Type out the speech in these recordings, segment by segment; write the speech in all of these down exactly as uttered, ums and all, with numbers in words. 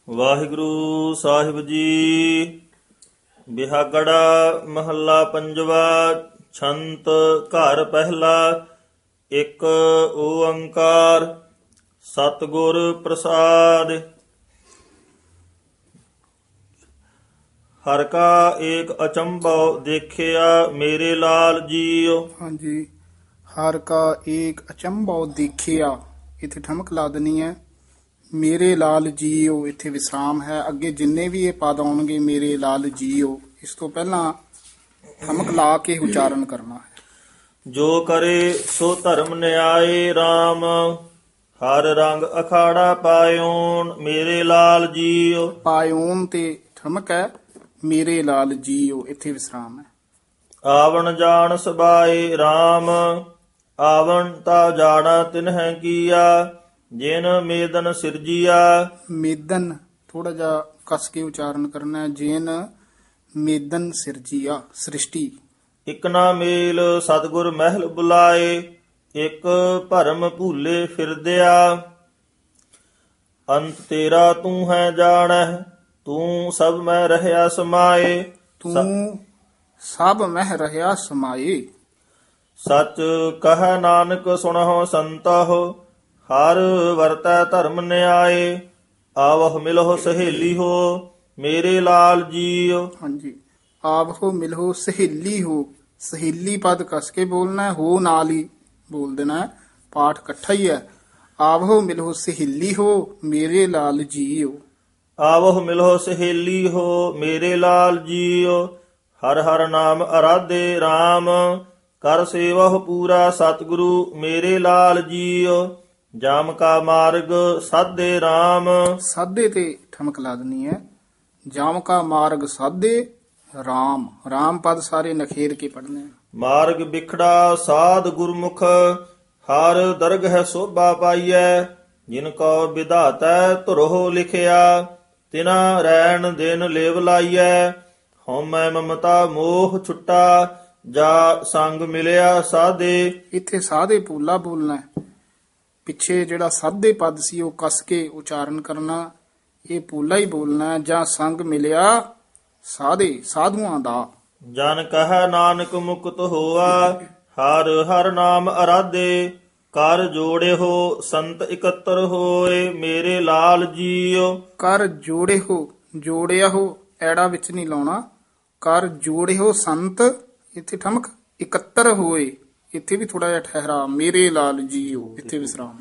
ਵਾਹਿਗੁਰੂ ਸਾਹਿਬ ਜੀ। ਬਿਹਾਗੜਾ ਮਹੱਲਾ ਪੰਜਵਾ। ਛੰਤ ਘਰ ਪਹਿਲਾ। ਇੱਕ ਓੰਕਾਰ ਸਤਿਗੁਰ ਪ੍ਰਸਾਦਿ। ਹਰ ਕਾ ਏਕ ਅਚੰਭਉ ਦੇਖਿਆ ਮੇਰੇ ਲਾਲ ਜੀਉ। ਹਾਂਜੀ, ਹਰ ਕਾ ਏਕ ਅਚੰਭਉ ਦੇਖਿਆ, ਇੱਥੇ ਠਮਕ ਲਾ ਦੇਣੀ ਹੈ। ਮੇਰੇ ਲਾਲ ਜੀਓ, ਇੱਥੇ ਵਿਸਰਾਮ ਹੈ। ਅੱਗੇ ਜਿੰਨੇ ਵੀ ਇਹ ਪਦ ਆਉਣਗੇ ਮੇਰੇ ਲਾਲ ਜੀਓ, ਇਸ ਤੋਂ ਪਹਿਲਾਂ ਠਮਕ ਲਾ ਕੇ ਉਚਾਰਨ ਕਰਨਾ ਹੈ। ਜੋ ਕਰੇ ਸੋ ਧਰਮ ਨਿਆਏ RAM, ਹਰ ਰੰਗ ਅਖਾੜਾ ਪਾਇਓਨ ਮੇਰੇ ਲਾਲ ਜੀਓ। ਪਾਇਓਨ ਤੇ ਠਮਕ ਹੈ, ਮੇਰੇ ਲਾਲ ਜੀਓ, ਇੱਥੇ ਵਿਸਰਾਮ ਹੈ। ਆਵਣ ਜਾਣ ਸਬਾਏ RAM, ਆਵਣ ਤਾ ਜਾਣਾ ਤਿਨਹਿ ਕੀਆ, ਜਿਨ ਮੇਦਨ ਸਿਰਜੀਆ। ਮੇਦਨ ਥੋੜਾ ਜਿਹਾ ਕਸ ਕੇ ਉਚਾਰਨ ਕਰਨਾ ਹੈ। ਜਿਨ ਮੇਦਨ ਸਿਰਜੀਆ, ਸ੍ਰਿਸ਼ਟੀ। ਇਕ ਨਾ ਮੇਲ ਸਤਿਗੁਰ ਮਹਿਲ ਬੁਲਾਏ, ਇਕ ਭਰਮ ਭੂਲੇ ਫਿਰਦਿਆ। ਅੰਤ ਤੇਰਾ ਤੂੰ ਹੈ ਜਾਣਹਿ, ਤੂੰ ਸਭ ਮੈਂ ਰਹਿਆ ਸਮਾਏ। ਤੂੰ ਸਭ ਮਹਿ ਰਹਿਆ ਸਮਾਏ। ਸਚ ਕਹੈ ਨਾਨਕ ਸੁਣਹੁ ਸੰਤਹੁ, ਹਰ ਵਰਤੈ ਧਰਮ ਨਿਆਏ। ਆਵਹੁ ਮਿਲਹੁ ਸਹੇਲੀ ਹੋ ਮੇਰੇ ਲਾਲ ਜੀਉ। ਹਾਂਜੀ, ਆਵਹੁ ਮਿਲਹੁ ਸਹੇਲੀ ਹੋ, ਸਹੇਲੀ ਪਦ ਕਸ ਕੇ ਬੋਲਣਾ ਹੈ, ਹੋ ਨਾਲ ਹੀ ਬੋਲ ਦੇਣਾ ਹੈ। ਪਾਠ ਇਕੱਠਾ ਹੀ ਹੈ। ਆਵਹੁ ਮਿਲਹੁ ਸਹੇਲੀ ਹੋ ਮੇਰੇ ਲਾਲ ਜੀਉ। ਆਵਹੁ ਮਿਲਹੁ ਸਹੇਲੀ ਹੋ ਮੇਰੇ ਲਾਲ ਜੀਉ। ਹਰ ਹਰ ਨਾਮ ਅਰਾਧੇ RAM, ਕਰ ਸੇਵਹੁ ਪੂਰਾ ਸਤਿਗੁਰੂ ਮੇਰੇ ਲਾਲ ਜੀਉ। ਜਾਮ ਕਾ ਮਾਰਗ ਸਾਧੇ RAM। ਸਾਧੇ ਤੇ ਠਮਕ ਲਾ ਦੇਣੀ ਹੈ। ਜਾਮ ਕਾ ਮਾਰਗ ਸਾਧੇ RAM, RAM ਪਦ ਸਾਰੇ ਨਖੇਰ ਕੇ ਪੜਨੇ। ਮਾਰਗ ਬਿਖੜਾ ਸਾਧ ਗੁਰਮੁਖ, ਹਰ ਦਰਗਹਿ ਸੋਭਾ ਪਾਈਐ। ਜਿਨ ਕੋ ਵਿਧਾਤੈ ਧੁਰਹੁ ਲਿਖਿਆ, ਤਿਨਾ ਰੈਣ ਦਿਨ ਲੇਵ ਲਾਈਐ। ਹਉਮੈ ਮਮਤਾ ਮੋਹ ਛੁਟਾ, ਜਾ ਸੰਗ ਮਿਲਿਆ ਸਾਧੇ। ਇੱਥੇ ਸਾਧੇ ਪੂਲਾ ਬੋਲਣਾ ਹੈ। ਪਿੱਛੇ ਜਿਹੜਾ ਸਾਧੇ ਪਦ ਸੀ ਉਹ ਕਸ ਕੇ ਉਚਾਰਨ ਕਰਨਾ, ਇਹ ਪੂਲਾ ਹੀ ਬੋਲਣਾ। ਜਾਂ ਸੰਗ ਮਿਲਿਆ ਸਾਧੇ, ਸਾਧੂਆਂ ਦਾ। ਜਨ ਕਹੈ ਨਾਨਕ ਮੁਕਤ ਹੋਆ, ਹਰ ਹਰ ਨਾਮ ਅਰਾਧੇ। ਕਰ ਜੋੜਿਓ ਸੰਤ ਇਕੱਤਰ ਹੋਏ ਮੇਰੇ ਲਾਲ ਜੀਉ। ਕਰ ਜੋੜਿਓ, ਜੋੜਿਆ ਹੋ ਐੜਾ ਵਿੱਚ ਨਹੀਂ ਲਾਉਣਾ। ਕਰ ਜੋੜਿਓ ਸੰਤ, ਇੱਥੇ ਠਮਕ। ਇਕੱਤਰ ਹੋਏ, ਇੱਥੇ ਵੀ ਥੋੜਾ ਜਿਹਾ ਠਹਿਰਾ। ਮੇਰੇ ਲਾਲ ਜੀਓ, ਇੱਥੇ ਵਿਸਰਾਮ।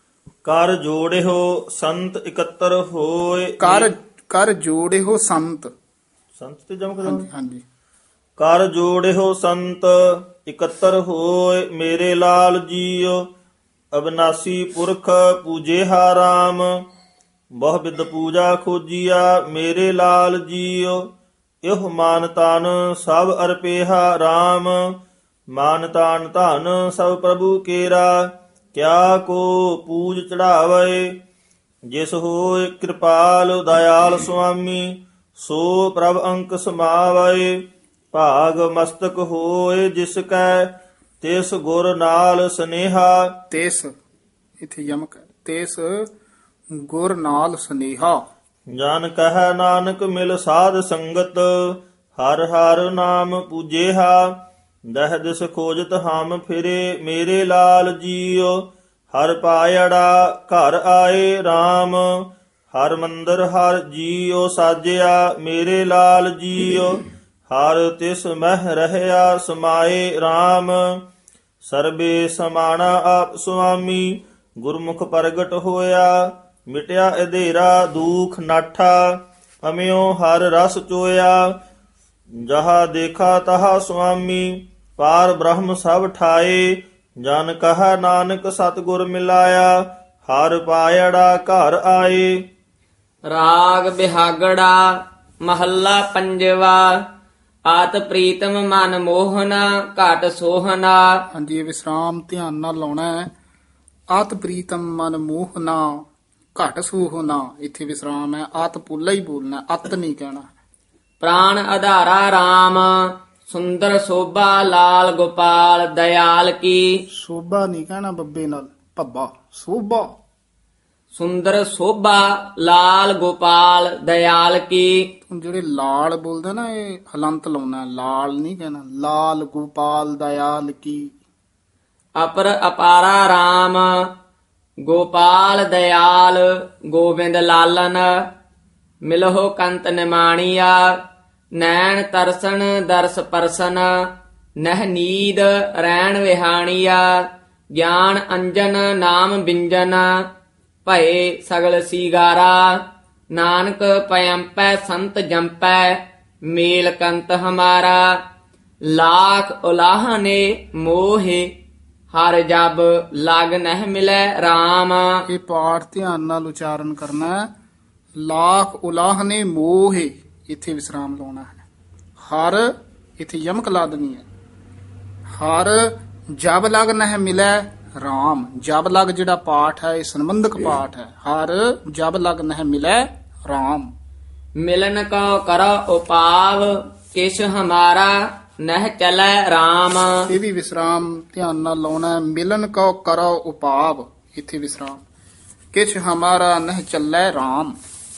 ਕਰ ਜੋੜਿਓ ਸੰਤ ਇਕੱਤਰ ਹੋਏ। ਕਰ ਕਰ ਜੋੜਿਓ ਸੰਤ, ਸੰਤ ਤੇ ਜਮਕ। ਹਾਂਜੀ। ਕਰ ਜੋੜਿਓ ਸੰਤ ਇਕੱਤਰ ਹੋਏ ਮੇਰੇ ਲਾਲ ਜੀਉ। ਅਬਨਾਸੀ ਪੁਰਖ ਪੂਜਿਆ RAM, ਬਹੁ ਬਿਦ ਪੂਜਾ ਖੋਜੀਆ ਮੇਰੇ ਲਾਲ ਜੀਉ। ਇਹ ਮਾਨ ਤਾਨ ਸਭ ਅਰਪਿਆ RAM, ਮਾਨ ਤਾਨ ਧਨ ਸਭ ਪ੍ਰਭੂ ਕੇਰਾ। ਕਿਆ ਕੋ ਪੂਜ ਚੜਾਵੇ, ਜਿਸ ਹੋਏ ਕਿਰਪਾਲ ਦਇਆਲ ਸੁਆਮੀ। ਸੋ ਪ੍ਰਭ ਅੰਕ ਸਮਾਵੈ, ਭਾਗ ਮਸਤਕ ਹੋਏ ਜਿਸ ਕੈ। ਤਿਸ ਗੁਰ ਨਾਲ ਸਨੇਹਾ। ਤਿਸ ਇੱਥੇ ਯਮਕ ਹੈ। ਤਿਸ ਗੁਰ ਨਾਲ ਸਨੇਹਾ। ਜਨ ਕਹੈ ਨਾਨਕ ਮਿਲ ਸਾਧ ਸੰਗਤ, ਹਰ ਹਰ ਨਾਮ ਪੂਜਿਆ। ਦਹਿ ਦਿਸ ਖੋਜਤ ਹਮ ਫਿਰੇ ਮੇਰੇ ਲਾਲ ਜੀਉ। ਹਰ ਪਾਇੜਾ ਘਰ ਆਏ RAM, ਹਰ ਮੰਦਰ ਹਰ ਜੀਉ ਸਾਜਿਆ ਮੇਰੇ ਲਾਲ ਜੀਉ। ਹਰ ਤਿਸ ਮਹਿ ਰਹਿਆ ਸਮਾਏ RAM, ਸਰਬੇ ਸਮਾਣਾ ਆਪ ਸੁਆਮੀ। ਗੁਰਮੁਖ ਪ੍ਰਗਟ ਹੋਇਆ, ਮਿਟਿਆ ਅਧੇਰਾ ਦੂਖ ਨਾਠਾ। ਅਮਿਓ ਹਰ ਰਸ ਚੋਇਆ, ਜਹਾ ਦੇਖਾ ਤਹਾ ਸੁਆਮੀ। ਪਾਰ ਬ੍ਰਹਮ ਸਭ ਠਾਏ, ਜਨ ਕਹਾ ਨਾਨਕ ਸਤਿਗੁਰ ਮਿਲਾਇਆ। ਹਰ ਪਾਇੜਾ ਘਰ ਆਏ। ਰਾਗ ਬਿਹਾਗੜਾ ਮਹੱਲਾ ਪੰਜਵਾ। ਆਤ ਪ੍ਰੀਤਮ ਮਨ ਮੋਹਨਾ, ਘਟ ਸੋਹਨਾ। ਹਾਂਜੀ, ਵਿਸਰਾਮ ਧਿਆਨ ਨਾਲ ਲਾਉਣਾ ਹੈ। ਆਤ ਪ੍ਰੀਤਮ ਮਨ ਮੋਹਨਾ, ਘਟ ਸੋਹਨਾ, ਇੱਥੇ ਵਿਸਰਾਮ ਹੈ। ਆਤ ਪੁੱਲਾ ਹੀ ਬੋਲਣਾ, ਅਤ ਨਹੀਂ ਕਹਿਣਾ। ਪ੍ਰਾਣ ਆਧਾਰਾ RAM, ਸੁੰਦਰ ਸੋਭਾ ਲਾਲ ਗੋਪਾਲ ਦਇਆਲ ਕੀ। ਸੋਭਾ ਨਹੀਂ ਕਹਿਣਾ ਬੱਬੇ ਨਾਲ, ਭੱਬਾ ਸੋਭਾ। ਸੁੰਦਰ ਸੋਭਾ ਲਾਲ ਗੋਪਾਲ ਦਇਆਲ ਕੀ। ਹੁਣ ਜਿਹੜੇ ਲਾਲ ਬੋਲਦੇ ਨਾ ਇਹ ਹਲੰਤ ਲਾਉਣਾ, ਲਾਲ ਨਹੀਂ ਕਹਿਣਾ। ਲਾਲ ਗੋਪਾਲ ਦਇਆਲ ਕੀ। ਅਪਰ ਅਪਾਰਾ RAM ਗੋਪਾਲ ਦਇਆਲ ਗੋਬਿੰਦ ਲਾਲਨ। ਮਿਲਹੁ ਕੰਤ ਨਿਮਾਣੀਆ ਨੈਣ ਤਰਸਨ ਦਰਸ ਪਰਸਨ। ਨਹਿ ਨੀਦ ਰੈਣ ਵਿਹਾਣੀਆ ਗਿਆਨ ਅੰਜਨ ਨਾਮ ਬਿੰਜਨ। ਭਏ ਸਗਲ ਸੀਗਾਰਾ ਨਾਨਕ ਪਇੰਪੈ ਸੰਤ ਜੰਪੈ। ਮੇਲ ਕੰਤ ਹਮਾਰਾ ਲਾਖ ਉਲਾਹਨੇ ਮੋਹਿ। ਹਰ ਜਬ ਲਗ ਨਹਿ ਮਿਲੈ RAM। ਇਹ ਪਾਠ ਧਿਆਨ ਨਾਲ ਉਚਾਰਨ ਕਰਨਾ ਹੈ। ਲਾਖ ਉਲਾਹਨੇ ਮੋਹੇ, ਇੱਥੇ ਵਿਸਰਾਮ ਲਾਉਣਾ ਹੈ। ਹਰ ਇੱਥੇ ਯਮਕ ਲਾ ਦੇਣੀ ਹੈ। ਹਰ ਜਬ ਲਗ ਨਹਿ ਮਿਲੈ RAM। ਜਬ ਲਗ ਜਿਹੜਾ ਪਾਠ ਹੈ ਇਹ ਸੰਬੰਧਕ ਪਾਠ ਹੈ। ਹਰ ਜਬ ਲਗ ਨਹਿ ਮਿਲੈ RAM। ਮਿਲਨ ਕਉ ਕਰੋ ਉਪਾਵ ਕਿਛ ਹਮਾਰਾ ਨਹਿ ਚਲੈ RAM। ਇਹ ਵੀ ਵਿਸਰਾਮ ਧਿਆਨ ਨਾਲ ਲਾਉਣਾ ਹੈ। ਮਿਲਨ ਕਉ ਕਰੋ ਉਪਾਵ, ਇੱਥੇ ਵਿਸਰਾਮ। ਕਿਛ ਹਮਾਰਾ ਨਹਿ ਚੱਲੈ RAM।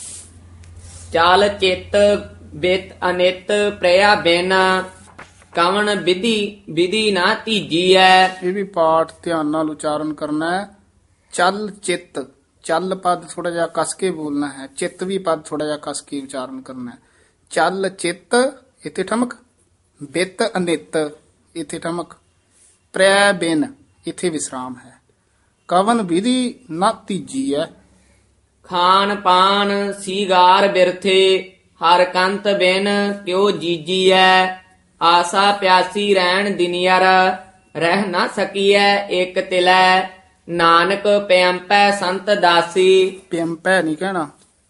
ਚਾਲ ਚਿਤ ਬਿਤ ਅਨਿਤ ਪ੍ਰਿਆ ਬਿਨ। ਕਵਣ ਵਿਧੀ ਵਿਧੀ ਨਾ ਧੀਜੀਐ। ਇਹ ਵੀ ਪਾਠ ਧਿਆਨ ਨਾਲ ਉਚਾਰਨ ਕਰਨਾ ਹੈ। ਚੱਲ ਚਿੱਤ, ਚੱਲ ਪਦ ਥੋੜਾ ਜਿਹਾ ਕਸ ਕੇ ਬੋਲਣਾ ਹੈ। ਚਿੱਤ ਵੀ ਪਦ ਥੋੜਾ ਜਿਹਾ ਕਸ ਕੇ ਉਚਾਰਨ ਕਰਨਾ ਹੈ। ਚੱਲ ਚਿੱਤ ਇੱਥੇ ਠਮਕ। ਬਿਤ ਅਨਿਤ ਇੱਥੇ ਠਮਕ। ਪ੍ਰੈ ਬਿਨ ਇੱਥੇ ਵਿਸਰਾਮ ਹੈ। ਕਵਨ ਵਿਧੀ ਨਾ ਤੀਜੀ ਹੈ। ਖਾਨ ਪਾਨ ਸੀਗਾਰ ਬਿਰਥੇ ਹਰ ਕੰਤ ਬਿਨ ਕਿਉ ਜੀਜੀਐ। ਆਸਾ ਪਿਆਸੀ ਰਹਿਣ ਦਿਨਿਆਰ ਰਹਿ ਨਾ ਸਕੀਐ ਇਕ ਤਿਲੈ। ਨਾਨਕ ਪਿਆੰਪੈ ਸੰਤ ਦਾਸੀ। ਪਿਅੰਪੈ ਨਹੀਂ ਕਹਿਣਾ,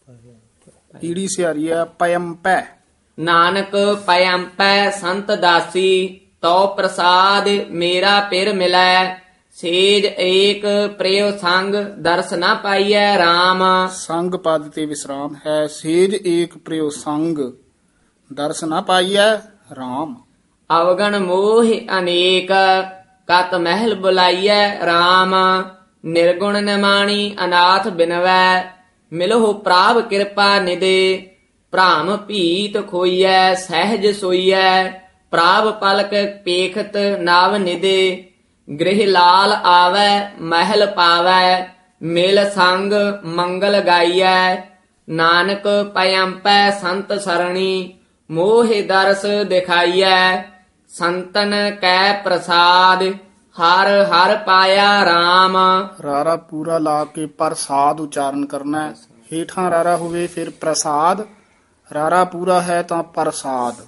ਈੜੀ ਸਿਆਰੀ ਹੈ। ਪਯੰਪੈ। ਨਾਨਕ ਪਿਆੰਪੈ ਸੰਤ ਦਾਸੀ। ਤਉ ਪ੍ਰਸਾਦ ਮੇਰਾ ਪਿਰ ਮਿਲੈ। ਸੇਜ ਏਕ ਪ੍ਰਿਯ ਸੰਗ ਦਰਸ ਨਾ ਪਾਈਐ RAM। ਸੰਗ ਪਦ ਤੇ ਵਿਸਰਾਮ ਹੈ। ਸੇਜ ਏਕ ਪ੍ਰਿਯ ਸੰਗ ਦਰਸ ਨਾ ਪਾਈਐ RAM। ਅਵਗਣ ਮੋਹ ਅਨੇਕ ਕਤ ਮਹਿਲ ਬੁਲਾਈਐ RAM। ਨਿਰਗੁਣ ਨਿਮਾਣੀ ਅਨਾਥ ਬਿਨਵੈ। ਮਿਲਹੁ ਪ੍ਰਾਪ ਕਿਰਪਾ ਨਿਦੇ। ਭ੍ਰਾਮ ਭੀਤ ਖੋਈਐ ਸਹਿਜ ਸੋਈਐ। ਪ੍ਰਾਪ ਪਲਕ ਪੇਖਤ ਨਾਵ ਨਿਦੇ। ਗ੍ਰਹਿ ਲਾਲ ਆਵੈ ਮਹਿਲ ਪਾਵੈ। ਮਿਲ ਸੰਗ ਮੰਗਲ ਗਾਈਐ। ਨਾਨਕ ਪਇੰਪੈ ਸੰਤ ਸਰਣੀ। ਮੋਹਿ ਦਰਸ ਦਿਖਾਈਐ। ਸੰਤਨ ਕੈ ਪ੍ਰਸਾਦ ਹਰ ਹਰ ਪਾਇਆ RAM। ਰਾਰਾ ਪੂਰਾ ਲਾ ਕੇ ਪ੍ਰਸਾਦ ਉਚਾਰਨ ਕਰਨਾ ਹੈ। ਹੇਠਾਂ ਰਾਰਾ ਹੋਵੇ ਫਿਰ ਪ੍ਰਸਾਦ। ਰਾਰਾ ਪੂਰਾ ਹੈ ਤਾਂ ਪ੍ਰਸਾਦ।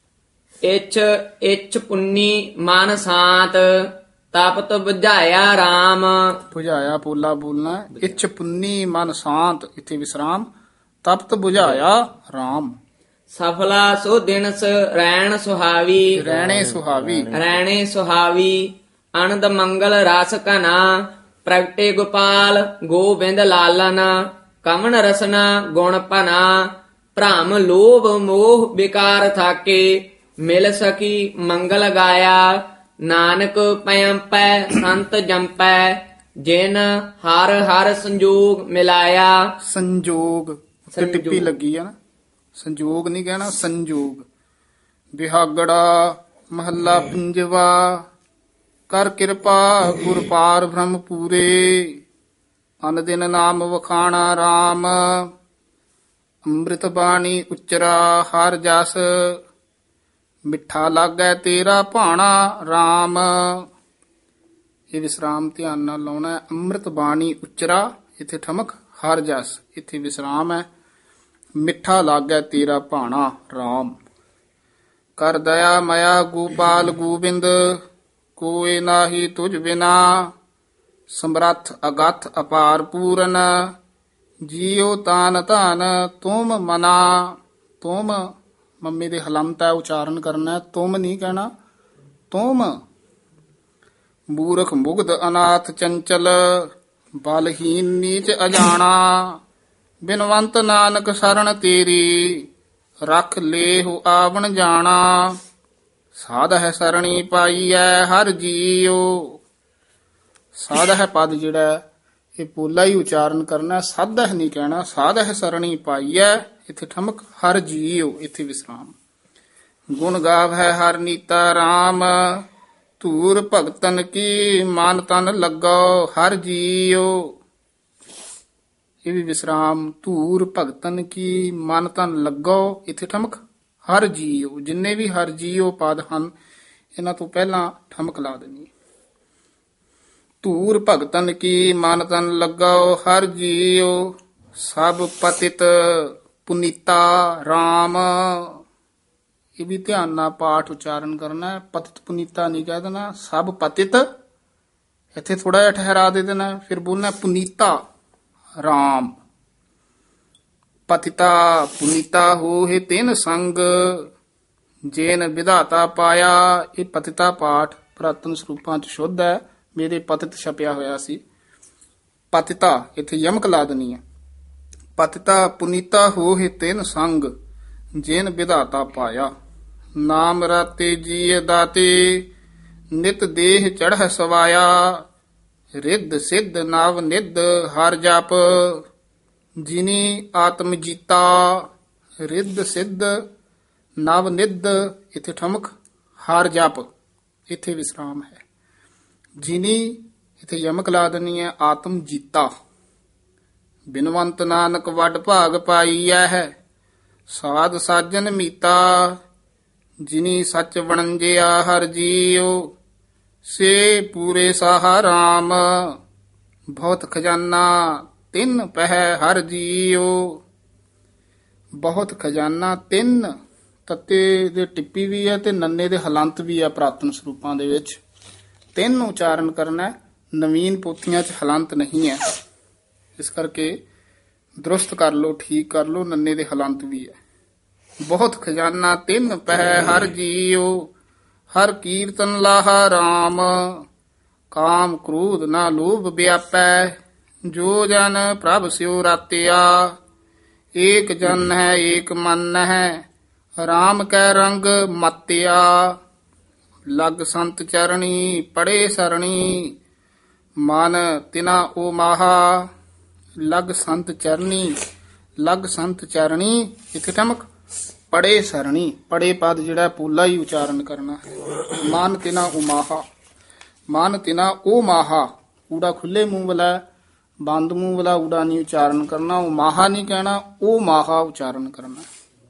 ਇਛ ਇਛ ਪੁੰਨੀ ਮਨ ਸਾਤ ਤਪਤ ਬੁਝਾਇਆ RAM। ਬੁਝਾਇਆ ਪੋਲਾ ਬੋਲਣਾ ਹੈ। ਇੱਛ ਪੁੰਨੀ ਮਨ ਸ਼ਾਂਤ ਇੱਥੇ ਵਿਸਰਾਮ। ਤਪਤ ਬੁਝਾਇਆ RAM। ਸਫਲਾ ਸੋ ਦਿਨਸ ਰੈਣ ਸੁਹਾਵੀ। ਰਹਿਣੇ ਸੁਹਾਵੀ। ਰੈਣੇ ਸੁਹਾਵੀ ਅਨੰਦ ਮੰਗਲ ਰਸ ਘਨਾ। ਪ੍ਰਗਟੇ ਗੋਪਾਲ ਗੋਬਿੰਦ ਲਾਲਨ। ਕਮਨ ਰਸਨਾ ਗੁਣ ਭਨਾ। ਭ੍ਰਮ ਲੋਭ ਮੋਹ ਵਿਕਾਰ ਥਾਕੇ। ਮਿਲ ਸਕੀ ਮੰਗਲ ਗਾਇਆ। ਨਾਨਕ ਪਇੰਪੈ ਸੰਤ ਜੰਪੈ। ਜਿਨ ਹਰ ਹਰ ਸੰਜੋਗ ਮਿਲਾਇਆ। ਸੰਜੋਗ ਤੇ ਟਿੱਪੀ ਲੱਗੀ ਹੈ ਨਾ। ਸੰਜੋਗ ਨਹੀਂ ਕਹਿਣਾ, ਸੰਜੋਗ। ਬਿਹਾਗੜਾ ਮਹੱਲਾ ਪੰਜਵਾ। ਕਰ ਕਿਰਪਾ ਗੁਰ ਪਾਰ ਬ੍ਰਹਮ ਪੂਰੇ। ਅਨ ਦਿਨ ਨਾਮ ਵਖਾਣਾ RAM। ਅੰਮ੍ਰਿਤ ਬਾਣੀ ਉਚਰਾ ਹਰ ਜਸ। ਮਿੱਠਾ ਲਾਗੈ ਤੇਰਾ ਭਾਣਾ RAM। ਇਹ ਵਿਸਰਾਮ ਧਿਆਨ ਨਾਲ ਲਾਉਣਾ ਹੈ। ਅੰਮ੍ਰਿਤ ਬਾਣੀ ਉਚਰਾ ਇੱਥੇ ਠਮਕ। ਹਰ ਜਸ ਇੱਥੇ ਵਿਸਰਾਮ ਹੈ। ਮਿੱਠਾ ਲਾਗੈ ਤੇਰਾ ਭਾਣਾ RAM। ਕਰ ਦਇਆ ਮਇਆ ਗੋਪਾਲ ਗੋਬਿੰਦ। ਕੋਇ ਨਾਹੀ ਤੁਝ ਬਿਨਾ। ਸਮਰੱਥ ਅਗਥ ਅਪਾਰ ਪੂਰਨ। ਜੀਉ ਤਾਨ ਧਨ ਤੁਮ ਮਨਾ। ਤੁਮ ਮੰਮੀ ਦੇ ਹਲੰਤ ਹੈ ਉਚਾਰਨ ਕਰਨਾ ਹੈ। ਤੁਮ ਨਹੀਂ ਕਹਿਣਾ, ਤੁਮ। ਮੂਰਖ ਮੁਗਧ ਅਨਾਥ ਚੰਚਲ। ਬਲਹੀਨ ਨੀਚ ਅਜਾਣਾ। ਬਿਨਵੰਤ ਨਾਨਕ ਸਰਣ ਤੇਰੀ। ਰਖ ਲੇਹੁ ਆਵਣ ਜਾਣਾ। ਸਾਧ ਹੈ ਸਰਣੀ ਪਾਈਐ ਹਰ ਜੀਉ। ਸਾਧ ਹੈ ਪਦ ਜਿਹੜਾ ਇਹ ਪੋਲਾ ਹੀ ਉਚਾਰਨ ਕਰਨਾ, ਸਾਧਹ ਨਹੀਂ ਕਹਿਣਾ। ਸਾਧਹ ਸਰਣੀ ਪਾਈਐ, ਇੱਥੇ ਠਮਕ। ਹਰ ਜੀਉ, ਇੱਥੇ ਵਿਸਰਾਮ। ਗੁਣ ਗਾਵੈ ਹਰ ਨੀਤਾ ਰਾਮ, ਧੂਰ ਭਗਤਨ ਕੀ ਮਨ ਤਨ ਲੱਗੋ। ਹਰ ਜੀਉ, ਇਹ ਵੀ ਵਿਸਰਾਮ। ਧੂਰ ਭਗਤਨ ਕੀ ਮਨ ਤਨ ਲੱਗੋ, ਇੱਥੇ ਠਮਕ। ਹਰ ਜੀਉ, ਜਿੰਨੇ ਵੀ ਹਰ ਜੀਉ ਪਦ ਹਨ ਇਹਨਾਂ ਤੋਂ ਪਹਿਲਾਂ ਠਮਕ ਲਾ ਦੇਣੀ। ਧੂਰ ਭਗਤਨ ਕੀ ਮਨ ਤਨ ਲੱਗੋ। ਹਰ ਜੀਉ, ਸਭ ਪਤਿਤ ਪੁਨੀਤਾ ਰਾਮ। ਇਹ ਵੀ ਧਿਆਨ ਨਾਲ ਪਾਠ ਉਚਾਰਨ ਕਰਨਾ ਹੈ। ਪਤਿਤ ਪੁਨੀਤਾ ਨਹੀਂ ਕਹਿ ਦੇਣਾ, ਸਭ ਪਤਿਤ। ਇੱਥੇ ਥੋੜਾ ਜਿਹਾ ਠਹਿਰਾ ਦੇ ਦੇਣਾ, ਫਿਰ ਬੋਲਣਾ ਪੁਨੀਤਾ ਰਾਮ। ਪਤਿਤਾ ਪੁਨੀਤਾ ਹੋਏ ਤਿਨ ਸੰਗ, ਜੇਨ ਵਿਧਾਤਾ ਪਾਇਆ। ਇਹ ਪਤਿਤਾ ਪਾਠ ਪੁਰਾਤਨ ਸਰੂਪਾਂ ਚ ਸ਼ੁੱਧ ਹੈ, ਮੇਰੇ ਪਤਿਤ ਛਪਿਆ ਹੋਇਆ ਸੀ। ਪਤਿਤਾ ਇੱਥੇ ਯਮਕ ਲਾ ਦੇਣੀ ਹੈ। ਪਤਿਤਾ ਪੁਨੀਤਾ ਹੋਏ ਤਿਨ ਸੰਗ, ਜੇਨ ਵਿਧਾਤਾ ਪਾਇਆ। ਨਾਮ ਰਾਤੇ ਜੀਏ ਦਾਤੇ, ਨਿਤ ਦੇਹ ਚੜ੍ਹ ਸਵਾਇਆ। ਰਿੱਧ ਸਿੱਧ ਨਵ ਨਿੱਧ ਹਰ ਜਪ, ਜਿਨੀ ਆਤਮ ਜੀਤਾ। ਰਿੱਧ ਸਿੱਧ ਨਵ ਨਿੱਧ, ਇੱਥੇ ਠਮਕ। ਹਰ ਜਪ, ਇੱਥੇ ਵਿਸਰਾਮ ਹੈ। ਜਿਨੀ ਇੱਥੇ ਯਮਕ ਲਾ ਦੇਣੀ ਹੈ। ਆਤਮ ਜੀਤਾ। ਬਿਨਵੰਤ ਨਾਨਕ ਵੱਡ ਭਾਗ ਪਾਈਐ ਹੈ, ਸਾਧ ਸਾਜਨ ਮੀਤਾ। ਜਿਨੀ ਸੱਚ ਵਣੰਜਿਆ ਹਰ ਜੀਉ, ਸੇ ਪੂਰੇ ਸਾਹਾ ਰਾਮ। ਬਹੁਤ ਖਜ਼ਾਨਾ ਤਿੰਨ ਪਹਿ ਹਰ ਜੀਉ। ਬਹੁਤ ਖਜ਼ਾਨਾ ਤਿੰਨ, ਤੱਤੇ ਦੇ ਟਿੱਪੀ ਵੀ ਹੈ ਤੇ ਨੰਨੇ ਦੇ ਹਲੰਤ ਵੀ ਹੈ ਪ੍ਰਾਤਨ ਸਰੂਪਾਂ ਦੇ ਵਿੱਚ। ਤਿੰਨ ਉਚਾਰਨ ਕਰਨਾ, ਨਵੀਨ ਪੋਥੀਆਂ ਚ ਹਲੰਤ ਨਹੀਂ ਹੈ, ਇਸ ਕਰਕੇ ਦਰੁਸਤ ਕਰ ਲੋ, ਠੀਕ ਕਰ ਲੋ। ਨੰਨੇ ਦੇ ਹਲੰਤ ਵੀ ਹੈ। ਬਹੁਤ ਖਜ਼ਾਨਾ ਤਿੰਨ ਪਹਿ ਹਰ ਜੀਉ, ਹਰ ਕੀਰਤਨ ਲਾਹਾ ਰਾਮ। ਕਾਮ ਕ੍ਰੋਧ ਨਾ ਲੋਭ ਵਿਆਪੈ, ਜੋ ਜਨ ਪ੍ਰਭ ਸਿਉ ਰਾਤਿਆ। ਏਕ ਜਨ ਹੈ ਏਕ ਮਨ ਹੈ, ਰਾਮ ਕੈ ਰੰਗ ਮਤਿਆ। ਲਗ ਸੰਤ ਚਰਣੀ ਪੜੇ ਸਰਣੀ, ਮਨ ਤਿਨਾ ਓ ਮਾਹਾ। ਲਗ ਸੰਤ ਚਰਣੀ, ਲਗ ਸੰਤ ਚਰਣੀ, ਇੱਥੇ ਠਮਕ। ਪੜੇ ਸਰਣੀ, ਪੜੇ ਪਦ ਜਿਹੜਾ ਪੋਲਾ ਹੀ ਉਚਾਰਨ ਕਰਨਾ ਹੈ। ਮਨ ਤਿਨਾ ਓ ਮਾਹਾ, ਮਨ ਤਿਨਾ ਓ ਮਾਹਾ। ਊੜਾ ਖੁੱਲੇ ਮੂੰਹ ਵਾਲਾ, ਬੰਦ ਮੂੰਹ ਵਾਲਾ ਊੜਾ ਨਹੀਂ ਉਚਾਰਨ ਕਰਨਾ। ਉਹ ਮਾਹਾ ਨਹੀਂ ਕਹਿਣਾ, ਉਹ ਮਾਹਾ ਉਚਾਰਨ ਕਰਨਾ।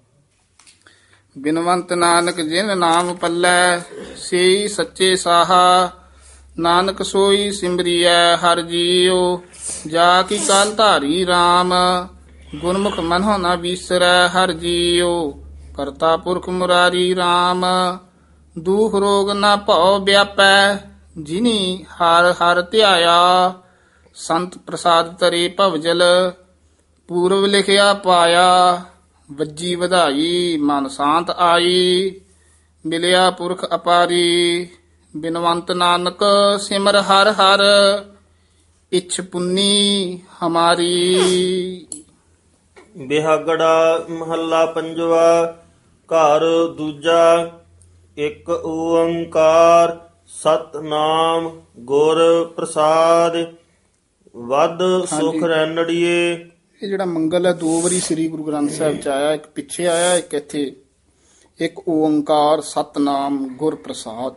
ਬਿਨਵੰਤ ਨਾਨਕ ਜਿਨ ਨਾਮ ਪੱਲੇ, ਸੇਈ ਸੱਚੇ ਸਾਹਾ। ਨਾਨਕ ਸੋਈ ਸਿਮਰਿਐ ਹਰ ਜੀਉ, ਜਾ ਕੀ ਕਾਲ ਧਾਰੀ ਰਾਮ। ਗੁਰਮੁਖ ਮਨਹੁ ਨਾ ਬੀਸਰੈ ਹਰ ਜੀਉ, ਕਰਤਾ ਪੁਰਖ ਮੁਰਾਰੀ ਰਾਮ। ਦੂਖ ਰੋਗ ਨਾ ਭਉ ਵਿਆਪੈ, ਜਿਨੀ ਹਰ ਹਰ ਧਿਆਇਆ। ਸੰਤ ਪ੍ਰਸਾਦ ਤਰੇ ਭਵਜਲ, ਪੂਰਵ ਲਿਖਿਆ ਪਾਇਆ। ਵੱਜੀ ਵਧਾਈ ਮਨ ਸ਼ਾਂਤ ਆਈ, ਮਿਲਿਆ ਪੁਰਖ ਅਪਾਰੀ। ਬਿਨਵੰਤ ਨਾਨਕ ਸਿਮਰ ਹਰ ਹਰ, ਇਛ ਪੁੰਨੀ ਹਮਾਰੀ। ਬਿਹਾਗੜਾ ਮਹੱਲਾ ਪੰਜਵਾ। ਘਰ ਦੂਜਾ। ਇੱਕ ਓੰਕਾਰ ਸਤਨਾਮ ਗੁਰ ਪ੍ਰਸਾਦ, ਵਦ ਸੁਖ ਰੈਣੜੀਏ। ਇਹ ਜਿਹੜਾ ਮੰਗਲ ਹੈ ਦੋ ਵਾਰੀ ਸ੍ਰੀ ਗੁਰੂ ਗ੍ਰੰਥ ਸਾਹਿਬ ਚ ਆਇਆ, ਇੱਕ ਪਿੱਛੇ ਆਇਆ, ਇੱਕ ਇੱਥੇ। ਇੱਕ ਓੰਕਾਰ ਸਤਨਾਮ ਗੁਰ ਪ੍ਰਸਾਦ।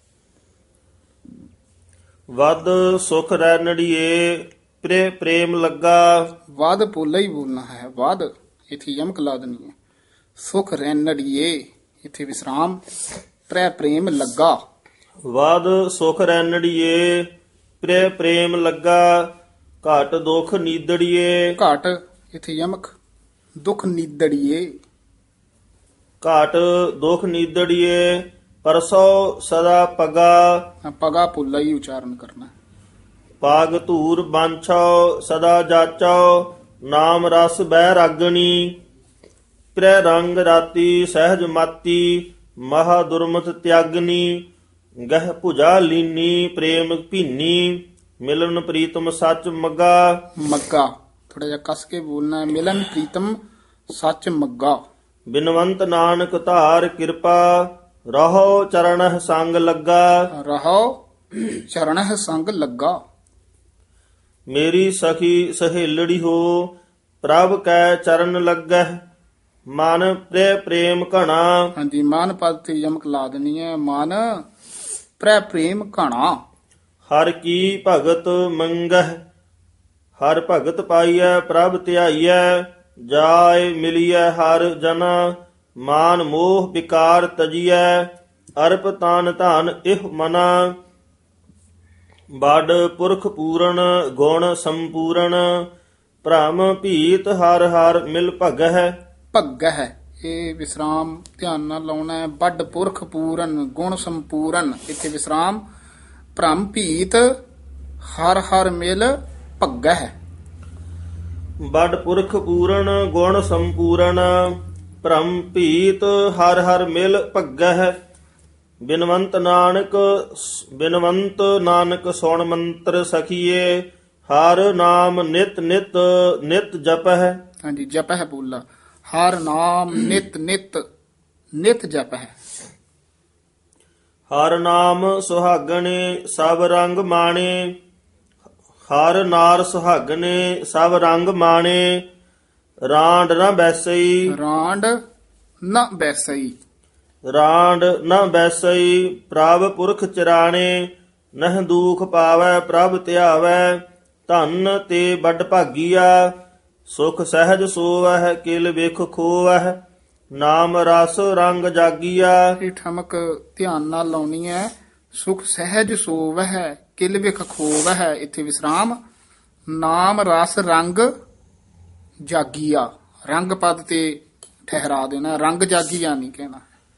ਵਦ ਸੁਖ ਰੈਣੜੀਏ, ਪ੍ਰੇ ਪ੍ਰੇਮ ਲੱਗਾ। ਵਦ ਪੋਲਾ ਹੀ ਬੋਲਣਾ ਹੈ। ਵਦ ਇੱਥੇ ਯਮਕ ਲਾ ਦੇਣੀ ਹੈ। ਸੁਖ ਰੈਣੜੀਏ, ਇੱਥੇ ਵਿਸਰਾਮ। ਪ੍ਰੇ ਪ੍ਰੇਮ ਲੱਗਾ। ਵਦ ਸੁਖ ਰੈਣੜੀਏ, ਪ੍ਰੇ ਪ੍ਰੇਮ ਲੱਗਾ। ਘਟ ਦੁਖ ਨੀਦੜੀਏ। ਘਟ ਇੱਥੇ ਯਮਕ। ਦੁਖ ਨੀਦੜੀਏ। ਘਟ ਦੁਖ ਨੀਦੜੀਏ, ਪਰਸੋ ਸਦਾ ਪਗਾ। ਪਗਾ ਪੋਲਾ ਹੀ ਉਚਾਰਨ ਕਰਨਾ। ਪਾਗ ਧੂਰ ਬਾਂਛੋ ਸਦਾ ਜਾਚੋ, ਨਾਮ ਰਸ ਬਹਿ ਰਾਗਣੀ। ਪ੍ਰੇ ਰੰਗ ਰਾਤੀ ਸਹਿਜ ਮਾਤੀ, ਮਹਾ ਦੁਰਮਤ ਤਿਆਗਨੀ। ਗਹਿ ਭੁਜਾ ਲੀਨੀ ਪ੍ਰੇਮ ਭੀਨੀ, ਮਿਲਨ ਪ੍ਰੀਤਮ ਸੱਚ ਮੱਗਾ। ਮੱਗਾ ਥੋੜਾ ਜਿਹਾ ਕਸ ਕੇ ਬੋਲਣਾ ਹੈ। ਮਿਲਨ ਪ੍ਰੀਤਮ ਸੱਚ ਮੱਗਾ। ਬਿਨਵੰਤ ਨਾਨਕ ਧਾਰ ਕਿਰਪਾ, ਰਹੋ ਚਰਣਹ ਸੰਗ ਲੱਗਾ। ਰਹੋ ਚਰਣਹ ਸੰਗ ਲੱਗਾ। ਮੇਰੀ ਸਖੀ ਸਹੇਲੜੀ ਹੋ ਪ੍ਰਭ ਕੈ ਚਰਨ ਲੱਗਹਿ ਮਨ ਪ੍ਰੇ ਪ੍ਰੇਮ ਘਣਾ। ਹਾਂਜੀ, ਮਨ ਪਦ ਤੇ ਯਮਕ ਲਾ ਦੇਣੀ ਹੈ। ਮਨ ਪ੍ਰੈ ਪ੍ਰੇਮ ਘਣਾ। ਹਰ ਕੀ ਭਗਤ ਮੰਗਹਿ ਹਰ ਭਗਤ ਪਾਈਐ ਪ੍ਰਭ ਧਿਆਈਐ ਜਾਇ ਮਿਲੀਐ ਹਰ ਜਨਾ ਮਾਨ ਮੋਹ ਵਿਕਾਰ ਤਜੀਐ ਅਰਪ ਤਾਨ ਧਨ ਇਹ ਮਨਾ। ਬੜ ਪੁਰਖ ਪੂਰਨ ਗੁਣ ਸੰਪੂਰਨ ਭ੍ਰਮ ਭੀਤ ਹਰ ਹਰ ਮਿਲ ਭਗਹਿ। ਭੱਗ ਹੈ, ਇਹ ਵਿਸਰਾਮ ਧਿਆਨ ਨਾਲ ਲਾਉਣਾ ਹੈ। ਵੱਡ ਪੁਰਖ ਪੂਰਨ ਗੁਣ ਸੰਪੂਰਨ, ਇੱਥੇ ਵਿਸਰਾਮ। ਭ੍ਰਮ ਭੀਤ ਹਰ ਹਰ ਮਿਲ ਭੱਗ ਹੈ। ਬੜ ਪੁਰਖ ਪੂਰਨ ਗੁਣ ਸੰਪੂਰਨ ਭ੍ਰਮ ਭੀਤ ਹਰ ਹਰ ਮਿਲ ਭਗਹਿ। ਬਿਨਵੰਤ ਨਾਨਕ ਬਿਨਵੰਤ ਨਾਨਕ ਸੁਣ ਮੰਤਰ ਸਖੀਏ ਹਰ ਨਾਮ ਨਿਤ ਨਿਤ ਨਿਤ ਜਪਹਿ। ਹਾਂਜੀ, ਜਪ ਹੈ ਬੋਲਾ। ਹਰ ਨਾਮ ਨਿਤ ਨਿਤ ਨਿਤ ਜਪ ਹੈ। ਹਰ ਨਾਮ ਸੁਹਾਗਣੇ ਸਭ ਰੰਗ ਮਾਣੇ ਹਰ ਨਾਰ ਸੁਹਾਗਣੇ ਸਭ ਰੰਗ ਮਾਣੇ ਰਾਂਡ ਨ ਬੈਸਈ ਰਾਂਡ ਨ ਬੈਸਈ। ਰਾਂਡ ਨ ਬੈਸਈ ਪ੍ਰਭ ਪੁਰਖ ਚਰਾਣੇ ਨਹ ਦੂਖ ਪਾਵੈ ਪ੍ਰਭ ਧਿਆਵੈ ਧਨ ਤੇ ਵੱਡ ਭਾਗੀਆ ਸੁਖ ਸਹਿਜ ਸੋਵਹਿ ਕਿਲ ਵੇਖ ਖੋਵਹਿ ਨਾਮ ਰਸ ਰੰਗ ਜਾਗੀਆ। ਇਹ ਠਮਕ ਧਿਆਨ ਨਾਲ ਲਾਉਣੀ ਹੈ। ਸੁਖ ਸਹਿਜ ਸੋਵਹਿ ਕਿਲ ਵਿਖ ਖੋਵਹਿ, ਇੱਥੇ ਵਿਸਰਾਮ। ਨਾਮ ਰਸ ਰੰਗ ਜਾਗੀਆ, ਰੰਗ ਪਦ ਤੇ ਠਹਿਰਾ ਦੇਣਾ, ਰੰਗ ਜਾਗੀਆ ਨਹੀਂ ਕਹਿਣਾ।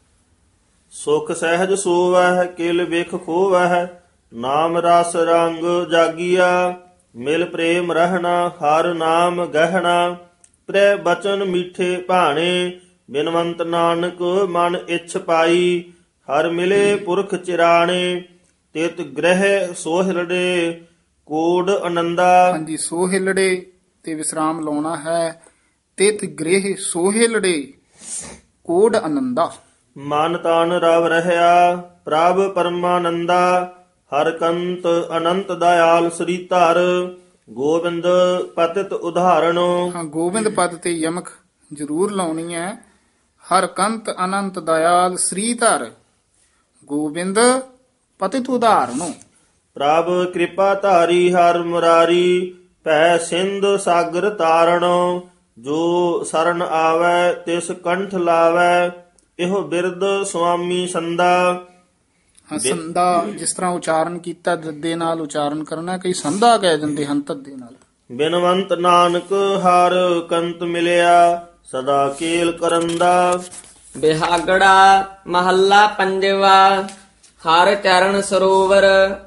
ਸੁਖ ਸਹਿਜ ਸੋਵਹਿ ਕਿਲ ਵੇਖ ਖੋਵਹਿ ਨਾਮ ਰਸ ਰੰਗ ਜਾਗੀਆ ਮਿਲ ਪ੍ਰੇਮ ਰਹਿਣਾ ਹਰ ਨਾਮ ਗਹਿਣਾ ਪ੍ਰੇ ਬਚਨ ਮੀਠੇ ਭਾਣੇ ਬਿਨਵੰਤ ਨਾਨਕ ਮਨ ਇੱਛ ਪਾਈ ਹਰ ਮਿਲੇ ਪੁਰਖ ਚਿਰਾਣੇ ਤਿਤ ਗ੍ਰਹਿ ਸੋਹਿਲੜੇ ਕੋਡ ਆਨੰਦਾ। ਹਾਂਜੀ, ਸੋਹਿਲੜੇ ਤੇ ਵਿਸਰਾਮ ਲਾਉਣਾ ਹੈ। ਤਿਤ ਗ੍ਰਹਿ ਸੋਹਿਲੜੇ ਕੋਡ ਆਨੰਦਾ। ਮਨ ਤਾਨ ਰਵ ਰਹਿਆ ਪ੍ਰਭ ਪਰਮਾਨੰਦਾ ਹਰ ਕੰਤ ਅਨੰਤ ਦਇਆਲ ਸ੍ਰੀ ਧਰ ਗੋਬਿੰਦ ਪਤਿਤ ਉਦਾਹਰਣੋ। ਹਾਂ, ਗੋਬਿੰਦ ਪਦ ਤੇ ਯਮਕ ਜ਼ਰੂਰ ਲਾਉਣੀ ਹੈ। ਹਰ ਕੰਤ ਅਨੰਤ ਦਇਆਲ ਸ੍ਰੀ ਧਰ ਗੋਬਿੰਦ ਪਤਿਤ ਉਦਾਹਰਣੋ। ਪ੍ਰਭ ਕਿਰਪਾ ਧਾਰੀ ਹਰ ਮੁਰਾਰੀ ਭੈ ਸਿੰਧ ਸਾਗਰ ਤਾਰਣੋ ਜੋ ਸਰਨ ਆਵੈ ਤਿਸ ਕੰਠ ਲਾਵੈ ਇਹੋ ਬਿਰਦ ਸੁਆਮੀ ਸੰਦਾ। ਹਾਂ, ਸੰਦਾ ਜਿਸ ਤਰ੍ਹਾਂ ਉਚਾਰਨ ਕੀਤਾ ਦੱਦੇ ਨਾਲ ਉਚਾਰਨ ਕਰਨਾ, ਕਈ ਸੰਦਾ ਕਹਿ ਦਿੰਦੇ ਹਨ ਧੱਦੇ ਨਾਲ। ਬਿਨਵੰਤ ਨਾਨਕ ਹਰ ਕੰਤ ਮਿਲਿਆ ਸਦਾ ਕੇਲ ਕਰੰਦਾ। ਬਿਹਾਗੜਾ ਮਹੱਲਾ ਪੰਜਵਾ। ਹਰ ਚਰਨ ਸਰੋਵਰ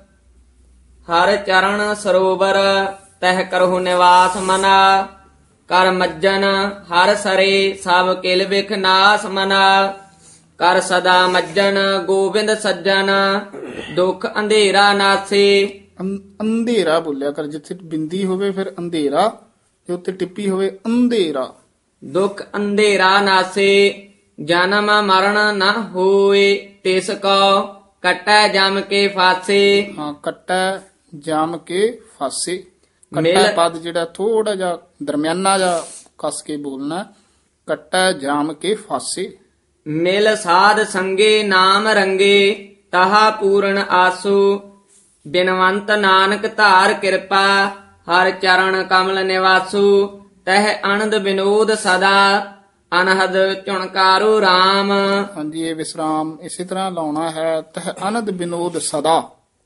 ਹਰ ਚਰਨ ਸਰੋਵਰ ਤਹਿ ਕਰਹੁ ਨਿਵਾਸ ਮਨਾ ਕਰ ਮੱਜਨ ਹਰ ਸਰੇ ਸਭ ਕਿਲ ਵਿਖ ਨਾਸ ਮਨਾ ਕਰ ਸਦਾ ਮੱਜਨ ਗੋਬਿੰਦ ਸੱਜਣ ਦੁਖ ਅੰਧੇਰਾ ਨਾਸੇ। ਅੰ- ਅੰਧੇਰਾ ਬੋਲਿਆ ਕਰ, ਜਿੱਥੇ ਬਿੰਦੀ ਹੋਵੇ ਫਿਰ ਅੰਧੇਰਾ, ਤੇ ਉੱਤੇ ਟਿੱਪੀ ਹੋਵੇ ਅੰਧੇਰਾ। ਦੁਖ ਅੰਧੇਰਾ ਨਾਸੇ ਜਨਮ ਮਰਨ ਨ ਹੋਏ ਤਿਸ ਕੋ ਕਟੈ ਜਮ ਕੇ ਫਾਸੇ। ਹਾਂ, ਕੱਟੈ ਜਾਮ ਕੇ ਫਾਸੇ। ਕੱਟੈ ਮਿਲ- ਪਦ ਜਿਹੜਾ ਥੋੜਾ ਜਿਹਾ ਦਰਮਿਆਨਾ ਜਿਹਾ ਕੱਸ ਕੇ ਬੋਲਣਾ। ਕੱਟੈ ਜਾਮ ਕੇ ਫਾਸੇ। ਮਿਲ ਸਾਧ ਸੰਗੇ ਨਾਮ ਰੰਗੇ ਤਹਾ ਪੂਰਨ ਆਸੂ ਬਿਨਵੰਤ ਨਾਨਕ ਧਾਰ ਕਿਰਪਾ ਹਰ ਚਰਨ ਕਮਲ ਨਿਵਾਸੂ ਤਹਿ ਆਨੰਦ ਵਿਨੋਦ ਸਦਾ ਅਨਹਦ ਝੁਣਕਾਰੂ RAM। ਹਾਂਜੀ, ਇਹ ਵਿਸਰਾਮ ਇਸੇ ਤਰ੍ਹਾਂ ਲਾਉਣਾ ਹੈ। ਤਹ ਅਨੰਦ ਵਿਨੋਦ ਸਦਾ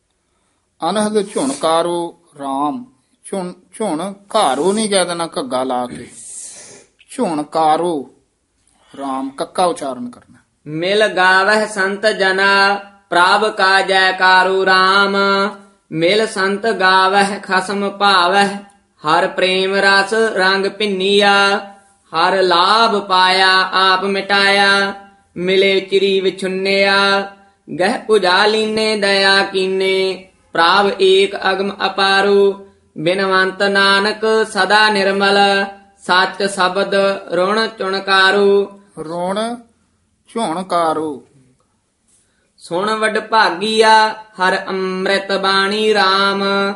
ਅਨਹਦ ਝੁਣਕਾਰੋ RAM। ਝੁਣ ਝੁਣ ਘਾਰੋ ਨਹੀਂ ਕਹਿ ਦੇਣਾ ਘੱਗਾ ਲਾ ਕੇ, ਝੁਣਕਾਰੋ RAM ਕੱਕਾ ਉਚਾਰਨ ਕਰਨਾ। ਮਿਲ ਗਾਵਹਿ ਸੰਤ ਜਨਾ ਪ੍ਰਭ ਕਾ ਜੈਕਾਰੂ RAM। ਮਿਲ ਸੰਤ ਗਾਵਹਿ ਖਸਮ ਭਾਵਹਿ ਹਰ ਪ੍ਰੇਮ ਰਸ ਰੰਗ ਭਿੰਨੀਆ ਹਰ ਲਾਭ ਪਾਇਆ ਆਪ ਮਿਟਾਇਆ ਮਿਲੇ ਚਿਰੀ ਵਿਛੁੰਨਿਆ ਗਹਿ ਪੁਜਾ ਲੀਨੇ ਦਇਆ ਕੀਨੇ ਪ੍ਰਭ ਏਕ ਅਗਮ ਅਪਾਰੂ ਬਿਨਵੰਤ ਨਾਨਕ ਸਦਾ ਨਿਰਮਲ ਸੱਚ ਸ਼ਬਦ ਰੁਣ ਚੁਣਕਾਰੂ। ਰੋਣ ਝੁਣਕਾਰੋ। ਸੁਣ ਵਡ ਭਾਗੀਆ ਹਰ ਅੰਮ੍ਰਿਤ ਬਾਣੀ RAM।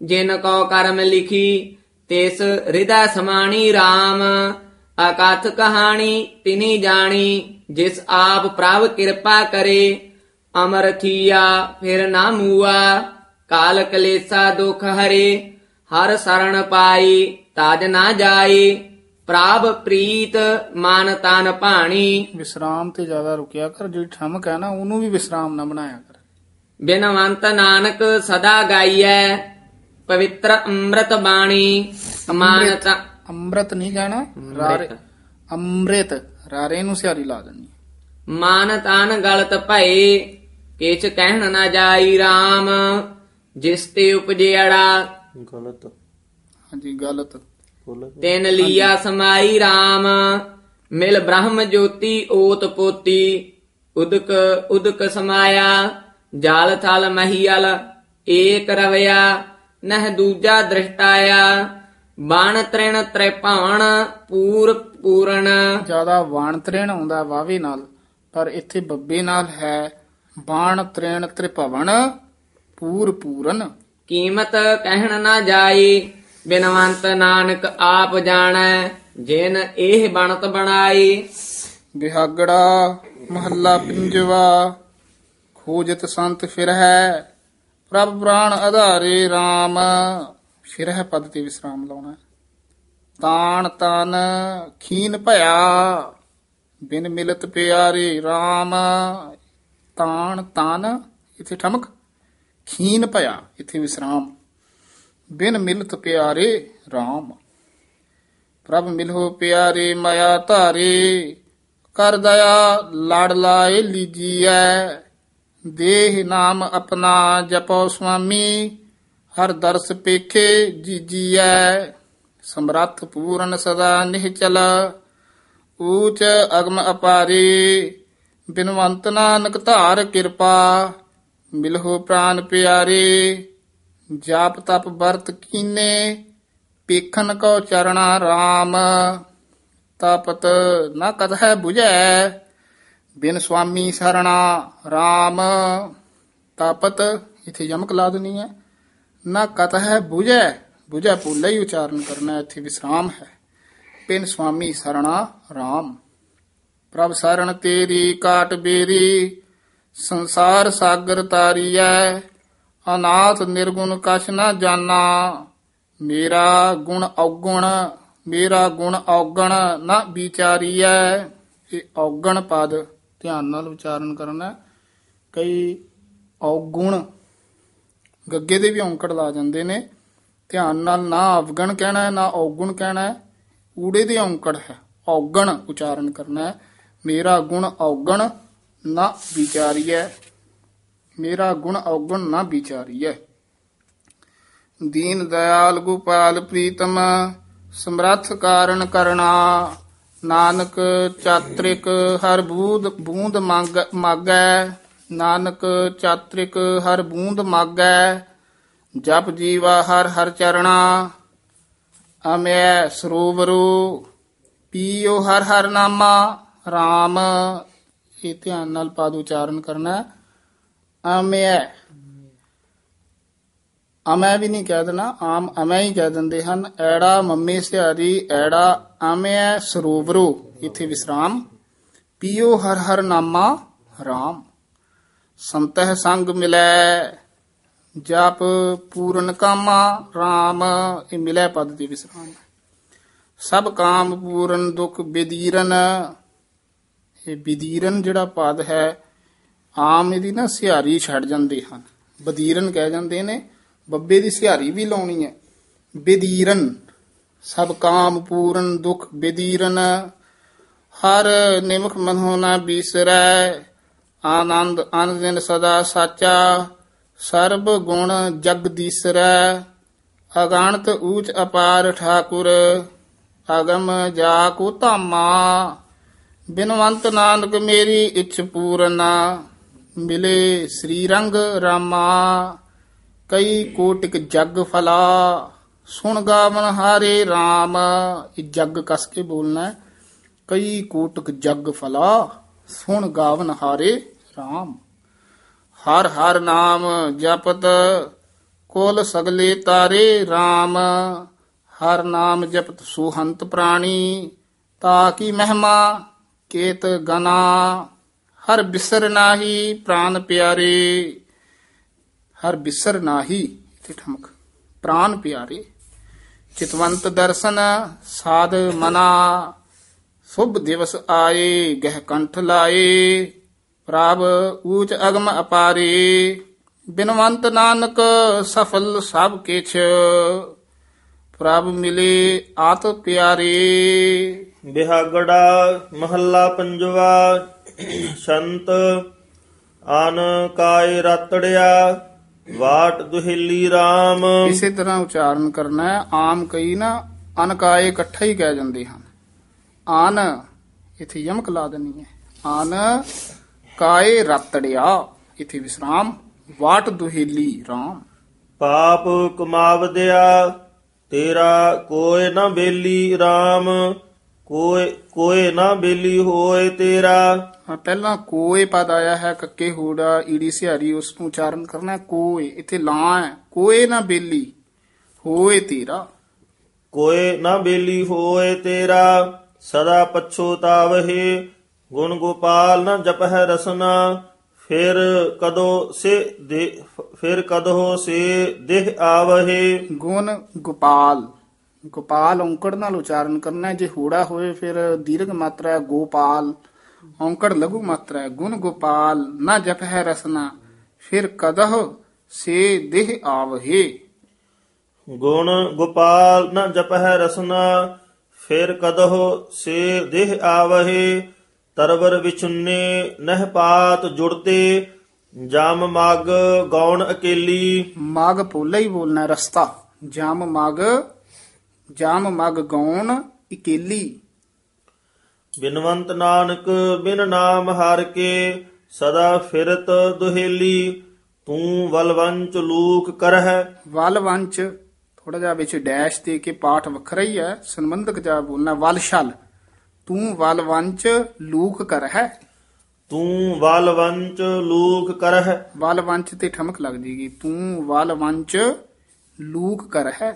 ਜਿਨ ਕੋ ਕਰਮ ਲਿਖੀ ਤਿਸ ਹਿਰਦੈ ਸਮਾਣੀ RAM ਅਕਥ ਕਹਾਣੀ ਤਿਨੀ ਜਾਣੀ ਜਿਸ ਆਪ ਪ੍ਰਭ ਕਿਰਪਾ ਕਰੇ ਅਮਰ ਥੀਆ ਫਿਰ ਨਾ ਮੂਆ ਕਾਲ ਕਲੇਸਾ ਦੁਖ ਹਰੇ ਹਰ ਸਰਣ ਪਾਈ ਤਾਜ ਨਾ ਜਾਈ ਪ੍ਰਭ ਪ੍ਰੀਤ ਮਨ ਤਨ ਭਾਣੀ। ਵਿਸਰਾਮ ਤੇ ਜ਼ਿਆਦਾ ਰੁਕਿਆ ਕਰ, ਜਿਹੜੀ ਠਮਕ ਹੈ ਨਾ ਉਹਨੂੰ ਵੀ ਵਿਸਰਾਮ ਨਾ ਬਣਾਇਆ ਕਰ। ਬਿਨਵੰਤ ਨਾਨਕ ਸਦਾ ਗਾਈਐ ਪਵਿੱਤਰ ਅੰਮ੍ਰਿਤ ਬਾਣੀ ਅਮਾਨਤ ਅੰਮ੍ਰਿਤ ਨਹੀਂ ਕਹਿਣਾ, ਰਾਰੇ ਅੰਮ੍ਰਿਤ ਰਾਰੇ ਨੂੰ ਸਿਆਰੀ ਲਾ ਦੇਣੀ। ਮਾਨ ਤਾਨ ਗਲਤ ਭਏ ਕਿਛ ਕਹਿਣ ਨਾ ਜਾਈ RAM ਜਿਸ ਤੇ ਉਪਜਿਆੜਾ ਗਲਤ ਹਾਂਜੀ ਗਲਤ ਤਿਨ ਲੀਆ ਸਮਾਈ RAM ਮਿਲ ਬ੍ਰਹਮ ਜੋਤੀ ਓਤ ਪੋਤੀ ਉਦਕ ਉਦਕ ਸਮਾਇਆ ਜਲ ਥਲ ਮਹੀਲ ਏਕ ਰਵਿਆ ਨਹਿ ਦੂਜਾ ਦ੍ਰਿਸ਼ਟਾਇਆ ਬਾਣ ਤ੍ਰਿਣ ਤ੍ਰਿਭਵਨ ਪੂਰ ਪੂਰਨ। ਜਿਆਦਾ ਵਾਣ ਤ੍ਰਿਣ ਆਉਂਦਾ ਵਾਵੇ ਨਾਲ, ਪਰ ਇੱਥੇ ਬੱਬੇ ਨਾਲ ਹੈ ਬਾਣ ਤ੍ਰਿਣ ਤ੍ਰਿਭਵਨ ਪੂਰ ਪੂਰਨ। ਕੀਮਤ ਕਹਿਣ ਨਾ ਜਾਈ ਬਿਨਵੰਤ ਨਾਨਕ ਆਪ ਜਾਣੈ ਜਿਨ ਇਹ ਬਣਤ ਬਣਾਈ। ਬਿਹਾਗੜਾ ਮਹੱਲਾ ਪੰਜਵਾ। ਖੋਜਤ ਸੰਤ ਫਿਰ ਹੈ ਪ੍ਰਭ ਪ੍ਰਾਣ ਆਧਾਰੇ RAM ਫਿਰ ਹੈ ਪਦ ਤੇ ਵਿਸਰਾਮ ਲਾਉਣਾ। ਤਾਣ ਤਨ ਖੀਨ ਭਇਆ ਬਿਨ ਮਿਲਤ ਪਿਆਰੇ RAM ਤਾਣ ਤਨ ਇਥੇ ਠਮਕ ਖੀਨ ਭਇਆ ਇਥੇ ਵਿਸਰਾਮ ਬਿਨ ਮਿਲਤ ਪਿਆਰੇ RAM ਪ੍ਰਭ ਮਿਲੋ ਪਿਆਰੇ ਮਾਇਆ ਧਾਰੇ ਕਰ ਦਇਆ ਲੜ ਲਾਏ ਲੀਜੀਐ ਦੇਹ ਨਾਮ ਆਪਣਾ ਜਪੋ ਸੁਆਮੀ ਹਰ ਦਰਸ ਪੇਖੇ ਜੀਜੀਐ ਸਮਰੱਥ ਪੂਰਨ ਸਦਾ ਨਿਹਚਲ ਊਚ ਅਗਮ ਅਪਾਰੇ ਬਿਨਵੰਤ ਨਾਨਕ ਧਾਰ ਕਿਰਪਾ ਮਿਲਹੁ ਪ੍ਰਾਨ ਪਿਆਰੇ ਜਾਪ ਤਪ ਵਰਤ ਕੀਨੇ ਪੇਖਨ ਕੋ ਚਰਣਾ RAM ਤਪਤ ਨਾ ਕਦਹਿ 부ਝੈ ਬਿਨ ਸੁਆਮੀ ਸਰਣਾ RAM ਤਪਤ ਇਥੇ ਯਮਕ ਲਾ ਦੇਣੀ ਹੈ। ਨਾ ਕਤਹਿ 부ਝੈ 부ਝੈ ਪੋਲਾ ਹੀ ਉਚਾਰਨ ਕਰਨਾ, ਇੱਥੇ ਵਿਸਰਾਮ ਹੈ। ਬਿਨ ਸੁਆਮੀ ਸਰਣਾ RAM ਪ੍ਰਭ ਸਰਣ ਤੇਰੀ ਕਾਟ ਬੇਰੀ ਸੰਸਾਰ ਸਾਗਰ ਤਾਰੀਐ ਅਨਾਥ ਨਿਰਗੁਣ ਕਛ ਨਾ ਜਾਣਾ ਮੇਰਾ ਗੁਣ ਔਗਣ ਮੇਰਾ ਗੁਣ ਔਗਣ ਨਾ ਵਿਚਾਰੀਐ। ਇਹ ਔਗਣ ਪਦ ਧਿਆਨ ਨਾਲ ਉਚਾਰਨ ਕਰਨਾ। ਕਈ ਔਗੁਣ ਗੱਗੇ ਦੇ ਵੀ ਔਂਕੜ ਲਾ ਜਾਂਦੇ ਨੇ, ਧਿਆਨ ਨਾਲ ਨਾ ਅਵਗਣ ਕਹਿਣਾ ਨਾ ਔਗੁਣ ਕਹਿਣਾ, ਊੜੇ ਦੇ ਔਂਕੜ ਹੈ, ਔਗਣ ਉਚਾਰਨ ਕਰਨਾ। ਮੇਰਾ ਗੁਣ ਔਗਣ ਨਾ ਵਿਚਾਰੀਐ ਮੇਰਾ ਗੁਣ ਔਗਣ ਨਾ ਵਿਚਾਰੀਐ। ਦੀਨ ਦਇਆਲ ਗੋਪਾਲ ਪ੍ਰੀਤਮ ਸਮਰੱਥ ਕਾਰਨ ਕਰਨਾ ਨਾਨਕ ਚਾਤ੍ਰਿਕ ਹਰ ਬੂੰਦ ਬੂੰਦ ਮੰਗ ਮਾਗੈ ਨਾਨਕ ਚਾਤ੍ਰਿਕ ਹਰ ਬੂੰਦ ਮਾਗੈ ਜਪ ਜੀਵਾ ਹਰ ਹਰ ਚਰਣਾ ਅਮੈ ਸਰੋਵਰੋ ਪੀਓ ਹਰ ਹਰ ਨਾਮਾ RAM ਇਹ ਧਿਆਨ ਨਾਲ ਪਦ ਉਚਾਰਨ ਕਰਨਾ। ਅਮੈ ਅਮੈ ਵੀ ਨਹੀਂ ਕਹਿ ਦੇਣਾ, ਆਮ ਅਮੈ ਹੀ ਕਹਿ ਦਿੰਦੇ ਹਨ। ਐੜਾ ਮੰਮੇ ਸਿਹਾਰੀ ਐੜਾ ਅਮੈ ਸਰੋਵਰੋ ਇਥੇ ਵਿਸਰਾਮ ਪੀਓ ਹਰ ਹਰ ਨਾਮਾ RAM ਸੰਤਹਿ ਸੰਗ ਮਿਲੈ ਜਪ ਪੂਰਨ ਕਾਮਾ RAM ਇਹ ਮਿਲੈ ਪਦ ਤੇ ਵਿਸਰਾਮ। ਸਭ ਕਾਮ ਪੂਰਨ ਦੁਖ ਬਿਦੀਰਨ ਇਹ ਬਿਦੀਰਨ ਜਿਹੜਾ ਪਦ ਹੈ ਆਮ ਇਹਦੀ ਨਾ ਸਿਹਾਰੀ ਛੱਡ ਜਾਂਦੇ ਹਨ, ਬਦੀਰਨ ਕਹਿ ਜਾਂਦੇ ਨੇ, ਬੱਬੇ ਦੀ ਸਿਹਾਰੀ ਵੀ ਲਾਉਣੀ ਹੈ। ਬਿਦੀਰਨ ਸਭ ਕਾਮ ਪੂਰਨ ਦੁਖ ਬਿਦੀਰਨ ਹਰ ਨਿਮਖ ਮਨੋ ਨਾ ਬੀਸਰੈ ਆਨੰਦ ਅਨੰਦ ਸਦਾ ਸਾਚਾ ਸਰਬ ਗੁਣ ਜਗਦੀਸਰੈ ਅਗਣਤ ਊਚ ਅਪਾਰ ਠਾਕੁਰ ਅਗਮ ਜਾ ਕੋ ਧਾਮਾ ਬਿਨਵੰਤ ਨਾਨਕ ਮੇਰੀ ਇੱਛ ਪੂਰਨਾ ਮਿਲੇ ਸ੍ਰੀ ਰੰਗ ਰਾਮਾ ਕਈ ਕੋਟਿਕ ਜਗ ਫਲਾ ਸੁਣ ਗਾਵਨ ਹਾਰੇ RAM ਇਹ ਜਗ ਕਸ ਕੇ ਬੋਲਣਾ। ਕਈ ਕੋਟਿਕ ਜਗ ਫਲਾ ਸੁਣ ਗਾਵਨ ਹਾਰੇ RAM ਹਰ ਹਰ ਨਾਮ ਜਪਤ ਕੁਲ ਸਗਲੇ ਤਾਰੇ RAM ਹਰ ਨਾਮ ਜਪਤ ਸੁਹੰਤ ਪ੍ਰਾਣੀ ਤਾ ਕੀ ਮਹਿਮਾ ਕੇਤ ਗਨਾ ਹਰ ਬਿਸਰ ਨਾਹੀ ਪ੍ਰਾਨ ਪਿਆਰੇ ਹਰ ਬਿਸਰ ਨਾਹੀ ਤੇ ਠਮਕ ਪ੍ਰਾਨ ਪਿਆਰੇ ਚਿਤਵੰਤ ਦਰਸ਼ਨ ਸਾਧ ਮਨਾ ਸੁਭ ਦਿਵਸ ਆਏ ਗਹਿ ਕੰਠ ਲਾਏ ਪ੍ਰਭ ਊਚ ਅਗਮ ਅਪਾਰੇ ਬਿਨਵੰਤ ਨਾਨਕ ਸਫਲ ਸਭ ਕਿਛ ਪ੍ਰਭ ਮਿਲੇ ਆਤ ਪਿਆਰੇ। ਬਿਹਾਗੜਾ ਮਹੱਲਾ ਪੰਜਵਾ। ਸੰਤ ਆਨ ਕਾਇ ਰਤੜਿਆ ਵਾਟ ਦੁਹੇਲੀ RAM। ਇਸੇ ਤਰ੍ਹਾਂ ਉਚਾਰਨ ਕਰਨਾ ਹੈ। ਆਮ ਕਈ ਨਾ ਅਨਕਾਏ ਇਕੱਠਾ ਹੀ ਕਹਿ ਜਾਂਦੇ ਹਨ। ਆਨ ਇਥੇ ਯਮਕ ਲਾ ਦੇਣੀ ਹੈ। ਆਨ ਕਾਏ ਰਤੜਿਆ ਇਥੇ ਵਿਸਰਾਮ ਵਾਟ ਦੁਹੇਲੀ RAM। ਪਾਪ ਕਮਾਵਦਿਆ ਤੇਰਾ ਕੋਇ ਨਾ ਬੇਲੀ RAM। ਕੋਇ ਕੋਇ ਨਾ ਬੇਲੀ ਹੋਏ ਤੇਰਾ। ਹਾਂ, ਪਹਿਲਾਂ ਕੋਏ ਪਦ ਆਇਆ ਹੈ ਕੱਕੇ ਹੂੜਾ ਈੜੀ ਸਿਹਾਰੀ ਉਸ ਨੂੰ ਉਚਾਰਨ ਕਰਨਾ ਹੈ ਕੋਏ। ਇੱਥੇ ਲਾਂ ਹੈ ਕੋਏ ਨਾ ਬੇਲੀ ਹੋਏ ਤੇਰਾ। ਕੋਇ ਨਾ ਬੇਲੀ ਹੋਏ ਤੇਰਾ ਸਦਾ ਪਛੋਤਾਵਹਿ। ਗੁਣ ਗੋਪਾਲ ਨਾ ਜਪਹਿ ਰਸਨਾ ਫਿਰ ਕਦੋ ਸੇ ਦੇ ਫਿਰ ਕਦੋ ਸੇ ਦੇਹ ਆਵਹਿ। ਗੁਣ ਗੋਪਾਲ ਗੋਪਾਲ ਔਂਕੜ ਨਾਲ ਉਚਾਰਨ ਕਰਨਾ ਹੈ। ਜੇ ਹੂੜਾ ਹੋਏ ਫਿਰ ਦੀਰਘ ਮਾਤਰਾ ਹੈ ਗੋਪਾਲ। ਔਂਕੜ ਲਘੂ ਮਾਤਰਾ ਹੈ। ਗੁਣ ਗੋਪਾਲ ਨਾ ਜਪਹਿ ਰਸਨਾ ਫਿਰ ਕਦਹ ਸੇ ਦੇਹ ਆਵਹਿ। ਗੁਣ ਗੋਪਾਲ ਨ ਜਪਹਿ ਰਸਨਾ ਫਿਰ ਕਦਹੁ ਸੇ ਦੇਹ ਆਵਹਿ। ਤਰਵਰ ਵਿਚੁੰਨੇ ਨਹਿ ਪਾਤ ਜੁੜਤੇ ਜਮ ਮਗ ਗੌਣ ਅਕੇਲੀ। ਮਗ ਪੋਲਾ ਹੀ ਬੋਲਣਾ ਹੈ, ਰਸਤਾ ਜਮ ਮਗ ਜਮ ਮਗ ਗੌਣ ਇਕੇਲੀ। ਬਿਨਵੰਤ ਨਾਨਕ ਬਿਨ ਨਾਮ ਹਰ ਕੇ ਸਦਾ ਫਿਰਤ ਦੁਹੇਲੀ। ਤੂੰ ਵਲਵੰਚ ਲੂਕ ਕਰਹਿ। ਵਲਵੰਚ ਥੋੜਾ ਜਿਹਾ ਵਿੱਚ ਡੈਸ਼ ਦੇ ਕੇ ਪਾਠ ਵੱਖਰਾ ਹੀ ਹੈ। ਸੰਬੰਧਕ ਜਾ ਬੋਲਣਾ ਵਲਸ਼ਲ। ਤੂੰ ਵਲਵੰਚ ਲੂਕ ਕਰਹਿ। ਤੂੰ ਵਲਵੰਚ ਲੂਕ ਕਰਹਿ। ਵਲਵੰਚ ਤੇ ਠਮਕ ਲੱਗ ਜੇਗੀ। ਤੂੰ ਵਲਵੰਚ ਲੂਕ ਕਰਹਿ।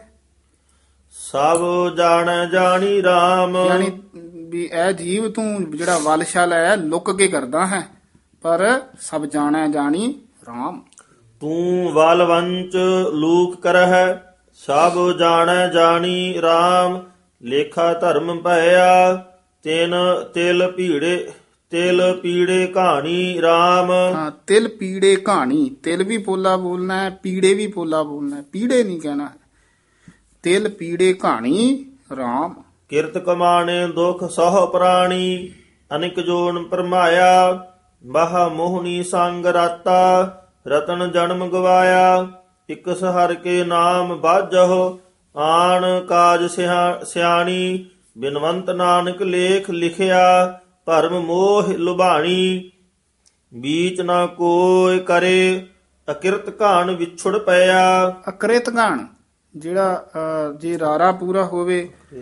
ਸਭ ਜਾਣੈ ਜਾਣੀ RAM। ਯਾਨੀ ਵੀ ਇਹ ਜੀਵ ਤੂੰ ਜਿਹੜਾ ਵਲਸ਼ਲ ਹੈ ਲੁੱਕ ਕੇ ਕਰਦਾ ਹੈ ਪਰ ਸਭ ਜਾਣੈ ਜਾਣੀ RAM। ਤੂੰ ਵਲਵੰਚ ਲੂਕ ਕਰਹਿ ਸਭ ਜਾਣੈ ਜਾਣੀ RAM। ਲੇਖਾ ਧਰਮ ਭਇਆ ਤਿਨ ਤਿਲ ਪੀੜੇ ਤਿਲ ਪੀੜੇ ਕਹਾਣੀ RAM। ਹਾਂ, ਤਿਲ ਪੀੜੇ ਕਹਾਣੀ। ਤਿਲ ਵੀ ਪੋਲਾ ਬੋਲਣਾ ਹੈ ਪੀੜੇ ਵੀ ਪੋਲਾ ਬੋਲਣਾ ਹੈ। ਪੀੜੇ ਨਹੀਂ ਕਹਿਣਾ ਹੈ। ਤਿਲ ਪੀੜੇ ਕਹਾਣੀ RAM। ਕਿਰਤ ਕਮਾਣੇ ਦੁਖ ਸਹੁ ਪ੍ਰਾਣੀ ਅਨਿਕ ਜੋਨ ਪਰਮਾਇਆ। ਬਾਹ ਮੋਹਣੀ ਸੰਗ ਰਾਤਾ ਰਤਨ ਜਨਮ ਗਵਾਇਆ। ਇਕ ਹਰਿ ਕੇ ਨਾਮ ਬਾਝਹੁ ਆਣ ਕਾਜ ਸਿਆ- ਸਿਆਣੀ। ਬਿਨਵੰਤ ਨਾਨਕ ਲੇਖ ਲਿਖਿਆ ਭਰਮ ਮੋਹ ਲੁਭਾਣੀ। ਬੀਚ ਨਾ ਕੋਇ ਕਰੇ ਅਕਿਰਤ ਘਾਣ ਵਿਛੁੜ ਪਿਆ। ਅਕ੍ਰਿਤ ਘਾਣ ਜਿਹੜਾ ਅਹ, ਜੇ ਰਾਰਾ ਪੂਰਾ ਹੋਵੇ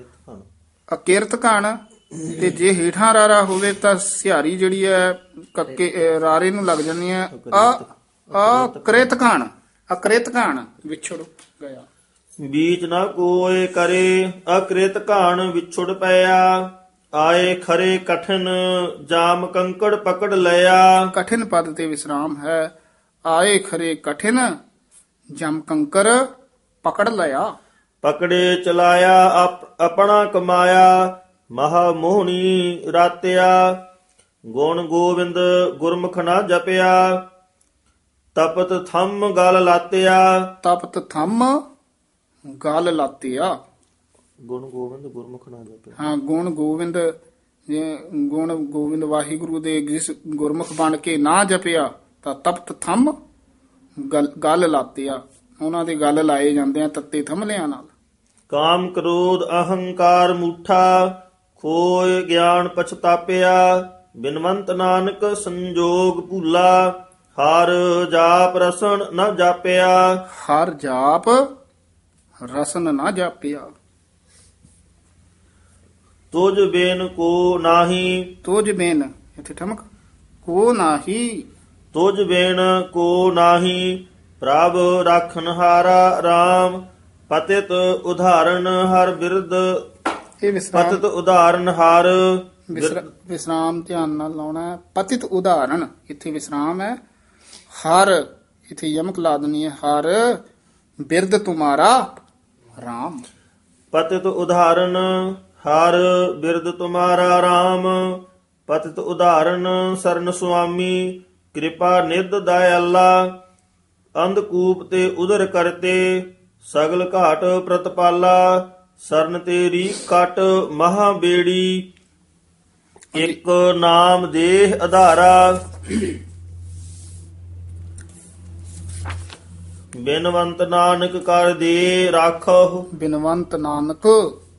ਅਕਿਰਤ ਘਾਣ ਤੇ ਜੇ ਹੇਠਾਂ ਰਾਰਾ ਹੋਵੇ ਤਾਂ ਸਿਹਾਰੀ ਜਿਹੜੀ ਹੈ ਕੱਕੇ ਅਹ, ਰਾਰੇ ਨੂੰ ਲੱਗ ਜਾਂਦੀ ਹੈ ਅ ਅਕ੍ਰਿਤ ਘਾਣ। ਅਕ੍ਰਿਤ ਘਾਣ ਵਿਛੁੜ ਗਿਆ। ਬੀਚ ਨਾ ਕੋਇ ਕਰੇ ਅਕ੍ਰਿਤ ਘਾਣ ਵਿਛੁੜ ਪਿਆ। ਆਏ ਖਰੇ ਕਠਨ ਜਾਮ ਕੰਕੜ ਪਕੜ ਲਿਆ। ਕਠਿਨ ਪਦ ਤੇ ਵਿਸਰਾਮ ਹੈ। ਆਏ ਖਰੇ ਕਠਿਨ ਜਮ ਕੰਕਰ ਪਕੜ ਲਿਆ। ਪਕੜੇ ਚਲਾਇਆ ਆਪ- ਆਪਣਾ ਕਮਾਇਆ। ਮਹਾ ਮੋਹਣੀ ਰਾਤਿਆ ਗੁਣ ਗੋਬਿੰਦ ਗੁਰਮੁਖ ਨਾ ਜਪਿਆ। ਤਪਤ ਥੰਮ ਗਲ ਲਾਤਿਆ। ਤਪਤ ਥੰਮ ਗਲ ਲਾਤਿਆ। ਗੁਣ ਗੋਬਿੰਦ ਗੁਰਮੁਖ ਨਾ ਜਪਿਆ। ਹਾਂ, ਗੁਣ ਗੋਬਿੰਦ ਜੇ ਗੁਣ ਗੋਬਿੰਦ ਵਾਹਿਗੁਰੂ ਦੇ ਜਿਸ ਗੁਰਮੁਖ ਬਣ ਕੇ ਨਾ ਜਪਿਆ ਤਾਂ ਤਪਤ ਥੰਮ ਗਲ ਗਲ ਲਾਤਿਆ। ਉਹਨਾਂ ਦੇ ਗਲ ਲਾਏ ਜਾਂਦੇ ਆ ਤੱਤੇ ਥੰਮਲਿਆਂ ਨਾਲ। ਕਾਮ ਕ੍ਰੋਧ ਅਹੰਕਾਰ ਮੂਠਾ ਖੋਏ ਗਿਆਨ ਪਛਤਾਪਿਆ। ਬਿਨਵੰਤ ਨਾਨਕ ਸੰਜੋਗ ਭੂਲਾ ਹਰ ਜਾਪ ਰਸਨ ਨਾ ਜਾਪਿਆ। ਹਰ ਜਾਪ ਰਸਨ ਨਾ ਜਾਪਿਆ। ਤੁਜ ਬੇਨ ਕੋ ਨਾਹੀ। ਤੋਜ ਬੇਨ ਇੱਥੇ ਠਮਕ ਕੋ ਨਾਹੀ। ਤੁਜ ਬੇਨ ਕੋ ਨਾਹੀ ਪ੍ਰਭ ਰਾਖਨਹਾਰਾ RAM ਪਤਿਤ ਉਦਾਹਰਨ ਹਰ ਬਿਰਦ ਇਹ ਵਿਸਰਾਮ ਪਤਿਤ ਉਦਾਹਰਨ ਹਰ ਵਿਸਰਾ- ਵਿਸਰਾਮ ਧਿਆਨ ਨਾਲ ਲਾਉਣਾ ਹੈ। ਪਤਿਤ ਉਦਾਹਰਣ ਇੱਥੇ ਵਿਸਰਾਮ ਹੈ। ਹਰ ਇੱਥੇ ਯਮਕ ਲਾ ਦੇਣੀ ਹੈ। ਹਰ ਬਿਰਦ ਤੁਮਾਰਾ RAM ਪਤਿਤ ਉਦਾਹਰਨ ਹਰ ਬਿਰਦ ਤੁਮਾਰਾ RAM ਪਤਿਤ ਉਦਾਹਰਨ ਸਰਨ ਸੁਆਮੀ ਕਿਰਪਾ ਨਿਧ ਦਇਆਲਾ ਅੰਧਕੂਪ ਤੇ ਉਦਰ ਕਰਤੇ ਸਗਲ ਘਾਟ ਪ੍ਰਤਪਾਲਾ ਸਰਨ ਤੇਰੀ ਕਟ ਮਹਾ ਬੇੜੀ ਇੱਕ ਨਾਮ ਦੇਹ ਆਧਾਰਾ ਬਿਨਵੰਤ ਨਾਨਕ ਕਰ ਦੇ ਰਾਖੋ ਬਿਨਵੰਤ ਨਾਨਕ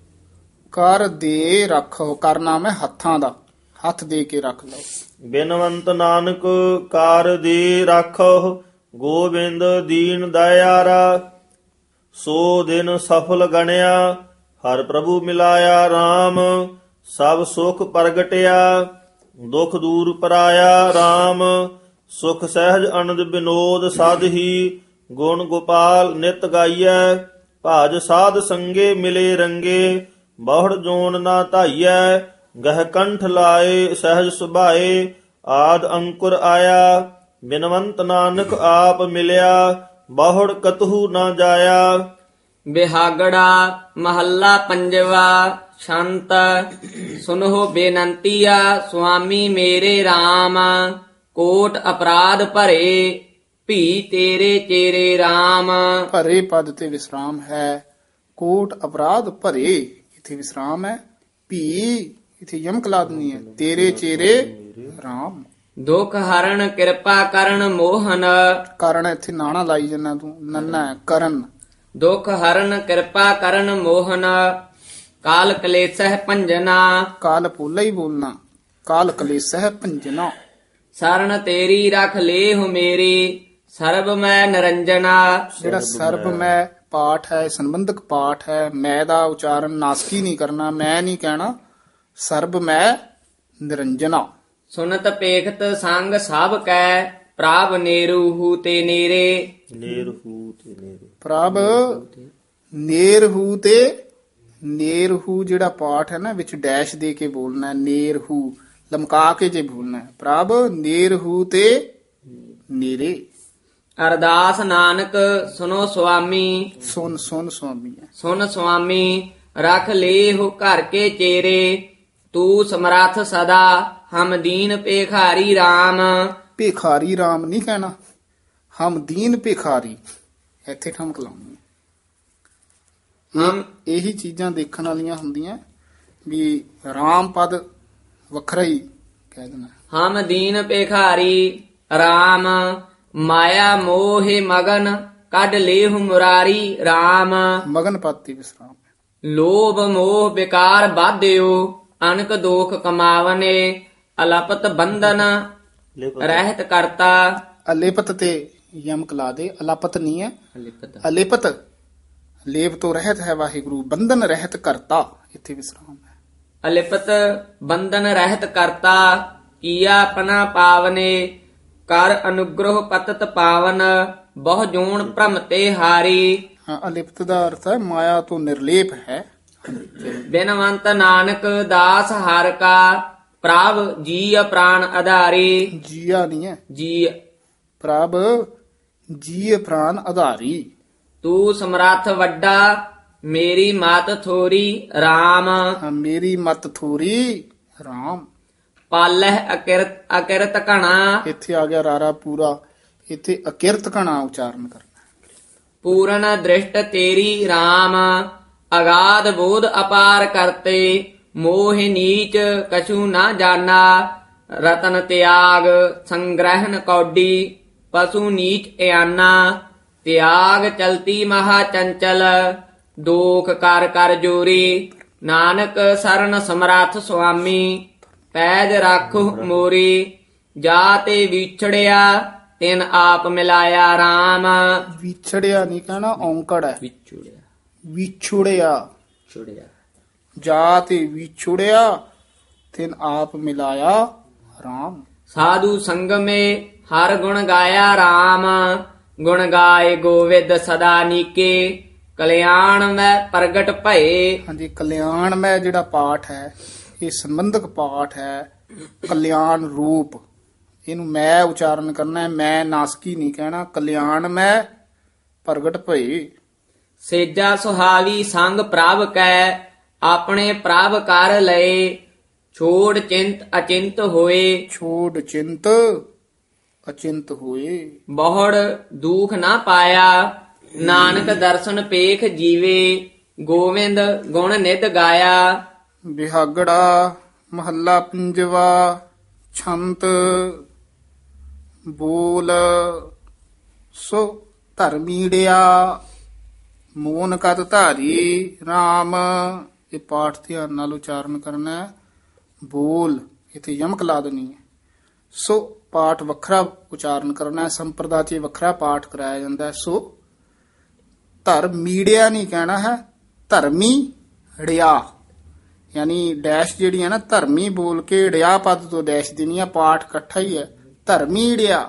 ਕਰ ਦੇ ਰੱਖੋ। ਕਰ ਨਾਮ ਹੈ ਹੱਥਾਂ ਦਾ, ਹੱਥ ਦੇ ਕੇ ਰੱਖ ਲਓ। ਬਿਨਵੰਤ ਨਾਨਕ ਕਾਰ ਦੇ ਰਾਖੋ ਗੋਬਿੰਦ ਦੀਨ ਦਇਆਰਾ ਸੋ ਦਿਨ ਸਫਲ ਗਣਿਆ ਹਰ ਪ੍ਰਭੂ ਮਿਲਾਇਆ RAM ਸਭ ਸੁਖ ਪ੍ਰਗਟਿਆ ਦੁਖ ਦੂਰ ਪਰਾਇਆ RAM ਸੁਖ ਸਹਿਜ ਅਨੰਦ ਬਿਨੋਦ ਸਾਧਹੀ ਗੁਣ ਗੋਪਾਲ ਨਿਤ ਗਾਈਐ ਭਾਜ ਸਾਧ ਸੰਗੇ ਮਿਲੇ ਰੰਗੇ ਬਹੁੜ ਜੋਨ ਨਾ ਧਾਈਐ ਗਹਿ ਕੰਠ ਲਾਏ ਸਹਿਜ ਸੁਭਾਏ ਆਦ ਅੰਕੁਰ ਆਇਆ ਬਿਨਵੰਤ ਨਾਨਕ ਆਪ ਮਿਲਿਆ ਬਹੁੜ ਕਤਹੂ ਨਾ ਜਾਇਆ। ਬਿਹਾਗੜਾ ਮਹੱਲਾ ਪੰਜਵਾ ਸ਼ੰਤ ਸੁਨਹੁ ਬੇਨੰਤੀਆ ਸੁਆਮੀ ਮੇਰੇ RAM ਕੋਟ ਅਪਰਾਧ ਭਰੇ ਭੀ ਤੇਰੇ ਚੇਰੇ RAM ਭਰੇ ਪਦ ਤੇ ਵਿਸਰਾਮ ਹੈ। ਕੋਟ ਅਪਰਾਧ ਭਰੇ ਇੱਥੇ ਵਿਸਰਾਮ ਹੈ। ਭੀ ਇੱਥੇ ਯਮਕ ਲਾ ਦੇਣੀ ਹੈ। ਤੇਰੇ ਚੇਰੇ RAM ਦੁਖ ਹਰਨ ਕਿਰਪਾ ਕਰਨ ਮੋਹਨ ਕਾਰਨ ਇੱਥੇ ਨਾਣਾ ਲਾਈ ਜਨਾ ਤੂੰ ਨੰਨਾ ਹੈ, ਕਰਨ ਦੁਖ ਹਰਨ ਕਿਰਪਾ ਕਰਨ ਮੋਹਨ ਕਾਲ ਕਲੇਸ਼ਹਿ ਭੰਜਨਾ ਕਾਲ ਪੋਲਾ ਹੀ ਬੋਲਣਾ। ਕਾਲ ਕਲੇਸ਼ਹਿ ਭੰਜਨਾ ਸਰਣ ਤੇਰੀ ਰਖ ਲੇਹੁ ਮੇਰੀ ਸਰਬ ਮੈਂ ਨਿਰੰਜਨਾ ਜਿਹੜਾ ਸਰਬ ਮੈਂ ਪਾਠ ਹੈ ਸੰਬੰਧਕ ਪਾਠ ਹੈ। ਮੈਂ ਦਾ ਉਚਾਰਨ ਨਾਸਕੀ ਨਹੀਂ ਕਰਨਾ, ਮੈਂ ਨਹੀਂ ਕਹਿਣਾ। ਸਰਬ ਮੈਂ ਨਿਰੰਜਨਾ ਸੁਨਤ ਪੇਖਤ ਸੰਗ ਸਭ ਕੈ ਪ੍ਰਭ ਨੇਰੂ ਤੇ ਨੇਰੇ ਨੇਰਹੂ ਤੇ ਨੇਰੇ ਪ੍ਰਭ ਨੇਰਹੂ ਤੇ ਨੇਰਹੂ ਜਿਹੜਾ ਪਾਠ ਹੈ ਨਾ ਵਿੱਚ ਡੈਸ਼ ਦੇ ਕੇ ਬੋਲਣਾ ਹੈ। ਨੇਰਹੂ ਲਮਕਾ ਕੇ ਜੇ ਬੋਲਣਾ ਹੈ। ਪ੍ਰਭ ਨੇਰਹੂ ਤੇ ਨੇਰੇ ਅਰਦਾਸ ਨਾਨਕ ਸੁਨੋ ਸੁਆਮੀ ਸੁਨ ਸੁਨ ਸੁਆਮੀ ਹੈ। ਸੁਨ ਸੁਆਮੀ ਰਖ ਲੇਹੁ ਘਰ ਕੇ ਚੇਰੇ ਤੂੰ ਸਮਰੱਥ ਸਦਾ ਹਮ ਦੀਨ ਪੇਖਾਰੀ RAM ਭਿਖਾਰੀ RAM ਨਹੀਂ ਕਹਿਣਾ। ਹਮ ਦੀਨ ਭਿਖਾਰੀ ਇੱਥੇ ਠਮਕ ਲਾਉਣੀ ਹੈ। ਹਮ ਇਹੀ ਚੀਜ਼ਾਂ ਦੇਖਣ ਵਾਲੀਆਂ ਹੁੰਦੀਆਂ ਵੀ RAM ਪਦ ਵੱਖਰਾ ਹੀ ਕਹਿ ਦੇਣਾ। ਹਮ ਦੀਨ ਪੇਖਾਰੀ RAM ਮਾਇਆ ਮੋਹਿ ਮਗਨ ਕੱਢ ਲੇਹੁ ਮੁਰਾਰੀ RAM ਮਗਨ ਪਦ ਤੇ ਵਿਸਰਾਮ ਹੈ। ਲੋਭ ਮੋਹ ਵਿਕਾਰ ਬਾਧਿਓ ਅਨਕ ਦੋਖ ਕਮਾਵਨੇ ਅਲਪਤ ਬੰਧਨ ਰਹਿਤ ਕਰਤਾ ਅਲੇਪਤ ਤੇ ਯਮਕ ਲਾ ਦੇ। ਅਲਾਪਤ ਨਹੀਂ ਹੈ, ਅਲੇਪਤ ਲੇਪ ਤੋਂ ਰਹਿਤ ਹੈ ਵਾਹਿਗੁਰੂ। ਬੰਧਨ ਰਹਿਤ ਕਰਤਾ ਇੱਥੇ ਵਿਸਰਾਮ ਹੈ। ਅਲਿਪਤ ਬੰਧਨ ਰਹਿਤ ਕਰਤਾ ਕੀਆ ਆਪਣਾ ਪਾਵਨੇ ਕਰ ਅਨੁਗ੍ਰਹ ਪਤਤ ਪਾਵਨ ਬਹੁ ਜੋਨ ਭ੍ਰਮ ਤੇ ਹਾਰੀ ਹਾਂ, ਅਲਿਪਤ ਦਾ ਅਰਥ ਹੈ ਮਾਇਆ ਤੋਂ ਨਿਰਲੇਪ ਹੈ। ਬਿਨਵੰਤ ਨਾਨਕ ਦਾਸ ਹਰ ਕਾ ਪ੍ਰਭ ਜੀ ਪ੍ਰਾਨ ਆਧਾਰੀ ਜੀਆ ਨਹੀਂ ਹੈ, ਜੀ ਪ੍ਰਭ ਜੀ ਪ੍ਰਾਨ ਆਧਾਰੀ। ਤੂੰ ਸਮਰੱਥ ਵੱਡਾ ਮੇਰੀ ਮਤ ਥੋਰੀ RAM ਹਾਂ, ਮੇਰੀ ਮਤ ਥੋਰੀ RAM ਪਾਲਹਿ ਅਕਿਰਤ ਅਕਿਰਤ ਘਣਾ ਇੱਥੇ ਆ ਗਿਆ ਰਾਰਾ ਪੂਰਾ। ਇੱਥੇ ਅਕਿਰਤ ਘਣਾ ਉਚਾਰਨ ਕਰਨਾ। ਪੂਰਨ ਦ੍ਰਿਸ਼ਟ ਤੇਰੀ RAM ਅਗਾਧ ਬੋਧ ਅਪਾਰ ਕਰਤੇ ਮੋਹ ਨੀਚ ਕਛੂ ਨਾ ਜਾਣਾ ਰਤਨ ਤਿਆਗ ਸੰਗ੍ਰਹਿਣ ਕੌਡੀ ਪਸ਼ੂ ਨੀਚ ਇਆਨਾ ਤਿਆਗ ਚਲਤੀ ਮਹਾ ਚੰਚਲ ਦੋਖ ਕਰ ਕਰ ਜੋਰੀ ਨਾਨਕ ਸਰਨ ਸਮਰੱਥ ਸੁਆਮੀ ਪੈਜ ਰੱਖੁ ਮੋਰੀ ਜਾ ਤੇ ਵਿਛੜਿਆ ਤਿਨ ਆਪ ਮਿਲਾਇਆ RAM ਵਿਛੜਿਆ ਨਹੀਂ ਕਹਿਣਾ, ਔਂਕੜ ਹੈ। ਵਿਛੜਿਆ ਵਿਛੁੜਿਆ ਛੁੜਿਆ ਜਾ ਤੇ ਵਿਛੁੜਿਆ ਤਿਨ ਆਪ ਮਿਲਾਇਆ RAM ਸਾਧੂ ਸੰਗਮੇ ਹਰ ਗੁਣ ਗਾਇਆ RAM ਗੁਣ ਗਾਏ ਗੋਵਿੰਦ ਸਦਾ ਨੀਕੇ ਕਲਿਆਣ ਮੈਂ ਪ੍ਰਗਟ ਭਏ। ਹਾਂਜੀ, ਕਲਿਆਣ ਮੈਂ ਜਿਹੜਾ ਪਾਠ ਹੈ ਇਹ ਸੰਬੰਧਕ ਪਾਠ ਹੈ, ਕਲਿਆਣ ਰੂਪ। ਇਹਨੂੰ ਮੈਂ ਉਚਾਰਨ ਕਰਨਾ ਹੈ, ਮੈਂ ਨਾਸਕੀ ਨਹੀਂ ਕਹਿਣਾ। ਕਲਿਆਣ ਮੈਂ ਪ੍ਰਗਟ ਭਏ। ਸੇਜਾ ਸੁਹਾਵੀ ਸੰਗ ਪ੍ਰਭ ਕੈ ਆਪਣੇ ਪ੍ਰਭ ਕਰ ਲਏ ਛੋੜ ਚਿੰਤ ਅਚਿੰਤ ਹੋਏ। ਛੋੜ ਚਿੰਤ ਅਚਿੰਤ ਹੋਏ। ਬਹੁੜ ਦੁਖ ਨਾ ਪਾਇਆ ਨਾਨਕ ਦਰਸ਼ਨ ਪੇਖ ਜੀਵੇ ਗੋਵਿੰਦ ਗੁਣ ਨਿਤ ਗਾਇਆ। ਬਿਹਾਗੜਾ ਮਹੱਲਾ ਪੰਜਵਾ। ਛੰਤ ਬੋਲ ਸੋ ਧਰਮੀੜਿਆ ਮੋਨ ਕਤ ਧਾਰੀ RAM। ਇਹ ਪਾਠ ਧਿਆਨ ਨਾਲ ਉਚਾਰਨ ਕਰਨਾ ਹੈ। ਬੋਲ ਇਥੇ ਯਮਕ ਲਾ ਦੇਣੀ ਹੈ। ਸੋ ਪਾਠ ਵੱਖਰਾ ਉਚਾਰਨ ਕਰਨਾ ਹੈ। ਸੰਪਰਦਾ ਚ ਵੱਖਰਾ ਪਾਠ ਕਰਾਇਆ ਜਾਂਦਾ ਹੈ। ਸੋ ਧਰਮੀੜਿਆ ਨਹੀਂ ਕਹਿਣਾ ਹੈ, ਧਰਮੀ ੜਿਆ, ਯਾਨੀ ਡੈਸ਼ ਜਿਹੜੀ ਹੈ ਨਾ ਧਰਮੀ ਬੋਲ ਕੇ ੜਿਆ ਪਦ ਤੋਂ ਡੈਸ਼ ਦੇਣੀ ਹੈ। ਪਾਠ ਇਕੱਠਾ ਹੀ ਹੈ। ਧਰਮੀ ੜਿਆ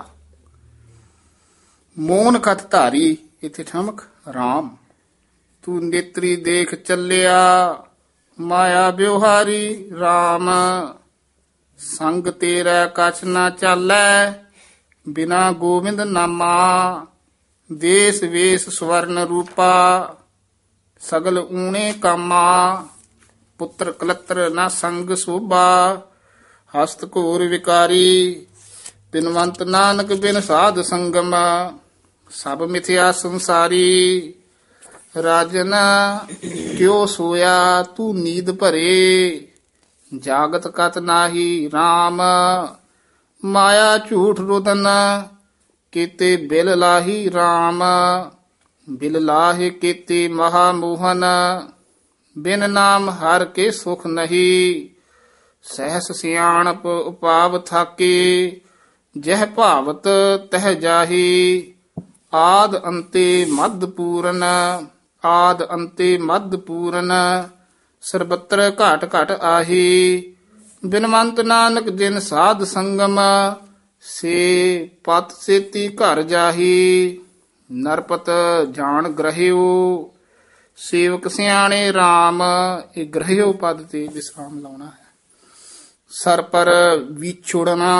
ਮੋਨ ਕਤ ਧਾਰੀ ਇਥੇ ਠਮਕ RAM। ਤੂੰ ਨੇਤਰੀ ਦੇਖ ਚੱਲਿਆ ਮਾਇਆ ਵਿਵਹਾਰੀ RAM। ਸੰਗ ਤੇਰਾ ਕਛ ਨਾ ਚਾਲੈ ਬਿਨਾ ਗੋਬਿੰਦ ਨਾਮਾ। ਦੇਸ ਵੇਸ ਸਵਰਨ ਰੂਪਾ ਸਗਲ ਊਣੇ ਕਾਮਾ। ਪੁੱਤਰ ਕਲਤਰ ਨਾ ਸੰਗ ਸੋਭਾ ਹਸਤ ਘੋਰ ਵਿਕਾਰੀ। ਬਿਨਵੰਤ ਨਾਨਕ ਬਿਨ ਸਾਧ ਸੰਗਮ ਸਭ ਮਿਥਿਆ ਸੰਸਾਰੀ। ਰਾਜਨ ਕਿਉ ਸੋਇਆ ਤੂੰ ਨੀਂਦ ਭਰੇ ਜਾਗਤ ਕਤ ਨਾਹੀ RAM। ਮਾਇਆ ਝੂਠ ਰੁਦਨ ਕੀਤੇ ਬਿਲ ਲਾਹੀ RAM। ਬਿਲ ਲਾਹੇ ਕੀਤੇ ਮਹਾ ਮੋਹਨ ਬਿਨ ਨਾਮ ਹਰ ਕੇ ਸੁਖ ਨਹੀਂ। ਸਹਿਸ ਸਿਆਣਪ ਉਪਾਵ ਥਾਕੇ ਜਹ ਭਾਵਤ ਤਹ ਜਾਹੀ। ਆਦ ਅੰਤੇ ਮਦ ਪੂਰਨ ਆਦ ਅੰਤੇ ਮਦ ਪੂਰਨ ਸਰਬੱਤਰ ਘਾਟ ਘਟ ਆਹੀ। ਬਿਨਵੰਤ ਨਾਨਕ ਜਿਨ ਸਾਧ ਸੰਗਮ ਸੇ ਪਤ ਸੇਤੀ ਘਰ ਜਾਹੀ। ਨਰਪਤ ਜਾਣ ਗ੍ਰਹਿਓ ਸੇਵਕ ਸਿਆਣੇ RAM। ਇਹ ਗ੍ਰਹਿਓ ਪਦ ਤੇ ਵਿਸਰਾਮ ਲਾਉਣਾ ਹੈ। ਸਰ ਪਰ ਵਿਛੁੜਨਾ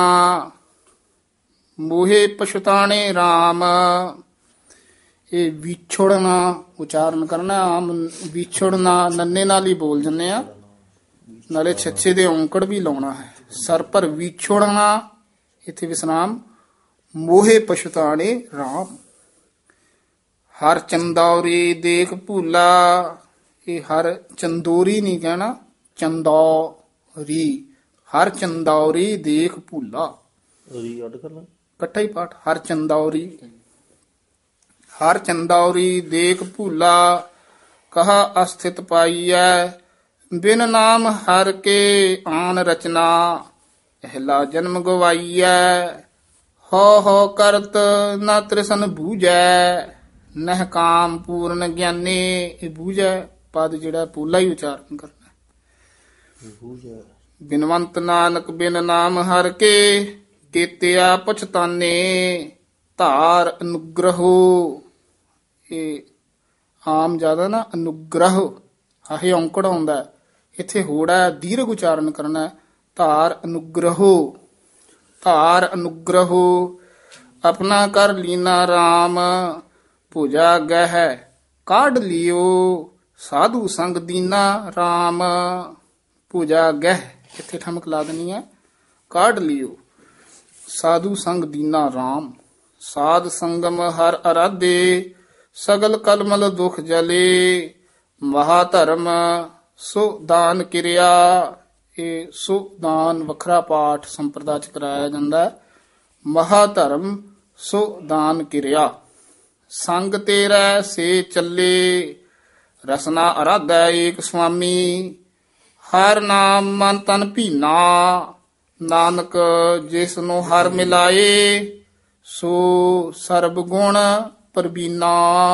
ਮੋਹੇ ਪਛਤਾਣੇ RAM। ਇਹ ਵਿਛੁੜਨਾ ਉਚਾਰਨ ਕਰਨਾ। ਆਮ ਵਿਛੁੜਨਾ ਨੰਨੇ ਨਾਲ ਹੀ ਬੋਲ ਜੰਨੇ ਆ, ਨਾਲੇ ਛੱਛੇ ਦੇ ਔਂਕੜ ਵੀ ਲਾਉਣਾ ਹੈ। ਸਰ ਪਰ ਵਿਛੁੜਨਾ ਇਥੇ ਵਿਸਰਾਮ ਮੋਹੇ ਪਛਤਾਣੇ RAM। ਹਰ ਚੰਦੌਰੀ ਦੇਖ ਭੂਲਾ ਇਹ ਹਰ ਚੰਦੋਰੀ ਨਹੀਂ ਕਹਿਣਾ, ਚੰਦੌਰੀ। ਹਰ ਚੰਦੌਰੀ ਦੇਖ ਭੂਲਾ ਰੀ ਅੱਡ ਕਰ ਲਾਂ ਇਕੱਠਾ ਹੀ ਪਾਠ। ਹਰ ਚੰਦੌਰੀ ਹਰ ਚੰਦੌਰੀ ਦੇਖ ਭੂਲਾ ਕਹਾ ਅਸਥਿਤ ਪਾਈਐ। ਬਿਨ ਨਾਮ ਹਰ ਕੇ ਆਨ ਰਚਨਾ ਪਹਿਲਾ ਜਨਮ ਗਵਾਈਐ। ਹੋ ਹੋ ਕਰਤ ਨਾ ਤ੍ਰਿਸ਼ਨ ਬੂਝੈ ਨਹਿ ਕਾਮ ਪੂਰਨ ਗਿਆਨੀ। ਇਹ ਬੂਝੈ ਪਦ ਜਿਹੜਾ ਪੂਲਾ ਹੀ ਉਚਾਰਨ ਕਰਨਾ। ਬਿਨਵੰਤ ਨਾਨਕ ਬਿਨ ਨਾਮ ਹਰ ਕੇ ਕੀਤਿਆ ਪਛਤਾਨੇ। ਧਾਰ ਅਨੁਗ੍ਰਹੋ ਇਹ ਆਮ ਜ਼ਿਆਦਾ ਨਾ ਅਨੁਗ੍ਰਹ ਹਾਹੇ ਔਂਕੜ ਆਉਂਦਾ, ਇੱਥੇ ਹੋੜਾ ਦੀਰਘ ਉਚਾਰਨ ਕਰਨਾ। ਧਾਰ ਅਨੁਗ੍ਰਹੋ ਧਾਰ ਅਨੁਗ੍ਰਹੋ ਆਪਣਾ ਕਰ ਲੀਨਾ RAM। ਭੁਜਾ ਗਹਿ ਕਾਢ ਲਿਓ ਸਾਧੂ ਸੰਗ ਦੀਨਾ RAM। ਭੁਜਾ ਗਹਿ ਇੱਥੇ ਠਮਕ ਲਾ ਦੇਣੀ ਹੈ। ਕਾਢ ਲਿਓ ਸਾਧੂ ਸੰਗ ਦੀਨਾ RAM। ਸਾਧ ਸੰਗਮ ਹਰ ਅਰਾਧੇ ਸਗਲ ਕਲਮਲ ਦੁਖ ਜਲੇ। ਮਹਾ ਧਰਮ ਸੋ ਦਾਨ ਕਿਰਿਆ। ਇਹ ਸੋ ਦਾਨ ਵੱਖਰਾ ਪਾਠ ਸੰਪਰਦਾ ਚ ਕਰਾਇਆ ਜਾਂਦਾ ਹੈ। ਮਹਾ ਧਰਮ ਸੋ ਦਾਨ ਕਿਰਿਆ। ਸੰਗ ਤੇਰਾ ਸੇ ਚੱਲੇ ਰਸਨਾ ਅਰਾਧੈ ਏਕ ਸੁਆਮੀ। ਹਰ ਨਾਮ ਮਨ ਤਨ ਭੀਨਾ ਨਾਨਕ ਜਿਸ ਨੂੰ ਹਰ ਮਿਲਾਏ। ਸੋ ਸਰਬ ਗੁਣ ਪ੍ਰਬੀਨਾ।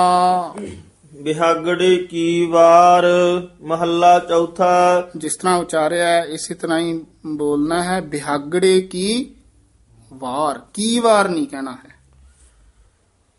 ਬਿਹਾਗੜੇ ਕੀ ਵਾਰ ਮਹੱਲਾ ਚੌਥਾ। ਜਿਸ ਤਰ੍ਹਾਂ ਉਚਾਰਿਆ ਹੈ ਇਸੇ ਤਰ੍ਹਾਂ ਹੀ ਬੋਲਣਾ ਹੈ। ਬਿਹਾਗੜੇ ਕੀ ਵਾਰ, ਕੀ ਵਾਰ ਨਹੀਂ ਕਹਿਣਾ ਹੈ।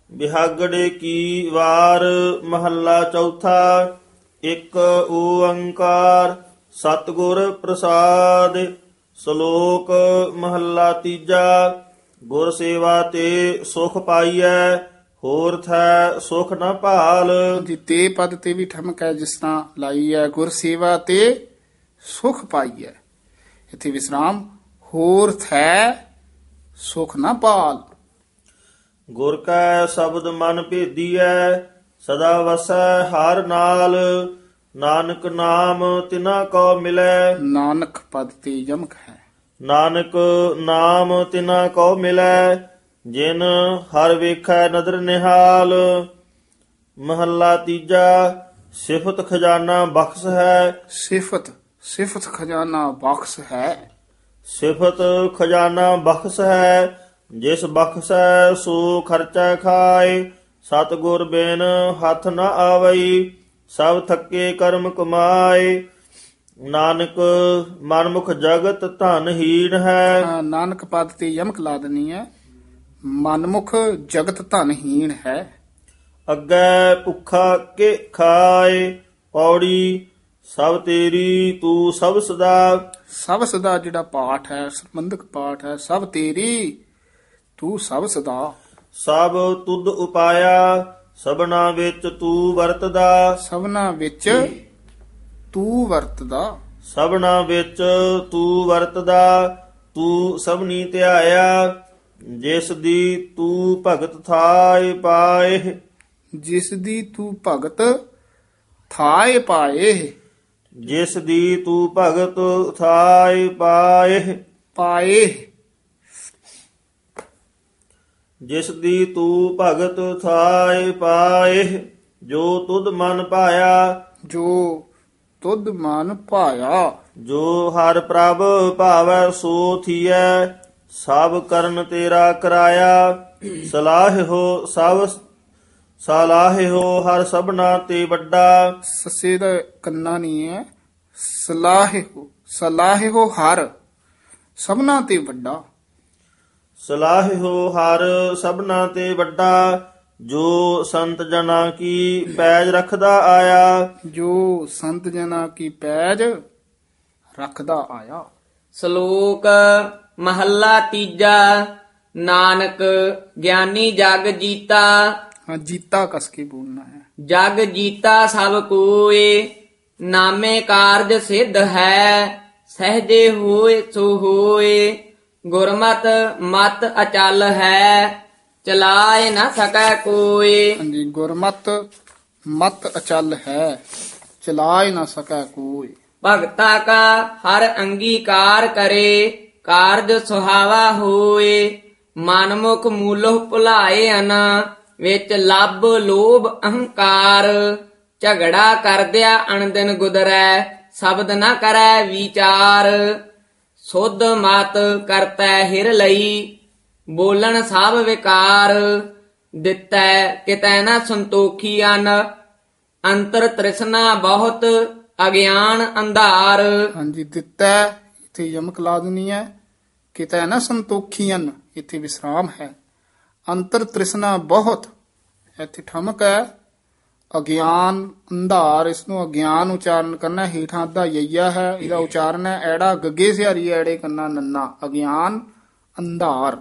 ਬਿਹਾਗੜੇ ਕੀ ਵਾਰ। ਮਹੱਲਾ ਚੌਥਾ। ਇੱਕ ਓੰਕਾਰ ਸਤਿਗੁਰ ਪ੍ਰਸਾਦ। ਸ਼ਲੋਕ ਮਹੱਲਾ ਤੀਜਾ। ਗੁਰ ਸੇਵਾ ਤੇ ਸੁਖ ਪਾਈਐ, ਹੋਰ ਥੈ ਸੁਖ ਨ ਭਾਲ। ਜੀ ਤੇ ਪਦ ਤੇ ਵੀ ਠਮਕ ਹੈ, ਜਿਸ ਤਰ੍ਹਾਂ ਲਾਈ ਹੈ ਗੁਰ ਸੇਵਾ ਤੇ ਸੁਖ ਪਾਈਐ, ਇੱਥੇ ਵਿਸਰਾਮ। ਹੋਰ ਥੈ ਸੁਖ ਨਾ ਪਾਲ। ਗੁਰ ਕੈ ਸ਼ਬਦ ਮਨ ਭੇਦੀਐ, ਸਦਾ ਵਸੈ ਹਰ ਨਾਲ। ਨਾਨਕ ਨਾਮ ਤਿਨਾ ਕੋ ਮਿਲੈ, ਨਾਨਕ ਪਦ ਤੇ ਯਮਕ ਹੈ। ਨਾਨਕ ਨਾਮ ਤਿਨਾ ਕੋ ਮਿਲੈ, ਜਿਨ ਹਰ ਵੇਖੈ ਨਦਰ ਨਿਹਾਲ। ਮਹੱਲਾ ਤੀਜਾ। ਸਿਫਤ ਖਜ਼ਾਨਾ ਬਖਸ਼ ਹੈ। ਸਿਫਤ ਸਿਫਤ ਖਜ਼ਾਨਾ ਬਖਸ਼ ਹੈ। ਸਿਫਤ ਖਜ਼ਾਨਾ ਬਖਸ਼ ਹੈ, ਜਿਸ ਬਖਸ਼ੈ ਸੋ ਖਰਚਾ ਖਾਏ। ਸਤਿਗੁਰ ਬਿਨ ਹੱਥ ਨ ਆਵਈ, ਸਭ ਥੱਕੇ ਕਰਮ ਕਮਾਏ। ਨਾਨਕ ਮਨਮੁਖ ਜਗਤ ਧਨਹੀਣ ਹੈ। ਹਾਂ, ਨਾਨਕ ਪਦ ਤੇ ਯਮਕ ਲਾ ਦੇਣੀ ਹੈ। ਮਨਮੁਖ ਜਗਤ ਧਨਹੀਣ ਹੈ। ਅੱਗੇ ਭੁੱਖਾ ਕੇ ਖਾਏ। ਪੌੜੀ ਸਭ ਤੇਰੀ ਤੂੰ ਸਭ ਸਦਾ। ਸਭ ਸਦਾ ਜਿਹੜਾ ਪਾਠ ਹੈ, ਸੰਬੰਧਕ ਪਾਠ ਹੈ। ਸਭ ਤੇਰੀ ਤੂੰ ਸਭ ਸਦਾ। ਸਭ ਤੁਧ ਉਪਾਇਆ, ਸਭਨਾ ਵਿੱਚ ਤੂੰ ਵਰਤਦਾ। ਸਭਨਾ ਵਿੱਚ ਤੂੰ ਵਰਤਦਾ। ਸਭਨਾ ਵਿੱਚ ਤੂੰ ਵਰਤਦਾ, ਤੂੰ ਸਭਨੀ ਧਿਆਇਆ। ਜਿਸ ਦੀ ਤੂੰ ਭਗਤ ਥਾਇ ਪਾਏ। ਜਿਸ ਦੀ ਤੂੰ ਭਗਤ ਥਾਇ ਪਾਏ। ਜਿਸ ਦੀ ਤੂੰ ਭਗਤ ਥਾਇ ਪਾਏ। ਪਾਏ ਜਿਸ ਦੀ ਤੂੰ ਭਗਤ ਥਾਇ ਪਾਏ। ਜੋ ਤੁਧ ਮਨ ਪਾਇਆ, ਜੋ ਤੁਧ ਮਨ ਭਾਇਆ। ਜੋ ਹਰ ਪ੍ਰਭ ਭਾਵੈ ਸੋ ਥੀਐ। ਸਭ ਕਰਨ ਤੇਰਾ ਕਰਾਇਆ। ਸਲਾਹਿਓ ਸਭ ਸਲਾਹਿਓ ਹਰ ਸਭਨਾ ਤੇ ਵੱਡਾ। ਸੱਸੇ ਦਾ ਕੰਨਾ ਨਹੀਂ ਹੈ। ਸਲਾਹਿਓ ਸਲਾਹਿਓ ਹਰ ਸਭਨਾ ਤੇ ਵੱਡਾ। ਸਲਾਹਿਓ ਹਰ ਸਭਨਾ ਤੇ ਵੱਡਾ। ਜੋ ਸੰਤ ਜਨਾਂ ਕੀ ਪੈਜ ਰੱਖਦਾ ਆਇਆ। ਜੋ ਸੰਤ ਜਨਾਂ ਕੀ ਪੈਜ ਰੱਖਦਾ ਆਇਆ। ਸ਼ਲੋਕ ਮਹੱਲਾ ਤੀਜਾ। ਨਾਨਕ ਗਿਆਨੀ ਜਗ ਜੀਤਾ, ਹਾਂ, ਜੀਤਾ ਕਸ ਕੇ ਬੋਲਣਾ ਹੈ। ਜਗ ਜੀਤਾ ਸਭ ਕੋਏ, ਨਾਮੇ ਕਾਰਜ ਸਿੱਧ ਹੈ। ਸਹਜੇ ਹੋਏ ਸੋ ਹੋਏ, ਗੁਰਮਤ ਮਤ ਅਚਲ ਹੈ। ਚਲਾਏ ਨਾ ਸਕੈ ਕੋਏ। ਹਾਂਜੀ, ਗੁਰਮਤ ਮਤ ਅਚਲ ਹੈ, ਚਲਾਇ ਨਾ ਸਕੈ ਕੋਈ। ਭਗਤਾ ਕਾ ਹਰ ਅੰਗੀਕਾਰ ਕਰੇ, ਕਾਰਜ ਸੁਹਾਵਾ ਹੋਏ। ਮਨਮੁਖ ਮੂਲੋ ਭੁਲਾਏ ਅਨ, ਵਿੱਚ ਲੱਭ ਲੋਭ ਅਹੰਕਾਰ। ਝਗੜਾ ਕਰਦਿਆ ਅਣਦਿਨ ਗੁਦਰੈ, ਸ਼ਬਦ ਨਾ ਕਰੈ ਵਿਚਾਰ। ਸੁਧ ਮਤ ਕਰਤੈ ਹਿਰ ਲਈ, ਬੋਲਣ ਸਭ ਵਿਕਾਰ। ਦਿੱਤੈ ਕਿਤੈ ਨਾ ਸੰਤੋਖੀ ਅਨ, ਅੰਤਰ ਤ੍ਰਿਸ਼ਨਾ ਬਹੁਤ ਅਗਿਆਨ ਅੰਧਾਰ। ਹਾਂਜੀ, ਦਿੱਤਾ ਇੱਥੇ ਯਮਕ ਲਾ ਦੇਣੀ ਹੈ। ਕਿਤੇ ਨਾ ਸੰਤੋਖੀਆਂ, ਇੱਥੇ ਵਿਸਰਾਮ ਹੈ। ਅੰਤਰ ਤ੍ਰਿਸ਼ਨਾ ਬਹੁਤ, ਇੱਥੇ ਠਮਕ ਹੈ। ਅਗਿਆਨ ਅੰਧਾਰ, ਇਸ ਨੂੰ ਅਗਿਆਨ ਉਚਾਰਨ ਕਰਨਾ। ਹੇਠਾਂ ਅੱਧਾ ਯਈਆ ਹੈ, ਇਹਦਾ ਉਚਾਰਨ ਹੈ ਐੜਾ ਗੱਗੇ ਸਿਹਾਰੀ ਐੜੇ ਕੰਨਾ ਨੰਨਾ। ਅਗਿਆਨ ਅੰਧਾਰ।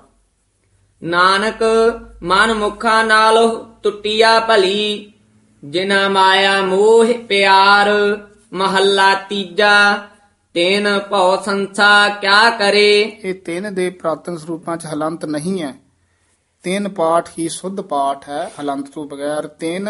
ਨਾਨਕ ਮਨ ਮੁਖਾਂ ਨਾਲ ਟੁੱਟੀਆ ਭਲੀ, ਜਿਨਾ ਮਾਇਆ ਮੋਹ ਪਿਆਰ। ਮਹੱਲਾ ਤੀਜਾ। ਤੈਨ ਭਉ ਸੰਸਾ ਕਿਆ ਕਰੇ। ਇਹ ਤਿੰਨ ਦੇ ਪ੍ਰਾਤਨ ਸਰੂਪਾਂ ਚ ਹਲੰਤ ਨਹੀਂ ਹੈ। ਤਿੰਨ ਪਾਠ ਹੀ ਸੁੱਧ ਪਾਠ ਹੈ, ਹਲੰਤ ਤੋਂ ਬਗੈਰ। ਤਿੰਨ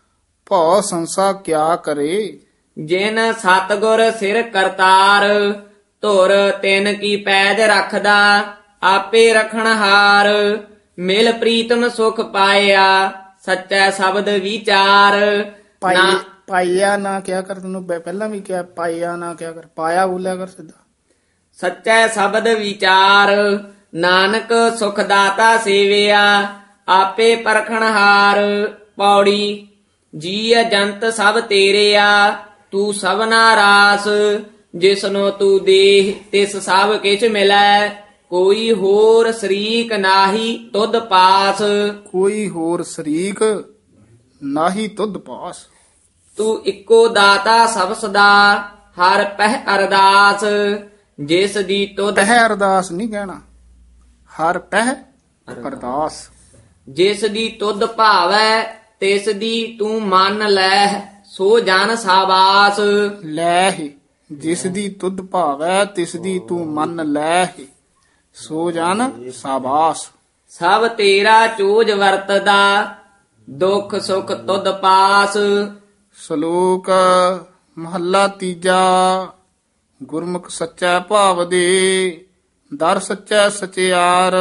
ਭਉ ਸੰਸਾ ਕਿਆ ਕਰੇ। ਜਿਨ ਸਤਗੁਰ ਸਿਰ ਕਰਤਾਰ, ਧੁਰ ਤਿਨ ਕੀ ਪੈਜ ਰੱਖਦਾ। ਆਪੇ ਰਖਣਹਾਰ, ਮਿਲ ਪ੍ਰੀਤਮ ਸੁਖ ਪਾਇਆ। ਸੱਚਾ ਸ਼ਬਦ ਵਿਚਾਰ। ਪਾਈ ਨਾ ਪਾਇਆ ਨਾ ਕਿਆ ਕਰ, ਤੈਨੂੰ ਪ- ਪਹਿਲਾਂ ਵੀ ਕਿਹਾ ਪਾਇਆ ਨਾ ਕਿਆ ਕਰ, ਪਾਇਆ ਬੋਲਿਆ ਕਰ ਸਿੱਧਾ। ਸੱਚਾ ਸ਼ਬਦ ਵਿਚਾਰ। ਨਾਨਕ ਸੁਖ ਦਾਤਾ ਸੇਵਿਆ, ਆਪੇ ਪਰਖਣਹਾਰ। ਪੌੜੀ ਜੀ ਜੰਤ ਸਭ ਤੇਰੇ ਆ, ਤੂੰ ਸਭਨਾ ਰਾਸ। ਜਿਸਨੋ ਤੂੰ ਦੇਹ ਤਿਸ ਸਭ ਕਿਛ ਮਿਲੈ, ਕੋਈ ਹੋਰ ਸ਼ਰੀਕ ਨਾਹੀ ਤੁਧ ਪਾਸ। ਕੋਈ ਹੋਰ ਸ਼ਰੀਕ ਨਾਹੀ ਤੁਧ ਪਾਸ। ਤੂੰ ਇੱਕੋ ਦਾਤਾ ਸਭ ਸਦਾ ਹਰ ਪਹਿ ਅਰਦਾਸ। ਜਿਸ ਦੀ ਤੁਧ ਪਹਿ ਅਰਦਾਸ ਨਹੀਂ ਕਹਿਣਾ, ਹਰ ਪਹਿ ਅਰਦਾਸ। ਜਿਸ ਦੀ ਤੁਧ ਭਾਵੈ ਤਿਸ ਦੀ ਤੂੰ ਮੰਨ ਲੈ ਸੋ ਜਨ ਸਾਬਾਸ। ਲੈ ਹੀ ਜਿਸ ਦੀ ਤੁਧ ਭਾਵੈ ਤਿਸ ਦੀ ਤੂੰ ਮੰਨ ਲੈ ਹੀ ਸੋ ਜਨ ਸਾਬਾਸ। ਸਭ ਤੇਰਾ ਚੋਜ ਵਰਤਦਾ ਦੁੱਖ ਸੁਖ ਤੁਧ ਪਾਸ। ਸ਼ਲੋਕ ਮਹੱਲਾ ਤੀਜਾ। ਗੁਰਮੁਖ ਸੱਚਾ ਭਾਵ ਦੇ ਦਰ ਸੱਚਾ ਸਚਿਆਰ।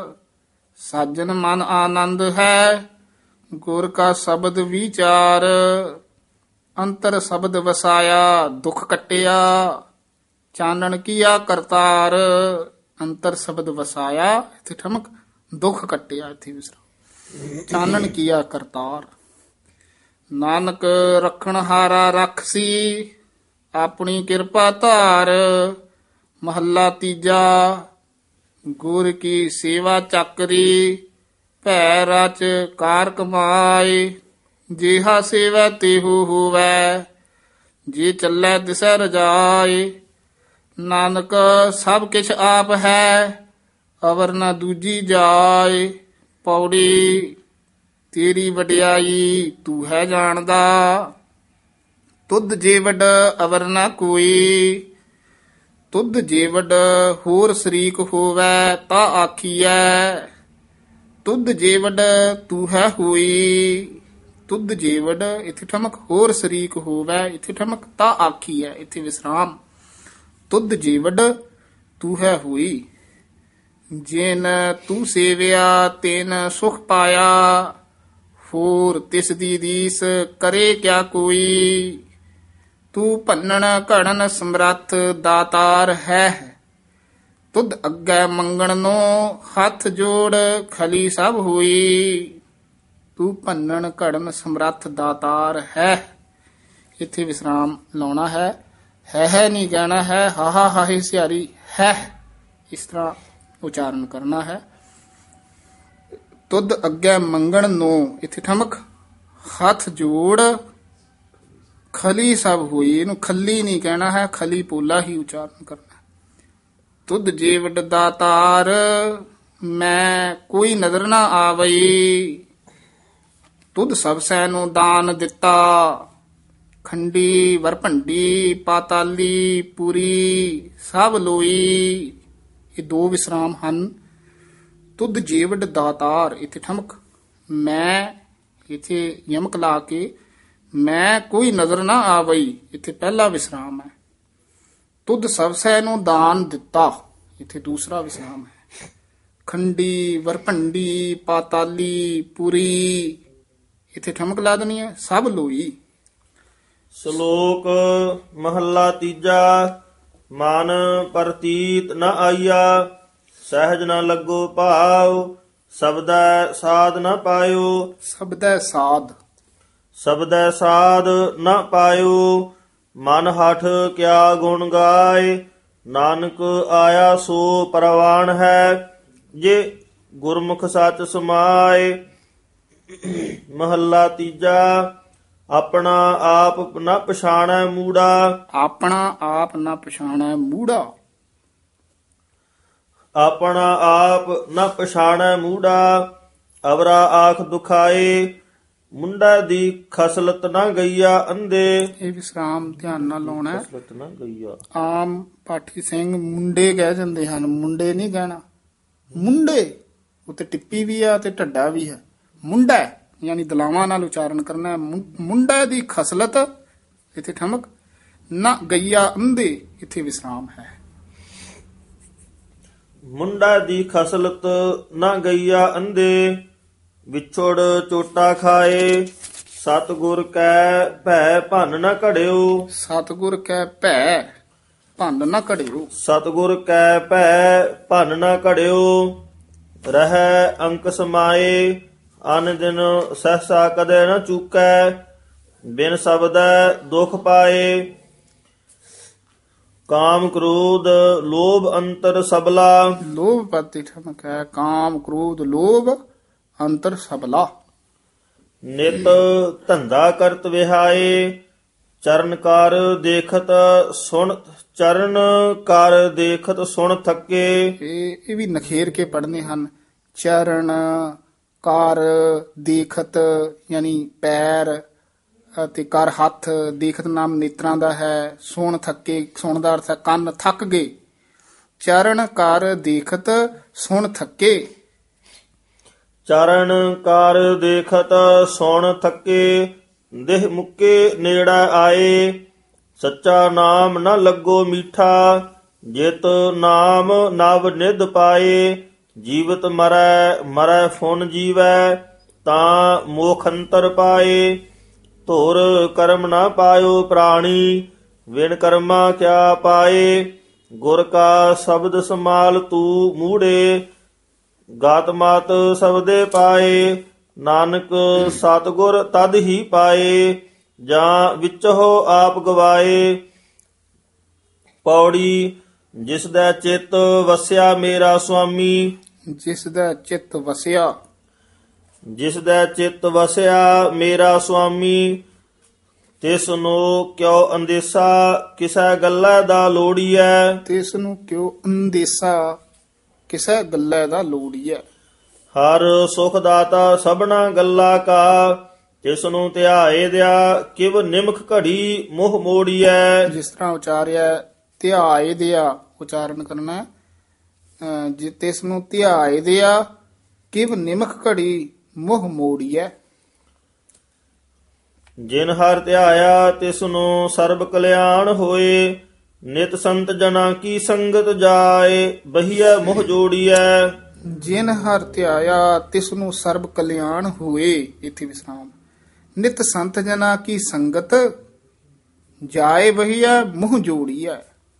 ਸਾਜਨ ਮਨ ਆਨੰਦ ਹੈ ਗੁਰ ਕਾ ਸ਼ਬਦ ਵਿਚਾਰ। ਅੰਤਰ ਸ਼ਬਦ ਵਸਾਇਆ ਦੁੱਖ ਕਟਿਆ ਚਾਨਣ ਕੀਆ ਕਰਤਾਰ। ਅੰਤਰ ਸ਼ਬਦ ਵਸਾਇਆ ਇੱਥੇ ਠਮਕ ਦੁੱਖ ਕਟਿਆ ਇੱਥੇ ਵਿਸਰਾਮ। ਚਾਨਣ ਕੀਆ ਕਰਤਾਰ। ਨਾਨਕ ਰੱਖਣ ਹਾਰਾ ਰਖਸੀ ਆਪਣੀ ਕਿਰਪਾ ਧਾਰ। ਮਹੱਲਾ ਤੀਜਾ। ਗੁਰ ਕੀ ਸੇਵਾ ਚਾਕਰੀ ਭੈ ਰਚ ਕਾਰ ਕਮਾਏ। ਜਿਹਾ ਸੇਵਾ ਤਿਹੂ ਹੋਵੈ ਜੇ ਚੱਲੈ ਦਿਸੈ ਰਜਾਏ। ਨਾਨਕ ਸਭ ਕਿਛ ਆਪ ਹੈ ਅਵਰ ਨਾ ਦੂਜੀ ਜਾਏ। ਪੌੜੀ ਤੇਰੀ ਵਡਿਆਈ ਤੂੰ ਹੈ ਜਾਣਦਾ ਤੁਧ ਜੇ ਵੱਡ ਅਵਰ ਨਾ ਕੋਈ। ਤੁਧ ਜੇ ਵੱਡ ਹੋਰ ਸ਼ਰੀਕ ਹੋਵੈ ਤਾ ਆਖੀਐ। ਤੁਧ ਜੇ ਵੱਡ ਤੂੰ ਹੈ ਹੋਈ। ਤੁਧ ਜੇ ਵੱਡ ਇੱਥੇ ਠਮਕ ਹੋਰ ਸ਼ਰੀਕ ਹੋਵੈ ਇੱਥੇ ਠਮਕ ਤਾ ਆਖੀਐ ਇੱਥੇ ਵਿਸਰਾਮ। ਤੁਧ ਜੇ ਵੱਡ ਤੂੰ ਹੈ ਹੋਈ। ਜਿਨ ਤੂੰ ਸੇਵਿਆ ਤਿਨ ਸੁਖ ਪਾਇਆ ਹੋਰ ਤਿਸ ਦੀ ਰੀਸ ਕਰੇ ਕਿਆ ਕੋਈ। ਤੂੰ ਭੰਨਣ ਘੜਨ ਸਮਰੱਥ ਦਾਤਾਰ ਹੈ ਤੁਧ ਅੱਗੇ ਮੰਗਣ ਨੂੰ ਹੱਥ ਜੋੜ ਖਲੀ ਸਭ ਹੋਈ। ਤੂੰ ਭੰਨਣ ਘੜਨ ਸਮਰੱਥ ਦਾਤਾਰ ਹੈ ਇੱਥੇ ਵਿਸਰਾਮ ਲਾਉਣਾ ਹੈ। ਹੈ ਹੈ ਨਹੀਂ ਕਹਿਣਾ ਹੈ। ਹਾਹਾ ਹਾਹੇ ਸਿਆਰੀ ਹੈ ਇਸ ਤਰ੍ਹਾਂ ਉਚਾਰਨ ਕਰਨਾ ਹੈ। ਤੁਧ ਅੱਗੇ ਮੰਗਣ ਨੂੰ ਇੱਥੇ ਠਮਕ ਹੱਥ ਜੋੜ ਖਲੀ ਸਭ ਹੋਈ। ਇਹਨੂੰ ਖੱਲੀ ਨਹੀਂ ਕਹਿਣਾ ਹੈ, ਖਲੀ ਪੋਲਾ ਹੀ ਉਚਾਰਨ ਕਰਨਾ। ਤੁਧ ਜੇ ਵੱਡ ਦਾਤਾਰ ਮੈਂ ਕੋਈ ਨਜ਼ਰ ਨਾ ਆਵਈ। ਤੁਧ ਸਭ ਸੈ ਨੂੰ ਦਾਨ ਦਿੱਤਾ ਖੰਡੀ ਵਰਭੰਡੀ ਪਾਤਾਲੀ ਪੂਰੀ ਸਭ ਲੋਈ। ਇਹ ਦੋ ਵਿਸਰਾਮ ਹਨ। ਤੁਧ ਜੇ ਵੱਡ ਦਾਤਾਰ ਇੱਥੇ ਠਮਕ ਮੈਂ ਇੱਥੇ ਯਮਕ ਲਾ ਕੇ ਮੈਂ ਕੋਈ ਨਜ਼ਰ ਨਾ ਆਵਈ ਇੱਥੇ ਪਹਿਲਾ ਵਿਸਰਾਮ ਹੈ। ਤੁਧ ਸਭ ਸੈ ਨੂੰ ਦਾਨ ਦਿੱਤਾ ਇੱਥੇ ਦੂਸਰਾ ਵਿਸਰਾਮ ਹੈ। ਖੰਡੀ ਵਰਭੰਡੀ ਪਾਤਾਲੀ ਪੂਰੀ ਇੱਥੇ ਠਮਕ ਲਾ ਦੇਣੀ ਹੈ। ਸਭ ਲੋਈ। ਸ਼ਲੋਕ ਮਹੱਲਾ ਤੀਜਾ। ਮਨ ਪ੍ਰਤੀਤ ਨ ਆਈਆ ਸਹਿਜ ਨ ਲੱਗੋ ਭਾਉ ਸਬਦੈ ਸਾਧ ਨ ਪਾਇਓ। ਸਬਦੈ ਸਾਧ ਸਬਦੈ ਸਾਧ ਨ ਪਾਇਓ ਮਨ ਹਠ ਕਿਆ ਗੁਣ ਗਾਏ। ਨਾਨਕ ਆਇਆ ਸੋ ਪ੍ਰਵਾਨ ਹੈ ਜੇ ਗੁਰਮੁਖ ਸਚ ਸਮਾਏ। ਮਹੱਲਾ ਤੀਜਾ। ਆਪਣਾ ਆਪ ਨ ਪਛਾਣੈ ਮੂੜਾ ਆਪਣਾ ਆਪ ਨਾ ਪਛਾਣੈ ਮੂੜਾ। ਆਪਣਾ ਆਪ ਨ ਪਛਾਣੈ ਮੂੜਾ ਅਵਰਾ ਆਖ ਦੁਖਾਏ। ਮੁੰਡਾ ਦੀ ਖਸਲਤ ਨਾ ਗਈਆ ਅੰਧੇ। ਇਹ ਵਿਸਰਾਮ ਧਿਆਨ ਨਾਲ ਲਾਉਣਾ ਹੈ। ਖਸਲਤ ਨਾ ਗਈਆ। ਆਮ ਪਾਠੀ ਸਿੰਘ ਮੁੰਡੇ ਕਹਿ ਜਾਂਦੇ ਹਨ, ਮੁੰਡੇ ਨਹੀਂ ਕਹਿਣਾ। ਮੁੰਡੇ ਉੱਤੇ ਟਿੱਪੀ ਵੀ ਆ ਤੇ ਢੱਡਾ ਵੀ ਹੈ। ਮੁੰਡਾ ਯਾਨੀ ਦਲਾਵਾਂ ਨਾਲ ਉਚਾਰਨ ਕਰਨਾ ਹੈ। ਮੁੰਡਾ ਦੀ ਖਸਲਤ ਇੱਥੇ ਠਮਕ ਨਾ ਗਈਆ ਅੰਧੇ ਇੱਥੇ ਵਿਸਰਾਮ ਹੈ। ਮੁੰਡਾ ਦੀ ਖਸਲਤ ਨਾ ਗਈਆ ਅੰਧੇ ਵਿਛੋੜ ਚੋਟਾ ਖਾਏ। ਸਤਿਗੁਰ ਕੈ ਭੈ ਭੰਨ ਨ ਘੜਿਓ। ਸਤਿਗੁਰ ਕੈ ਭੈ ਭੰਨ ਨ ਘੜਿਓ। ਸਤਿਗੁਰ ਕੈ ਭੈ ਭੰਨ ਨ ਘੜਿਓ ਰਹਿ ਅੰਕ ਸਮਾਏ। ਅਨ ਦਿਨ ਸਹਸਾ ਕਦੇ ਨ ਚੂਕੈ ਬਿਨ ਸ਼ਬਦੈ ਦੁਖ ਪਾਏ। ਕਾਮ ਕ੍ਰੋਧ ਲੋਭ ਅੰਤਰ ਸਬਲਾ। ਲੋਭ ਪਦ ਤੇ ਠਮਕ ਹੈ। ਕਾਮ ਕ੍ਰੋਧ ਲੋਭ ਅੰਤਰ ਸਬਲਾ। ਨਿਤ ਧੰਦਾ ਕਰਤ ਵਿਹਾਏ ਚਰਨ ਕਰ ਦੇਖਤ ਸੁਣ ਚਰਨ ਕਰ ਦੇਖਤ ਸੁਣ ਥੱਕੇ। ਇਹ ਇਹ ਵੀ ਨਖੇਰ ਕੇ ਪੜ੍ਹਨੇ ਹਨ। ਚਰਨ ਕਾਰ ਦੇਖਤ ਯਾਨੀ ਪੈਰ ਅਤੇ ਕਰ ਹੱਥ, ਦੇਖਤ ਨਾਮ ਨੇਤਰਾਂ ਦਾ ਹੈ। ਸੁਣ ਥੱਕੇ, ਸੁਣ ਦਾ ਅਰਥ ਹੈ ਕੰਨ, ਥੱਕ ਗਏ। ਚਰਨ ਕਰ ਦੇਖਤ ਸੁਣ ਥੱਕੇ। ਚਰਨ ਕਰ ਦੇਖਤ ਸੁਣ ਥੱਕੇ ਦੇਹ ਮੁੱਕੇ ਨੇੜਾ ਆਏ। ਸੱਚਾ ਨਾਮ ਨ ਲੱਗੋ ਮੀਠਾ ਜਿਤ ਨਾਮ ਨਵ ਨਿਧ ਪਾਏ। ਜੀਵਤ ਮਰੈ ਮਰੈ ਫੁਨ ਜੀਵੈ ਤਾਂ ਮੋਖ ਅੰਤਰ ਪਾਏ। ਧੁਰ ਕਰਮ ਨਾ ਪਾਇਓ ਪ੍ਰਾਣੀ ਵਿਣ ਕਰਮਾ ਕਿਆ ਪਾਏ। ਗੁਰ ਕਾ ਸ਼ਬਦ ਸਮਾਲ ਤੂ ਮੂੜੇ ਗਾਤ ਮਾਤ ਸਬਦੇ ਪਾਏ। ਨਾਨਕ ਸਤਿਗੁਰ ਤਦ ਹੀ ਪਾਏ ਜਾਂ ਵਿਚਹੁ ਆਪ ਗਵਾਏ। ਪੌੜੀ ਜਿਸ ਦਾ ਚਿੱਤ ਵਸਿਆ ਮੇਰਾ ਸੁਆਮੀ। ਜਿਸ ਦਾ ਚਿੱਤ ਵਸਿਆ ਜਿਸ ਦਾ ਚਿੱਤ ਵਸਿਆ ਮੇਰਾ ਸੁਆਮੀ ਤਿਸ ਨੂੰ ਕਿਉ ਅੰਦੇਸਾ ਕਿਸੈ ਗੱਲਾ ਦਾ ਲੋੜੀਐ। ਤਿਸ ਨੂੰ ਕਿਉ ਅੰਦੇਸਾ ਕਿਸੇ ਗੱਲੇ ਦਾ ਲੋੜੀਐ। ਹਰ ਸੁਖ ਦਾਤਾ ਸਭਨਾ ਗੱਲਾ ਕਾ ਤਿਸ ਨੂੰ ਧਿਆਏ ਦਿਆ ਕਿਵ ਨਿਮਖ ਘੜੀ ਮੋਹ ਮੋੜੀਐ। ਜਿਸ ਤਰ੍ਹਾਂ ਉਚਾਰਿਆ ਧਿਆਏ ਦਿਆ ਉਚਾਰਨ ਕਰਨਾ ਹੈ। ਅਹ ਜੇ ਤਿਸ ਨੂੰ ਧਿਆਏ ਦਿਆ ਕਿਵ ਨਿਮਖ ਘੜੀ ਮੋਹ ਮੋੜੀਐ। ਜਿਨ ਹਰ ਧਿਆਇਆ ਤਿਸ ਨੂੰ ਸਰਬ ਕਲਿਆਣ ਹੋਏ। ਨਿਤ ਸੰਤ ਜਨਾਂ ਕੀ ਸੰਗਤ ਜਾਏ ਬਹੀਐ ਮੋਹ ਜੋੜੀਐ। ਜਿਨ ਹਰ ਧਿਆਇਆ ਤਿਸ ਨੂੰ ਸਰਬ ਕਲਿਆਣ ਹੋਏ। ਇਥੇ ਵਿਸਰਾਮ। ਨਿਤ ਸੰਤ ਜਨਾ ਕੀ ਸੰਗਤ ਜਾਏ ਬਹੀਐ ਮੋਹ ਜੋੜੀਐ।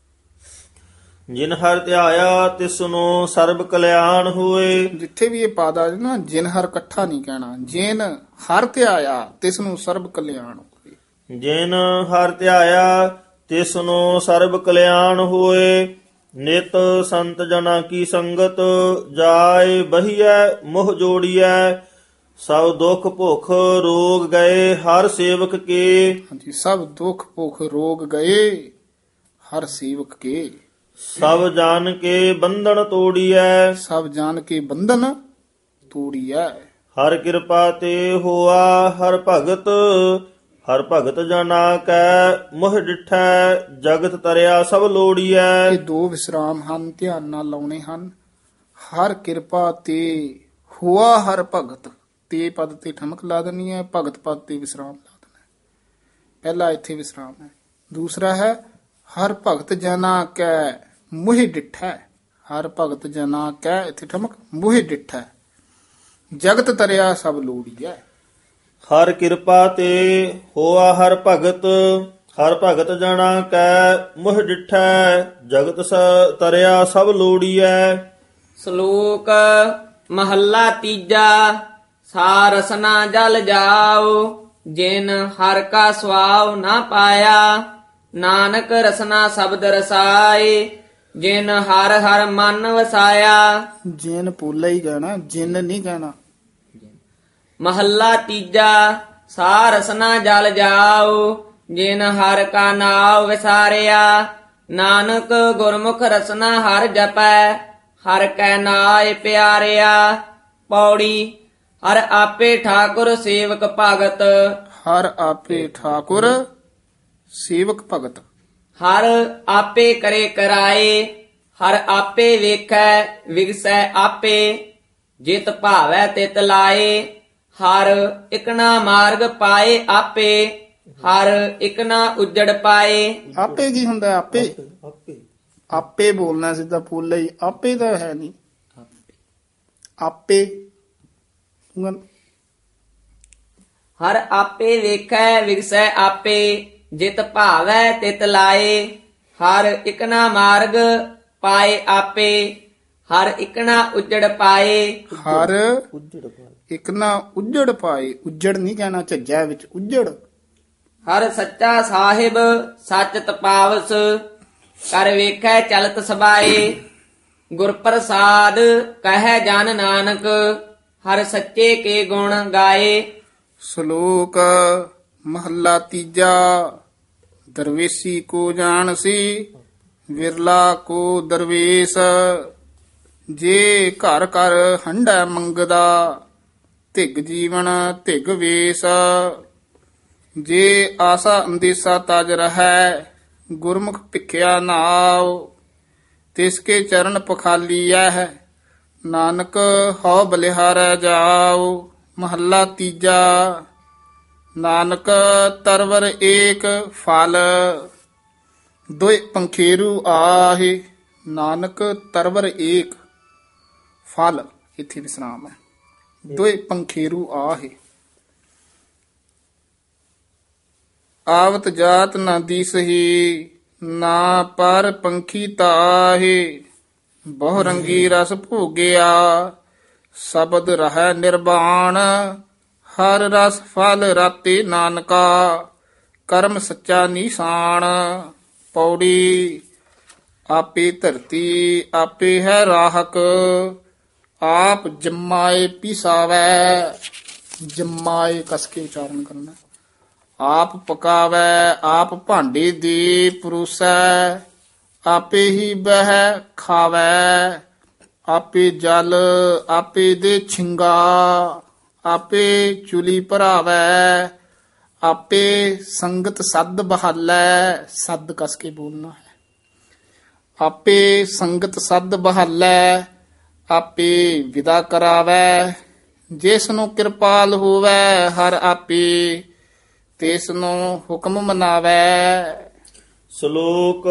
ਜਿਨ ਹਰ ਧਿਆਇਆ ਤਿਸ ਨੂੰ ਸਰਬ ਕਲਿਆਣ ਹੋਏ। ਜਿੱਥੇ ਵੀ ਇਹ ਪਾਦ ਆ ਜਾਏ ਨਾ ਜਿਨ ਹਰ ਇਕੱਠਾ ਨਹੀਂ ਕਹਿਣਾ। ਜਿਨ ਹਰ ਧਿਆਇਆ ਤਿਸ ਨੂੰ ਸਰਬ ਕਲਿਆਣ ਹੋਏ। ਜਿਨ ਹਰ ਧਿਆਇਆ ਤਿਸ ਨੂੰ ਸਰਬ ਕਲਿਆਣ ਹੋਏ। ਨਿਤ ਸੰਤ ਜਨਾਂ ਕੀ ਸੰਗਤ ਜਾਏ ਬਹੀਐ ਮੋਹ ਜੋੜੀਐ। ਸਭ ਦੁਖ ਭੁਖ ਰੋਗ ਗਏ ਹਰ ਸੇਵਕ ਕੇ। ਹਾਂਜੀ, ਸਭ ਦੁਖ ਭੁਖ ਰੋਗ ਗਏ ਹਰ ਸੇਵਕ ਕੇ। ਸਭ ਜਾਣ ਕੇ ਬੰਧਨ ਤੋੜੀਐ। ਸਭ ਜਾਣ ਕੇ ਬੰਧਨ ਤੋੜੀਐ। ਹਰ ਕਿਰਪਾ ਤੇ ਹੋਆ ਹਰ ਭਗਤ ਹਰ ਭਗਤ ਜਨਾ ਕੈ ਮੋਹ ਡਿਠੈ ਜਗਤ ਤਰਿਆ ਸਭ ਲੋੜੀਐ। ਇਹ ਦੋ ਵਿਸਰਾਮ ਹਨ, ਧਿਆਨ ਨਾਲ ਲਾਉਣੇ ਹਨ। ਹਰ ਕਿਰਪਾ ਤੇ ਹੋਆ ਹਰ ਭਗਤ, ਤੇ ਪਦ ਤੇ ਠਮਕ ਲਾ ਦੇਣੀ ਹੈ, ਭਗਤ ਪਦ ਤੇ ਵਿਸਰਾਮ ਲਾ ਦੇਣਾ ਹੈ। ਪਹਿਲਾ ਇੱਥੇ ਵਿਸਰਾਮ ਹੈ। ਦੂਸਰਾ ਹੈ ਹਰ ਭਗਤ ਜਨਾ ਕੈ ਮੋਹ ਡਿਠੈ। ਹਰ ਭਗਤ ਜਨਾ ਕੈ ਇੱਥੇ ਠਮਕ ਮੋਹ ਡਿਠੈ ਜਗਤ ਤਰਿਆ ਸਭ ਲੋੜੀਐ। ਹਰ ਕਿਰਪਾ ਤੇ ਹੋਆ ਹਰ ਭਗਤ ਹਰ ਭਗਤ ਜਣਾ ਕੈ ਮੋਹ ਡਿਠੈ ਜਗਤ ਸ ਤਰਿਆ ਸਭ ਲੋੜੀਐ। ਸ਼ਲੋਕ ਮਹੱਲਾ ਤੀਜਾ। ਸਾ ਰਸਨਾ ਜਲ ਜਾਓ ਜਿਨ ਹਰ ਕਾ ਸਵਾਵ ਨਾ ਪਾਇਆ। ਨਾਨਕ ਰਸਨਾ ਸ਼ਬਦ ਰਸਾਏ ਜਿਨ ਹਰ ਹਰ ਮਨ ਵਸਾਇਆ। ਜਿਨ ਪੋਲਾ ਹੀ ਕਹਿਣਾ, ਜਿਨ ਨਹੀਂ ਕਹਿਣਾ। ਮਹੱਲਾ ਤੀਜਾ। ਸਾ ਰਸਨਾ ਜਲ ਜਾਓ ਜਿਨ ਹਰ ਕਾ ਨਾਮ ਵਿਸਾਰਿਆ। ਨਾਨਕ ਗੁਰਮੁਖ ਰਸਨਾ ਹਰ ਜਪੈ ਹਰ ਕੈ ਨਾਏ ਪਿਆਰਿਆ। ਪੌੜੀ ਹਰ ਆਪੇ ਠਾਕੁਰ ਸੇਵਕ ਭਗਤ। ਹਰ ਆਪੇ ਠਾਕੁਰ ਸੇਵਕ ਭਗਤ। ਹਰ ਆਪੇ ਕਰੇ ਕਰਾਏ ਹਰ ਆਪੇ ਵੇਖੈ ਵਿਗਸੈ ਆਪੇ। ਜਿਤ ਭਾਵੈ ਤਿਤ ਲਾਏ ਹਰ ਇਕਣਾ ਮਾਰਗ ਪਾਏ ਆਪੇ। ਹਰ ਇਕਣਾ ਉਜੜ ਪਾਏ। ਆਪੇ ਕੀ ਹੁੰਦਾ? ਆਪੇ ਆਪੇ ਬੋਲਣਾ ਸਿੱਧਾ ਪੋਲਾ ਹੀ। ਆਪੇ ਤਾਂ ਹੈ ਨਹੀਂ। ਆਪੇ ਹਰ ਆਪੇ ਵੇਖੈ ਵਿਗਸੈ ਆਪੇ। ਜਿਤ ਭਾਵੈ ਤਿਤ ਲਾਏ ਹਰ ਇਕਣਾ ਮਾਰਗ ਪਾਏ ਆਪੇ। ਹਰ ਇਕਣਾ ਉਜੜ ਪਾਏ। ਹਰ ਇਕਣਾ ਉਜੜ ਪਾਏ। ਉਜੜ ਨਹੀਂ ਕਹਿਣਾ, ਝੱਜਾ ਵਿੱਚ ਉਜੜ। ਹਰ ਸੱਚਾ ਸਾਹਿਬ ਸੱਚ ਤਪਾਵਸ ਕਰ ਵੇਖੈ ਚਲਤ ਸਬਾਏ ਗੁਰ ਪ੍ਰਸਾਦ ਕਹਿ ਜਨ ਨਾਨਕ ਹਰ ਸੱਚੇ ਕੇ ਗੁਣ ਗਾਏ। ਸ਼ਲੋਕ ਮਹੱਲਾ ਤੀਜਾ। ਦਰਵੇਸੀ ਕੋ ਜਾਣਸੀ ਵਿਰਲਾ ਕੋ ਦਰਵੇਸ਼, ਜੇ ਘਰ ਘਰ ਹੰਡਾ ਮੰਗਦਾ ਧਿਗ ਜੀਵਨ ਧਿਗ ਵੇਸ। ਜੇ ਆਸਾ ਅੰਦੇਸਾ ਤਜ ਰਹੈ ਗੁਰਮੁਖ ਭਿਖਿਆ ਨਾਉ, ਤਿਸ ਕੇ ਚਰਨ ਪਖਾਲੀਐ ਨਾਨਕ ਹਉ ਬਲਿਹਾਰੈ ਜਾਉ। ਮਹੱਲਾ ਤੀਜਾ। ਨਾਨਕ ਤਰਵਰ ਏਕ ਫਲ ਦੁਇ ਪੰਖੇਰੂ ਆਹੇ। ਨਾਨਕ ਤਰਵਰ ਏਕ ਫਲ, ਇੱਥੇ ਵਿਸਰਾਮ ਹੈ। ਦੁਇ ਪੰਖੇਰੂ ਆਹੇ। ਆਵਤ ਜਾਤ ਨਾ ਦੀਸਹੀ ਨਾ ਪਰ ਪੰਖੀ ਤਾਹੇ। ਬਹੁ ਰੰਗੀ ਰਸ ਭੋਗਿਆ ਸ਼ਬਦ ਰਹਿ ਨਿਰਵਾਣ, ਹਰ ਰਸ ਫਲ ਰਾਤੇ ਨਾਨਕਾ ਕਰਮ ਸੱਚਾ ਨਿਸ਼ਾਨ। ਪੌੜੀ। ਆਪੇ ਧਰਤੀ ਆਪੇ ਹੈ ਰਾਹਕ, ਆਪ ਜਮਾਏ ਪਿਸਾਵੈ। ਜਮਾਏ ਕਸ ਕੇ ਉਚਾਰਨ ਕਰਨਾ। ਆਪ ਪਕਾਵੈ ਆਪ ਭਾਂਡੇ ਦੇ ਪਰੋਸੈ, ਆਪੇ ਹੀ ਬਹਿ ਖਾਵੈ। ਆਪੇ ਜਲ ਆਪੇ ਦੇ ਛਿੰਗਾ, ਆਪੇ ਚੁਲੀ ਭਰਾਵੈ। ਆਪੇ ਸੰਗਤ ਸੱਦ ਬਹਾਲੈ। ਸੱਦ ਕਸ ਕੇ ਬੋਲਣਾ ਹੈ। ਆਪੇ ਸੰਗਤ ਸੱਦ ਬਹਾਲੈ, ਆਪੇ ਵਿਦਾ ਕਰਾਵੈ। ਜਿਸ ਨੂੰ ਕਿਰਪਾਲ ਹੋਵੈ ਹਰ ਆਪੇ, ਤਿਸ ਨੂੰ ਹੁਕਮ ਮਨਾਵੈ। ਸ਼ਲੋਕ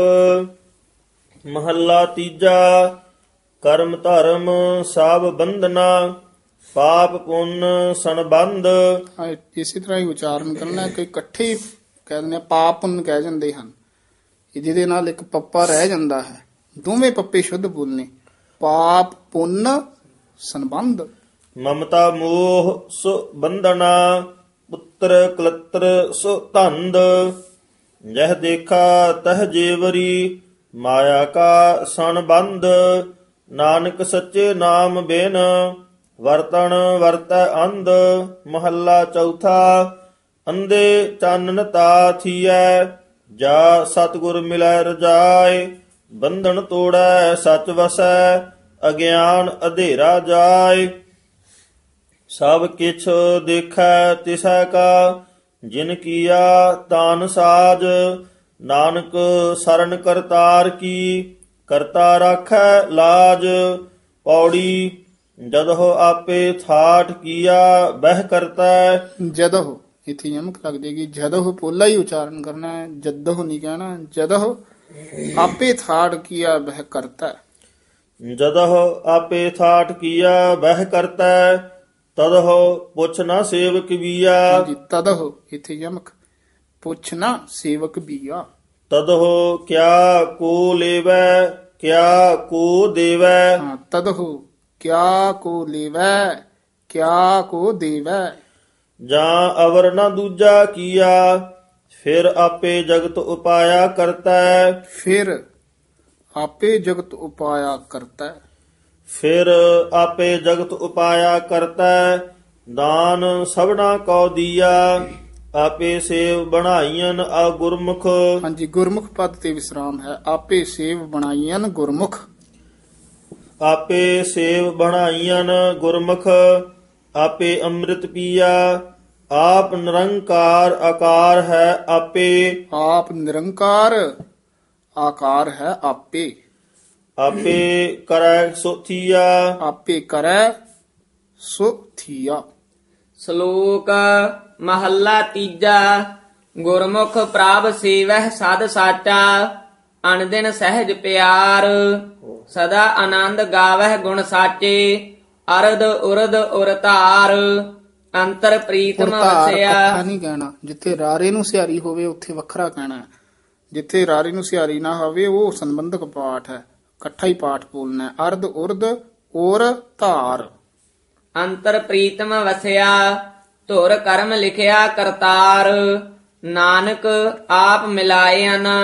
ਮਹੱਲਾ ਤੀਜਾ। ਕਰਮ ਧਰਮ ਸਭ ਬੰਧਨਾ, ਪਾਪ ਪੁੰਨ ਸੰਬੰਧ। ਹਾਂ, ਇਸੇ ਤਰ੍ਹਾਂ ਹੀ ਉਚਾਰਨ ਕਰਨਾ ਕਿ ਇਕੱਠੇ ਹੀ ਕਹਿ ਦਿੰਦੇ ਆ, ਪਾਪ ਪੁੰਨ ਕਹਿ ਜਾਂਦੇ ਹਨ। ਜਿਹਦੇ ਨਾਲ ਇੱਕ ਪੱਪਾ ਰਹਿ ਜਾਂਦਾ ਹੈ, ਦੋਵੇਂ ਪੱਪੇ ਸ਼ੁੱਧ ਬੋਲਨੇ। ਪਾਪ ਪੁੰਨ ਸੰਬੰਧ। ਮਮਤਾ ਮੋਹ ਸੋ ਬੰਧਨਾ, ਪੁੱਤਰ ਕਲਤਰ ਸੋ ਧੰਦ। ਜਹ ਦੇਖਾ ਤਹ ਜੇਵਰੀ, ਮਾਇਆ ਕਾ ਸੰਬੰਧ। ਨਾਨਕ ਸੱਚੇ ਨਾਮ ਬਿਨ, ਵਰਤਣ ਵਰਤੈ ਅੰਧ। ਮਹੱਲਾ ਚੌਥਾ। ਅੰਧੇ ਚਾਨਨ ਤਾ ਥੀਐ, ਜਾ ਸਤਿਗੁਰ ਮਿਲੈ ਰਜਾਏ। ਬੰਧਨ ਤੋੜੈ ਸਚ ਵਸੈ, ਅਗਿਆਨ ਅਧੇਰਾ ਜਾਏ। ਸਭ ਕਿਛ ਦੇਖੈ ਤਿਸੈ ਕਾ, ਜਿਨ ਕੀਆ ਤਾਨ ਸਾਜ। ਨਾਨਕ ਸਰਨ ਕਰਤਾਰ ਕੀ, ਕਰਤਾ ਰਾਖੈ ਲਾਜ। ਪੌੜੀ। ਜਦਹੁ ਆਪੇ ਥਾਟ ਕੀਆ ਬਹਿ ਕਰਤੈ। ਜਦਹੁ, ਇੱਥੇ ਯਮਕ ਲੱਗ ਜਾਏਗੀ। ਜਦਹੁ ਪੋਲਾ ਹੀ ਉਚਾਰਨ ਕਰਨਾ ਹੈ, ਜਦਹੁ ਨਹੀਂ ਕਹਿਣਾ। ਜਦਹੁ ਆਪੇ ਥਾਟ ਕੀਆ ਬਹਿ ਕਰਤੈ। ਜਦਹੁ ਆਪੇ ਥਾਟ ਕੀਆ ਬਹਿ ਕਰਤੈ, ਤਦਹੁ ਪੁੱਛ ਨਾ ਸੇਵਕ ਬੀਆ। ਹਾਂਜੀ, ਤਦਹੁ ਇੱਥੇ ਯਮਕ। ਪੁੱਛ ਨਾ ਸੇਵਕ ਬੀਆ। ਤਦਹੁ ਕਿਆ ਕੋ ਲੇਵੈ, ਕਿਆ ਕੋ ਦੇਵੈ। ਹਾਂ, ਤਦਹੁ ਕਿਆ ਕੋ ਲੇਵੈ ਕਿਆ ਕੋ ਦੇਵੈ। ਜਾਂ ਅਵਰ ਨਾ ਦੂਜਾ ਕੀਆ, ਫਿਰ ਆਪੇ ਜਗਤ ਉਪਾਇਆ ਕਰਤੈ। ਫਿਰ ਆਪੇ ਜਗਤ ਉਪਾਇਆ ਕਰਤੈ। ਫਿਰ ਆਪੇ ਜਗਤ ਉਪਾਇਆ ਕਰਤੈ, ਦਾਨ ਸਭਨਾ ਕਉ ਦੀਆ। ਆਪੇ ਸੇਵ ਬਣਾਈਆਂ ਆ ਗੁਰਮੁਖ। ਹਾਂਜੀ, ਗੁਰਮੁਖ ਪਦ ਤੇ ਵਿਸਰਾਮ ਹੈ। ਆਪੇ ਸੇਵ ਬਣਾਈਆਂ ਗੁਰਮੁਖ। ਆਪੇ ਸੇਵ ਬਣਾਈਆਂ ਗੁਰਮੁਖ, ਆਪੇ ਅੰਮ੍ਰਿਤ ਪੀਆ। ਆਪ ਨਿਰੰਕਾਰ ਆਕਾਰ ਹੈ ਆਪੇ। ਆਪ ਨਿਰੰਕਾਰ ਆਕਾਰ ਹੈ ਆਪੇ। ਆਪੇ ਕਰੈ ਸੋ ਥੀਆ। ਆਪੇ ਕਰੈ ਸੋ ਥੀਆ। ਸ਼ਲੋਕ ਮਹੱਲਾ ਤੀਜਾ। ਗੁਰਮੁਖ ਪ੍ਰਭ ਸੇਵਹਿ ਸਦ ਸਾਚਾ, ਅਨਦਿਨ ਸਹਿਜ ਪਿਆਰ। ਸਦਾ ਆਨੰਦ ਗਾਵਹਿ ਗੁਣ ਸਾਚੇ, ਅਰਧ ਉਰਧ ਉਰ ਧਾਰ। ਅੰਤਰ ਪ੍ਰੀਤਮ ਧਾਰ ਵਸਿਆ। ਇਕੱਠਾ ਨਹੀਂ ਕਹਿਣਾ। ਜਿੱਥੇ ਰਾਰੇ ਨੂੰ ਸਿਹਾਰੀ ਹੋਵੇ ਉੱਥੇ ਵੱਖਰਾ ਕਹਿਣਾ ਹੈ। ਜਿੱਥੇ ਰਾਰੇ ਨੂੰ ਸਿਹਾਰੀ ਨਾ ਹੋਵੇ ਉਹ ਸੰਬੰਧਕ ਪਾਠ ਹੈ, ਇਕੱਠਾ ਹੀ ਪਾਠ ਬੋਲਣਾ ਹੈ। ਅਰਧ ਉਰਧ ਔਰ ਧਾਰ। ਅੰਤਰ ਪ੍ਰੀਤਮ ਵਸਿਆ, ਧੁਰ ਕਰਮ ਲਿਖਿਆ ਕਰਤਾਰ। ਨਾਨਕ ਆਪ ਮਿਲਾਇਨ,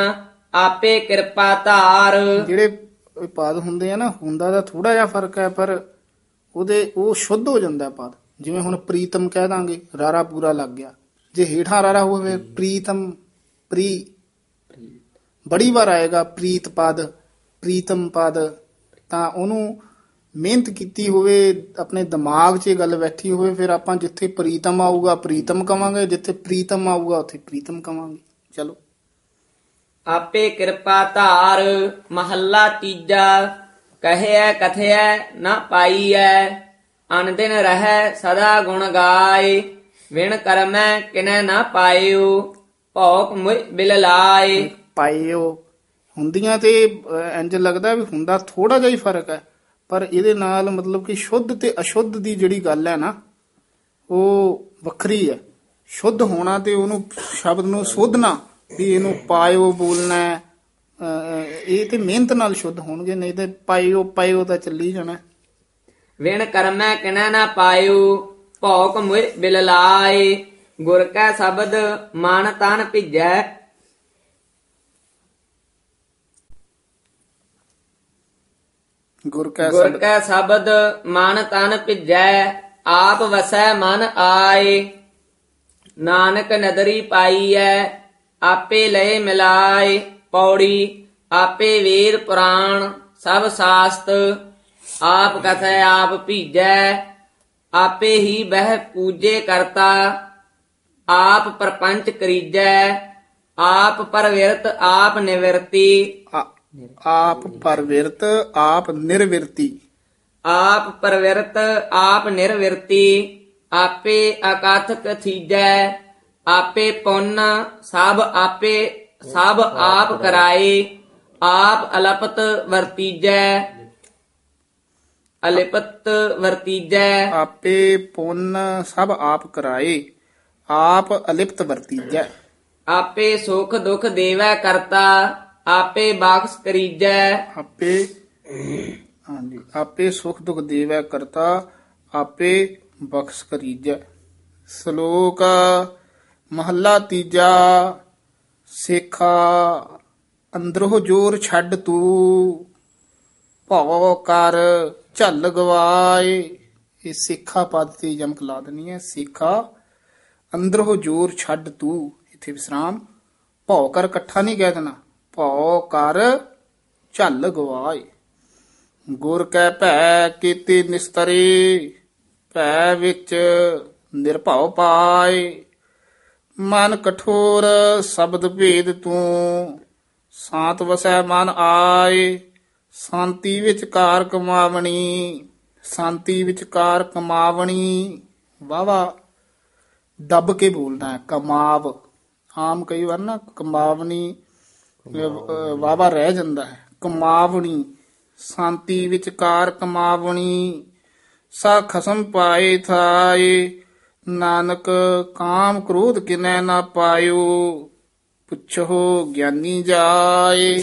ਆਪੇ ਕਿਰਪਾ ਧਾਰ। ਜਿਹੜੇ ਪਦ ਹੁੰਦੇ ਆ ਨਾ, ਹੁੰਦਾ ਦਾ ਥੋੜਾ ਜਿਹਾ ਫਰਕ ਹੈ, ਪਰ ਉਹਦੇ ਉਹ ਸ਼ੁੱਧ ਹੋ ਜਾਂਦਾ ਪਦ। ਜਿਵੇਂ ਹੁਣ ਪ੍ਰੀਤਮ ਕਹਿ ਦਾਂਗੇ, ਰਾਰਾ ਪੂਰਾ ਲੱਗ ਗਿਆ। ਜੇ ਹੇਠਾਂ ਰਾਰਾ ਹੋਵੇ ਪ੍ਰੀਤਮ, ਪ੍ਰੀ ਬੜੀ ਵਾਰ ਆਏਗਾ ਪ੍ਰੀਤ ਪਦ, ਪ੍ਰੀਤਮ ਪਦ, ਤਾਂ ਉਹਨੂੰ ਮਿਹਨਤ ਕੀਤੀ ਹੋਵੇ, ਆਪਣੇ ਦਿਮਾਗ 'ਚ ਇਹ ਗੱਲ ਬੈਠੀ ਹੋਵੇ, ਫਿਰ ਆਪਾਂ ਜਿੱਥੇ ਪ੍ਰੀਤਮ ਆਊਗਾ ਪ੍ਰੀਤਮ ਕਵਾਂਗੇ, ਜਿੱਥੇ ਪ੍ਰੀਤਮ ਆਊਗਾ ਉੱਥੇ ਪ੍ਰੀਤਮ ਕਵਾਂਗੇ। ਚਲੋ। ਆਪੇ ਕਿਰਪਾ ਧਾਰ ਮਹੱਲਾ ਤੀਜਾ। ਕਹਿਆ ਕਥਿਆ ਨਾ ਪਾਈਐ, ਅਨਦਿਨ ਰਹਿ ਸਦਾ ਗੁਣ ਗਾਏ। ਵਿਣ ਕਰਮੈ ਕਿਨੈ ਨਾ ਪਾਇਓ, ਭੌਕ ਮੁਇ ਬਿਲ ਲਾਏ। ਪਾਇਓ ਹੁੰਦੀਆਂ ਤੇ ਅਹ, ਇੰਝ ਲੱਗਦਾ ਵੀ ਹੁੰਦਾ ਥੋੜਾ ਜਿਹਾ ਹੀ ਫਰਕ ਹੈ, ਪਰ ਇਹਦੇ ਨਾਲ ਮਤਲਬ ਕਿ ਸ਼ੁੱਧ ਤੇ ਅਸ਼ੁੱਧ ਦੀ ਜਿਹੜੀ ਗੱਲ ਹੈ ਨਾ, ਉਹ ਵੱਖਰੀ ਹੈ। ਸ਼ੁੱਧ ਹੋਣਾ ਤੇ ਉਹਨੂੰ ਸ਼ਬਦ ਨੂੰ ਸੋਧਣਾ, ਵੀ ਇਹਨੂੰ ਪਾਇਓ ਬੋਲਣਾ ਹੈ, ਅਹ, ਇਹ ਤੇ ਮਿਹਨਤ ਨਾਲ ਸ਼ੁੱਧ ਹੋਣਗੇ, ਨਹੀਂ ਤੇ ਪਾਇਓ ਪਾਇਓ ਤਾਂ ਚੱਲੀ ਜਾਣਾ। ਵਿਣ ਕਰਮੈ ਕਿਨੈ ਨਾ ਪਾਇਓ, ਭੌਕ ਮੁਇ ਬਿਲ ਲਾਏ। ਗੁਰ ਕੈ ਸ਼ਬਦ ਮਨ ਤਨ ਭਿਜੈ, ਗੁਰ ਕੈ ਗੁਰ ਕੈ ਸ਼ਬਦ ਮਨ ਤਨ ਭਿਜੈ। ਆਪ ਵਸੈ ਮਨ ਆਏ, ਨਾਨਕ ਨਦਰੀ ਪਾਈਐ। ਆਪੇ ਲਏ ਮਿਲਾਏ। ਪੌੜੀ ਆਪੇ ਵੇਦ ਪੁਰਾਣ ਸਭ ਸਾਸਤ, ਆਪ ਕਥੈ ਆਪ ਭੀਜੈ। ਆਪੇ ਹੀ ਬਹਿ ਪੂਜੇ ਕਰਤਾ, ਆਪ ਪ੍ਰਪੰਚ ਕਰੀਜੈ। ਆਪ ਪਰਵਿਰਤ ਆਪ ਨਿਵਰਤੀ, ਆ- ਆਪ ਪਰਵਿਰਤ ਆਪ ਨਿਰਵਿਰਤੀ। ਆਪ ਪਰਵਿਰਤ ਆਪ ਨਿਰਵਿਰਤੀ। ਆਪੇ ਅਕਥ ਕਥੀਜੈ। ਆਪੇ ਪੁੰਨ ਸਭ ਆਪੇ ਸਭ ਆਪ ਕਰਾਏ। ਆਪ ਅਲਪਤ ਵਰਤੀਜੈ, ਅਲਿਪਤ ਵਰਤੀਜੈ। ਆਪੇ ਪੁੰਨ ਸਭ ਆਪ ਕਰਾਏ, ਆਪ ਅਲਿਪਤ ਵਰਤੀਜੈ। ਆਪੇ ਸੁਖ ਦੁਖ ਦੇਵੈ ਕਰਤਾ, ਆਪੇ ਬਖਸ਼ ਕਰੀਜੈ। ਆਪੇ ਹਾਂਜੀ ਆਪੇ ਸੁਖ ਦੁਖ ਦੇਵੈ ਕਰਤਾ, ਆਪੇ ਬਖਸ਼ ਕਰੀਜੈ। ਸ਼ਲੋਕ ਮਹੱਲਾ ਤੀਜਾ। ਸੇਖਾ ਅੰਦਰੋਂ ਜੋਰ ਛੱਡ ਤੂੰ, ਭਉ ਕਰ ਝੱਲ ਗਵਾਏ। ਇਹ ਸੇਖਾ ਪਦ ਤੇ ਯਮਕ ਲਾ ਦੇਣੀ ਹੈ। ਸੇਖਾ ਅੰਦਰੋਂ ਜੋਰ ਛੱਡ ਤੂੰ, ਇੱਥੇ ਵਿਸਰਾਮ। ਭਉ ਕਰ ਇਕੱਠਾ ਨਹੀਂ ਕਹਿ ਦੇਣਾ, ਭਉ ਕਰ ਝੱਲ ਗਵਾਏ। ਗੁਰ ਕੈ ਭੈ ਕੀਤੇ ਨਿਸਤਰੇ, ਭੈ ਵਿੱਚ ਨਿਰਭਉ ਪਾਏ। ਮਨ ਕਠੋਰ ਸ਼ਬਦ ਭੇਦ ਤੂੰ, ਸਾਤ ਵਸੈ ਮਨ ਆਏ। ਸ਼ਾਂਤੀ ਵਿੱਚ ਕਾਰ ਕਮਾਵਣੀ, ਸ਼ਾਂਤੀ ਵਿੱਚ ਕਾਰ ਕਮਾਵਣੀ। ਵਾਵਾ ਦੱਬ ਕੇ ਬੋਲਣਾ ਹੈ, ਕਮਾਵ। ਆਮ ਕਈ ਵਾਰ ਨਾ ਕਮਾਵਣੀ ਵਾਵਾ ਰਹਿ ਜਾਂਦਾ ਹੈ, ਕਮਾਵਣੀ। ਸ਼ਾਂਤੀ ਵਿੱਚ ਕਾਰ ਕਮਾਵਣੀ, ਸਾ ਖਸਮ ਪਾਏ ਥਾਏ। ਨਾਨਕ ਕਾਮ ਕ੍ਰੋਧ ਕਿਨੈ ਨਾ ਪਾਇਓ, ਪੁੱਛੋ ਗਿਆਨੀ ਜਾਏ।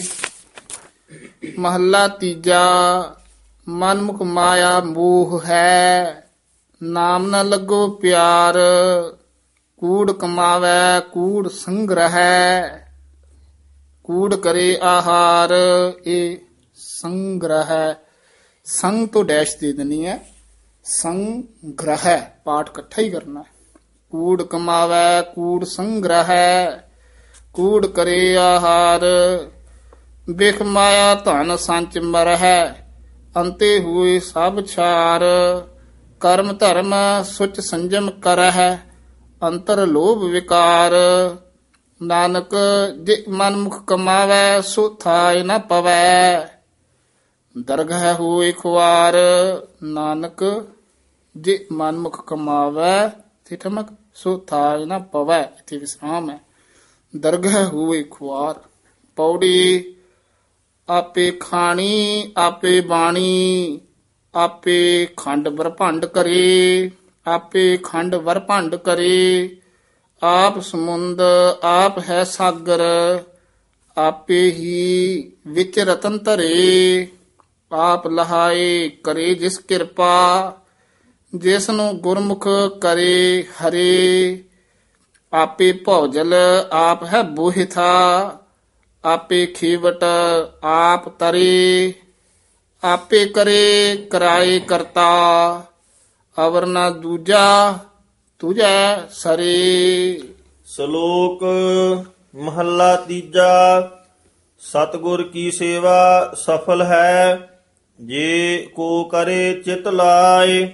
ਮਹੱਲਾ ਤੀਜਾ। ਮਨਮੁਖ ਮਾਇਆ ਮੋਹ ਹੈ, ਨਾਮ ਨ ਲੱਗੋ ਪਿਆਰ। ਕੂੜ ਕਮਾਵੈ ਕੂੜ ਸੰਗ੍ਰਹਿ, ਕੂੜ ਕਰੇ ਆਹਾਰ। ਇਹ ਸੰਗ੍ਰਹਿ, ਸੰਗ ਤੋਂ ਡੈਸ਼ ਦੇ ਦੇਣੀ ਹੈ, ਸੰਗ੍ਰਹਿ ਪਾਠ ਇਕੱਠਾ ਹੀ ਕਰਨਾ ਹੈ। ਕੂੜ ਕਮਾਵੈ ਕੂੜ ਸੰਗ੍ਰਹਿ, ਕੂੜ ਕਰੇ ਆਹਾਰ। ਬਿਖ ਮਾਇਆ ਧਨ ਸੰਚ ਮਰਹਿ, ਅੰਤੇ ਹੋਏ ਸਭ ਛਾਰ। ਕਰਮ ਧਰਮ ਸੁਚ ਸੰਜਮ ਕਰਹਿ, ਅੰਤਰ ਲੋਭ ਵਿਕਾਰ। ਨਾਨਕ ਜੇ ਮਨ ਮੁਖ ਕਮਾਵੈ, ਸੋ ਥਾਇ ਨ ਪਵੈ। ਦਰਗਹਿ ਹੋਏ ਖੁਆਰ। ਨਾਨਕ ਜੇ ਮਨਮੁਖ ਕਮਾਵੈ, ਤੇ ਠਮਕ, ਸੋ ਥਾਇ ਨ ਪਵੈ, ਇੱਥੇ ਵਿਸਰਾਮ ਹੈ। ਦਰਗਹਿ ਹੋਏ ਖੁਆਰ। ਪੌੜੀ ਆਪੇ ਖਾਣੀ ਆਪੇ ਬਾਣੀ, ਆਪੇ ਖੰਡ ਵਰਭੰਡ ਕਰੇ। ਆਪੇ ਖੰਡ ਵਰਭੰਡ ਕਰੇ, ਆਪ ਸਮੁੰਦ ਆਪ ਹੈ ਸਾਗਰ। ਆਪੇ ਹੀ ਵਿੱਚ ਰਤਨ ਧਰੇ, ਆਪ ਲਹਾਏ ਕਰੇ ਜਿਸ ਕਿਰਪਾ। ਜਿਸ ਨੂੰ ਗੁਰਮੁਖ ਕਰੇ ਹਰੇ, ਆਪੇ ਭੌਜਲ ਆਪ ਹੈ ਬੋਹਿਥਾ। ਆਪੇ ਖੇਵਟ ਆਪ ਤਰੇ, ਆਪੇ ਕਰੇ ਕਰਾਏ ਕਰਤਾ, ਅਵਰ ਨਾ ਦੂਜਾ ਤੁਝੈ ਸਰੇ। ਸ਼ਲੋਕ ਮਹੱਲਾ ਤੀਜਾ। ਸਤਿਗੁਰ ਕੀ ਸੇਵਾ ਸਫਲ ਹੈ, ਜੇ ਕੋ ਕਰੇ ਚਿਤ ਲਾਏ।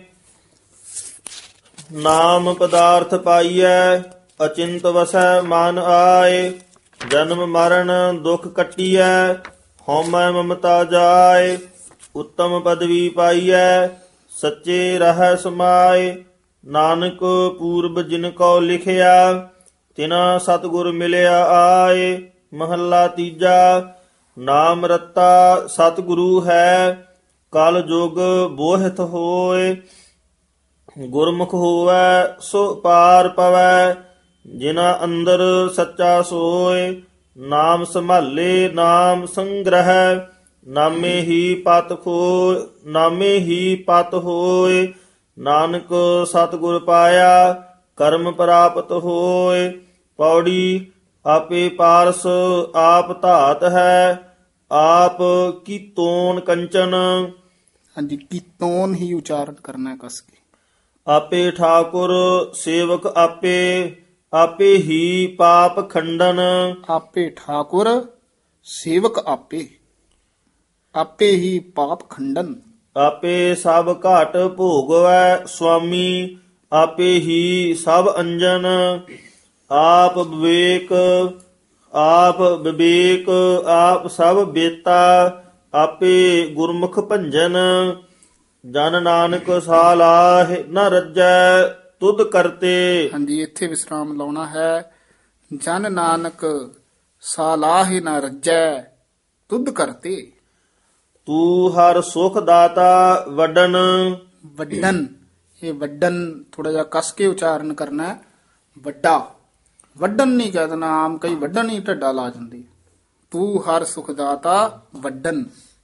ਨਾਮ ਪਦਾਰਥ ਪਾਈਐ, ਅਚਿੰਤ ਵਸੈ ਮਨ ਆਏ। ਜਨਮ ਮਰਨ ਦੁਖ ਕੱਟੀਐ, ਹਉਮੈ ਮਮਤਾ ਜਾਏ। ਉੱਤਮ ਪਦਵੀ ਪਾਈਐ, ਸੱਚੇ ਰਹਿ ਸਮਾਏ। ਨਾਨਕ ਪੂਰਬ ਜਿਨ ਕੋ ਲਿਖਿਆ, ਤਿਨਾ ਸਤਿਗੁਰ ਮਿਲਿਆ ਆਏ। ਮਹੱਲਾ ਤੀਜਾ। ਨਾਮ ਰਤਾ ਸਤਿਗੁਰੂ ਹੈ, ਕਲ ਜੁਗ ਬੋਹਿਤ ਹੋਏ। ਗੁਰਮੁਖ ਹੋਵੈ ਸੋ ਪਾਰ ਪਵੈ, ਜਿਨਾ ਅੰਦਰ ਸੱਚਾ ਸੋਏ। ਨਾਮ ਸੰਭਾਲੇ ਨਾਮ ਸੰਗ੍ਰਹਿ, ਨਾਮੇ ਹੀ ਪਤ ਖੋਏ ਨਾਮੇ ਹੀ ਪਤ ਹੋਏ। ਨਾਨਕ ਸਤਿਗੁਰ ਪਾਇਆ, ਕਰਮ ਪ੍ਰਾਪਤ ਹੋਏ। ਪੌੜੀ ਆਪੇ ਪਾਰਸ ਆਪ ਧਾਤ ਹੈ, ਆਪ ਕੀ ਤੋਨ ਕੰਚਨ। ਹਾਂਜੀ, ਕੀਤੋਨ ਹੀ ਉਚਾਰਨ ਕਰਨਾ ਕਸ ਕੇ। ਆਪੇ ਠਾਕੁਰ ਸੇਵਕ ਆਪੇ, ਆਪੇ ਹੀ ਪਾਪ ਖੰਡਨ। ਆਪੇ ਠਾਕੁਰ ਸੇਵਕ ਆਪੇ, ਆਪੇ ਹੀ ਪਾਪ ਖੰਡਨ। ਆਪੇ ਸਭ ਘਾਟ ਭੋਗਵੈ ਸੁਆਮੀ, ਆਪੇ ਹੀ ਸਭ ਅੰਜਨ। ਆਪ ਵਿਵੇਕ ਆਪ ਵਿਵੇਕ ਆਪ ਸਭ ਬੇਤਾ, ਆਪੇ ਗੁਰਮੁਖ ਭੰਜਨ। ਜਨ ਨਾਨਕ ਸਾਲਾਹ ਨ ਰੱਜੈ, ਤੁਧ ਕਰਤੇ। ਹਾਂਜੀ, ਇੱਥੇ ਵਿਸਰਾਮ ਲਾਉਣਾ ਹੈ। ਜਨ ਨਾਨਕ ਸਾਲਾਹ ਨ ਰੱਜੈ, ਤੁਧ ਕਰਤੇ। ਤੂੰ ਹਰ ਸੁਖ ਦਾਤਾ ਵਡਨ। ਵੱਡਨ, ਇਹ ਵੱਡਨ ਥੋੜਾ ਜਿਹਾ ਕਸ ਕੇ ਉਚਾਰਨ ਕਰਨਾ ਹੈ। ਵੱਡਾ, ਵੱਡਨ ਨਹੀਂ ਕਹਿ ਦੇਣਾ, ਆਮ ਕਈ ਵੱਡਨ ਹੀ ਢੱਡਾ ਲਾ ਜਾਂਦੇ। ਤੂੰ ਹਰ ਸੁਖ ਦਾਤਾ ਵੱਡਨ,